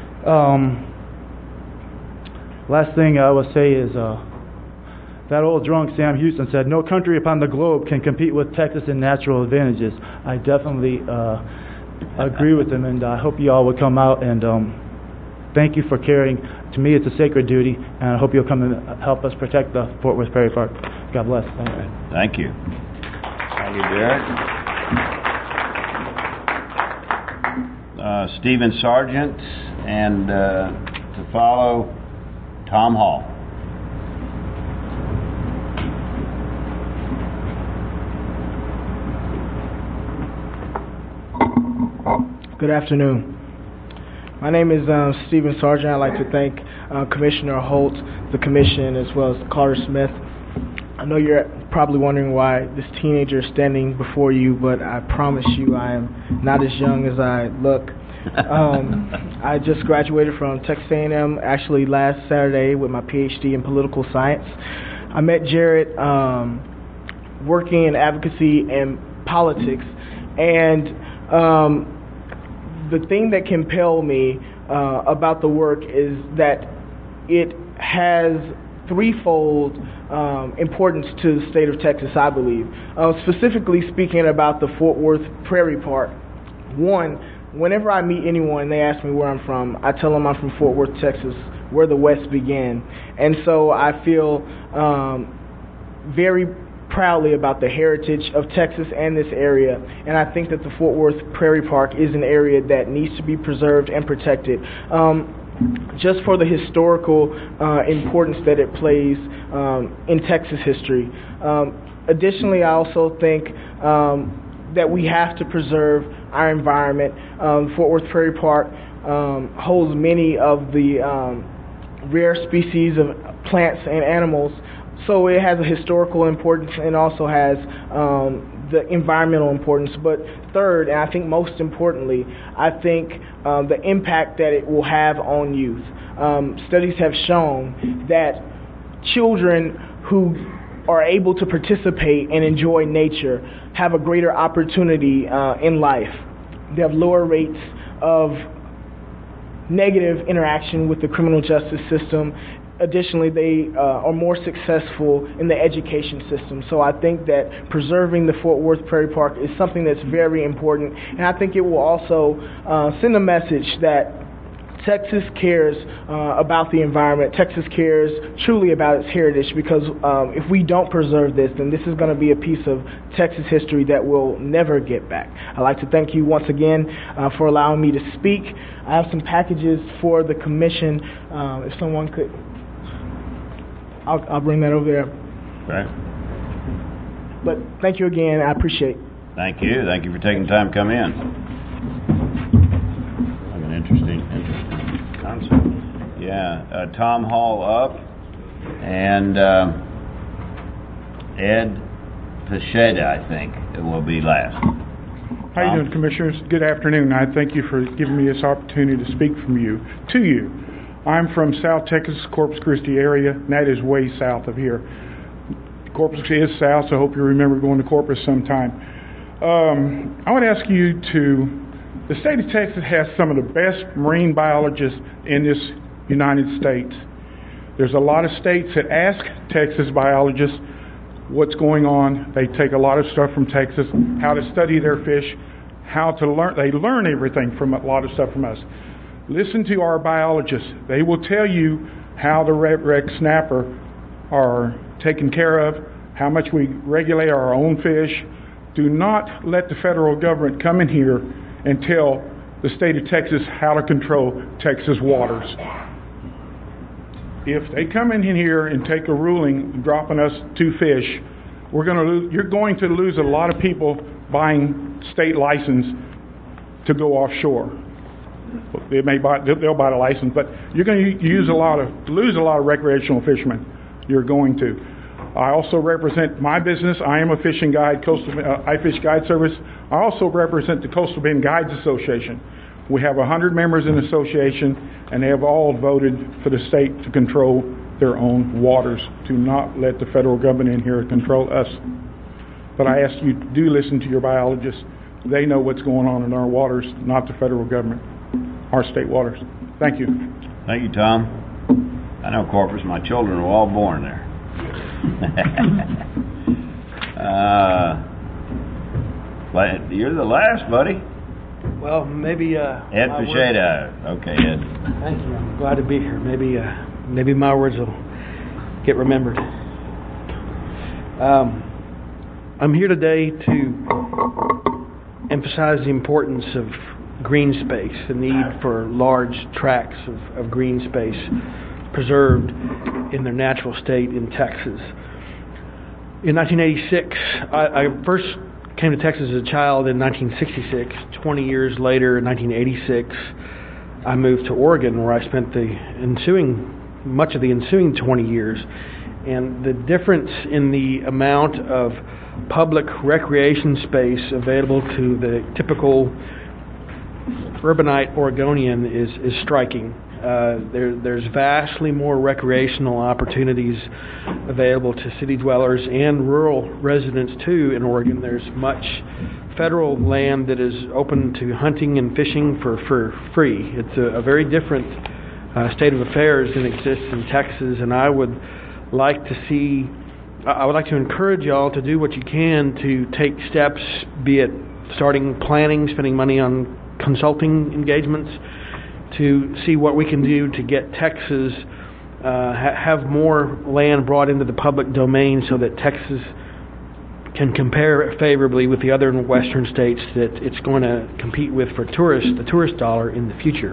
Last thing I will say is that old drunk Sam Houston said, "No country upon the globe can compete with Texas in natural advantages." I definitely agree with him, and I hope you all will come out and thank you for caring. To me, it's a sacred duty, and I hope you'll come and help us protect the Fort Worth Prairie Park. God bless. Thank you. Thank you, Derek. Stephen Sargent, and to follow, Tom Hall. Good afternoon. My name is Stephen Sargent. I'd like to thank Commissioner Holt, the Commission, as well as Carter Smith. I know you're probably wondering why this teenager is standing before you, but I promise you I am not as young as I look. I just graduated from Texas A&M actually last Saturday with my PhD in political science. I met Jared working in advocacy and politics, and the thing that compelled me about the work is that it has threefold importance to the state of Texas, I believe. Specifically speaking about the Fort Worth Prairie Park. One, whenever I meet anyone and they ask me where I'm from, I tell them I'm from Fort Worth, Texas, where the West began. And so I feel very proudly about the heritage of Texas and this area, and I think that the Fort Worth Prairie Park is an area that needs to be preserved and protected, just for the historical importance that it plays in Texas history. Additionally, I also think that we have to preserve our environment. Fort Worth Prairie Park holds many of the rare species of plants and animals. So it has a historical importance and also has the environmental importance. But third, and I think most importantly, I think the impact that it will have on youth. Studies have shown that children who are able to participate and enjoy nature have a greater opportunity in life. They have lower rates of negative interaction with the criminal justice system, additionally, they are more successful in the education system. So I think that preserving the Fort Worth Prairie Park is something that's very important, and I think it will also send a message that Texas cares about the environment. Texas cares truly about its heritage, because if we don't preserve this, then this is going to be a piece of Texas history that we'll never get back. I'd like to thank you once again for allowing me to speak. I have some packages for the commission. If someone could, I'll bring that over there. Okay. But thank you again. I appreciate it. Thank you. Thank you for taking the time to come in. An interesting concept. Yeah, Tom Hall up, and Ed Pichetta, I think, will be last. How you doing, Commissioners? Good afternoon. I thank you for giving me this opportunity to speak to you. I'm from South Texas, Corpus Christi area, and that is way south of here. Corpus is south, so I hope you remember going to Corpus sometime. I would ask you the state of Texas has some of the best marine biologists in this United States. There's a lot of states that ask Texas biologists what's going on. They take a lot of stuff from Texas, how to study their fish, how to learn. They learn everything from a lot of stuff from us. Listen to our biologists. They will tell you how the red wreck snapper are taken care of, how much we regulate our own fish. Do not let the federal government come in here and tell the state of Texas how to control Texas waters. If they come in here and take a ruling dropping us 2 fish, you're going to lose a lot of people buying state license to go offshore. They'll buy the license, but you're going to lose a lot of recreational fishermen. You're going to. I also represent my business. I am a fishing guide, I Fish Guide Service. I also represent the Coastal Bend Guides Association. We have 100 members in the association, and they have all voted for the state to control their own waters, to not let the federal government in here control us. But I ask you, do listen to your biologists. They know what's going on in our waters, not the federal government, our state waters. Thank you. Thank you, Tom. I know Corpus. My children were all born there. But you're the last, buddy. Well, maybe Ed Pichetta. Okay, Ed. Thank you. I'm glad to be here. Maybe my words will get remembered. I'm here today to emphasize the importance of green space, the need for large tracts of green space preserved in their natural state in Texas. In 1986, I first came to Texas as a child in 1966. 20 years later, in 1986, I moved to Oregon, where I spent much of the ensuing 20 years. And the difference in the amount of public recreation space available to the typical urbanite Oregonian is striking. There's vastly more recreational opportunities available to city dwellers and rural residents too in Oregon. There's much federal land that is open to hunting and fishing for free. It's a very different state of affairs than exists in Texas, and I would like to encourage y'all to do what you can to take steps, be it starting planning, spending money on consulting engagements, to see what we can do to get Texas, have more land brought into the public domain so that Texas can compare favorably with the other western states that it's going to compete with for the tourist dollar in the future.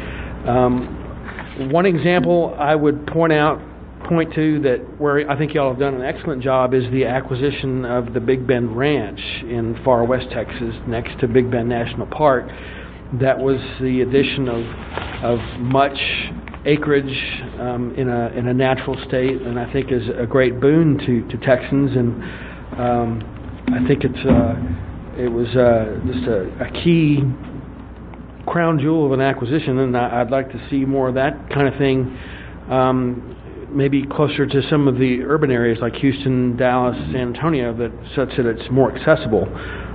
One example I would point to that where I think y'all have done an excellent job is the acquisition of the Big Bend Ranch in far west Texas next to Big Bend National Park. That was the addition of much acreage in a natural state, and I think is a great boon to Texans. And I think it was just a key crown jewel of an acquisition, and I'd like to see more of that kind of thing. Maybe closer to some of the urban areas like Houston, Dallas, San Antonio, such that it's more accessible.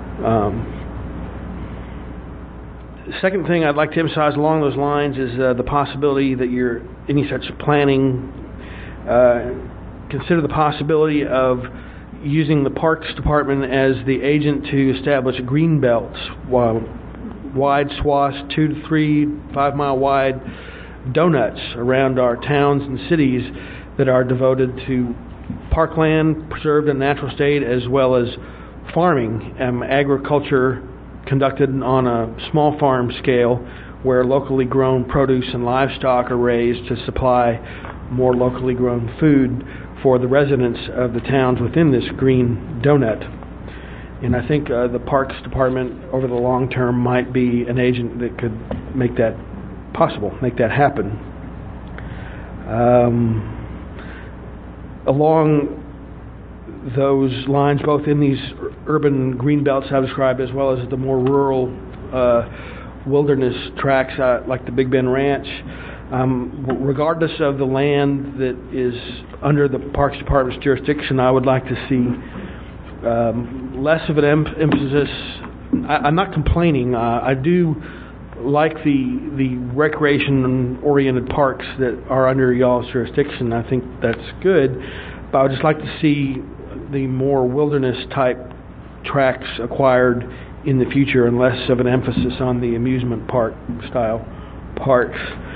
The second thing I'd like to emphasize along those lines is the possibility that any such planning consider the possibility of using the Parks Department as the agent to establish green belts, wide swaths, 2 to 3, 5 mile wide donuts around our towns and cities that are devoted to parkland preserved in a natural state, as well as farming, agriculture conducted on a small farm scale where locally grown produce and livestock are raised to supply more locally grown food for the residents of the towns within this green donut. And I think the Parks Department over the long term might be an agent that could make that possible, make that happen. Along those lines, both in these urban green belts I've described, as well as the more rural wilderness tracts like the Big Bend Ranch, regardless of the land that is under the Parks Department's jurisdiction, I would like to see less of an emphasis. I'm not complaining. I do like the recreation-oriented parks that are under y'all's jurisdiction. I think that's good, but I would just like to see the more wilderness-type tracts acquired in the future, and less of an emphasis on the amusement park-style parks.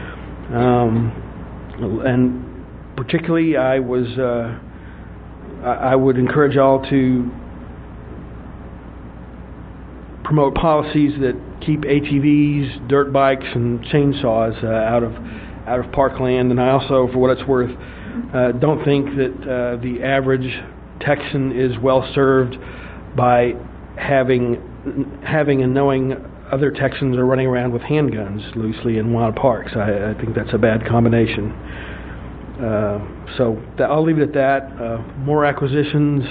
And particularly, I would encourage y'all to promote policies that keep ATVs, dirt bikes, and chainsaws out of parkland. And I also, for what it's worth, don't think that the average Texan is well served by having and knowing other Texans are running around with handguns loosely in wild parks. I think that's a bad combination. So I'll leave it at that. More acquisitions,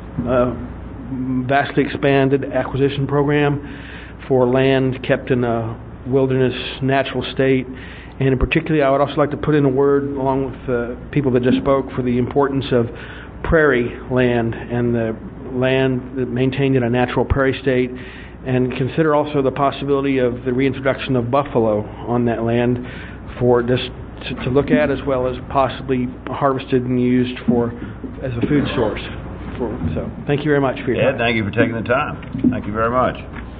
vastly expanded acquisition program for land kept in a wilderness natural state. And in particular, I would also like to put in a word, along with the people that just spoke, for the importance of prairie land and the land maintained in a natural prairie state, and consider also the possibility of the reintroduction of buffalo on that land for just to look at, as well as possibly harvested and used as a food source. So thank you very much for your time. Thank you for taking the time. Thank you very much.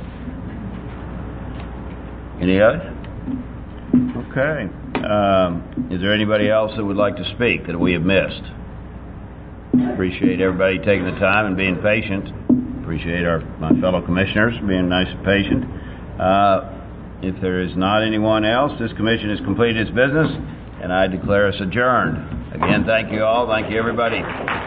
Any others? Okay. Is there anybody else that would like to speak that we have missed? Appreciate everybody taking the time and being patient. Appreciate my fellow commissioners being nice and patient. If there is not anyone else, this commission has completed its business, and I declare us adjourned. Again, thank you all. Thank you, everybody.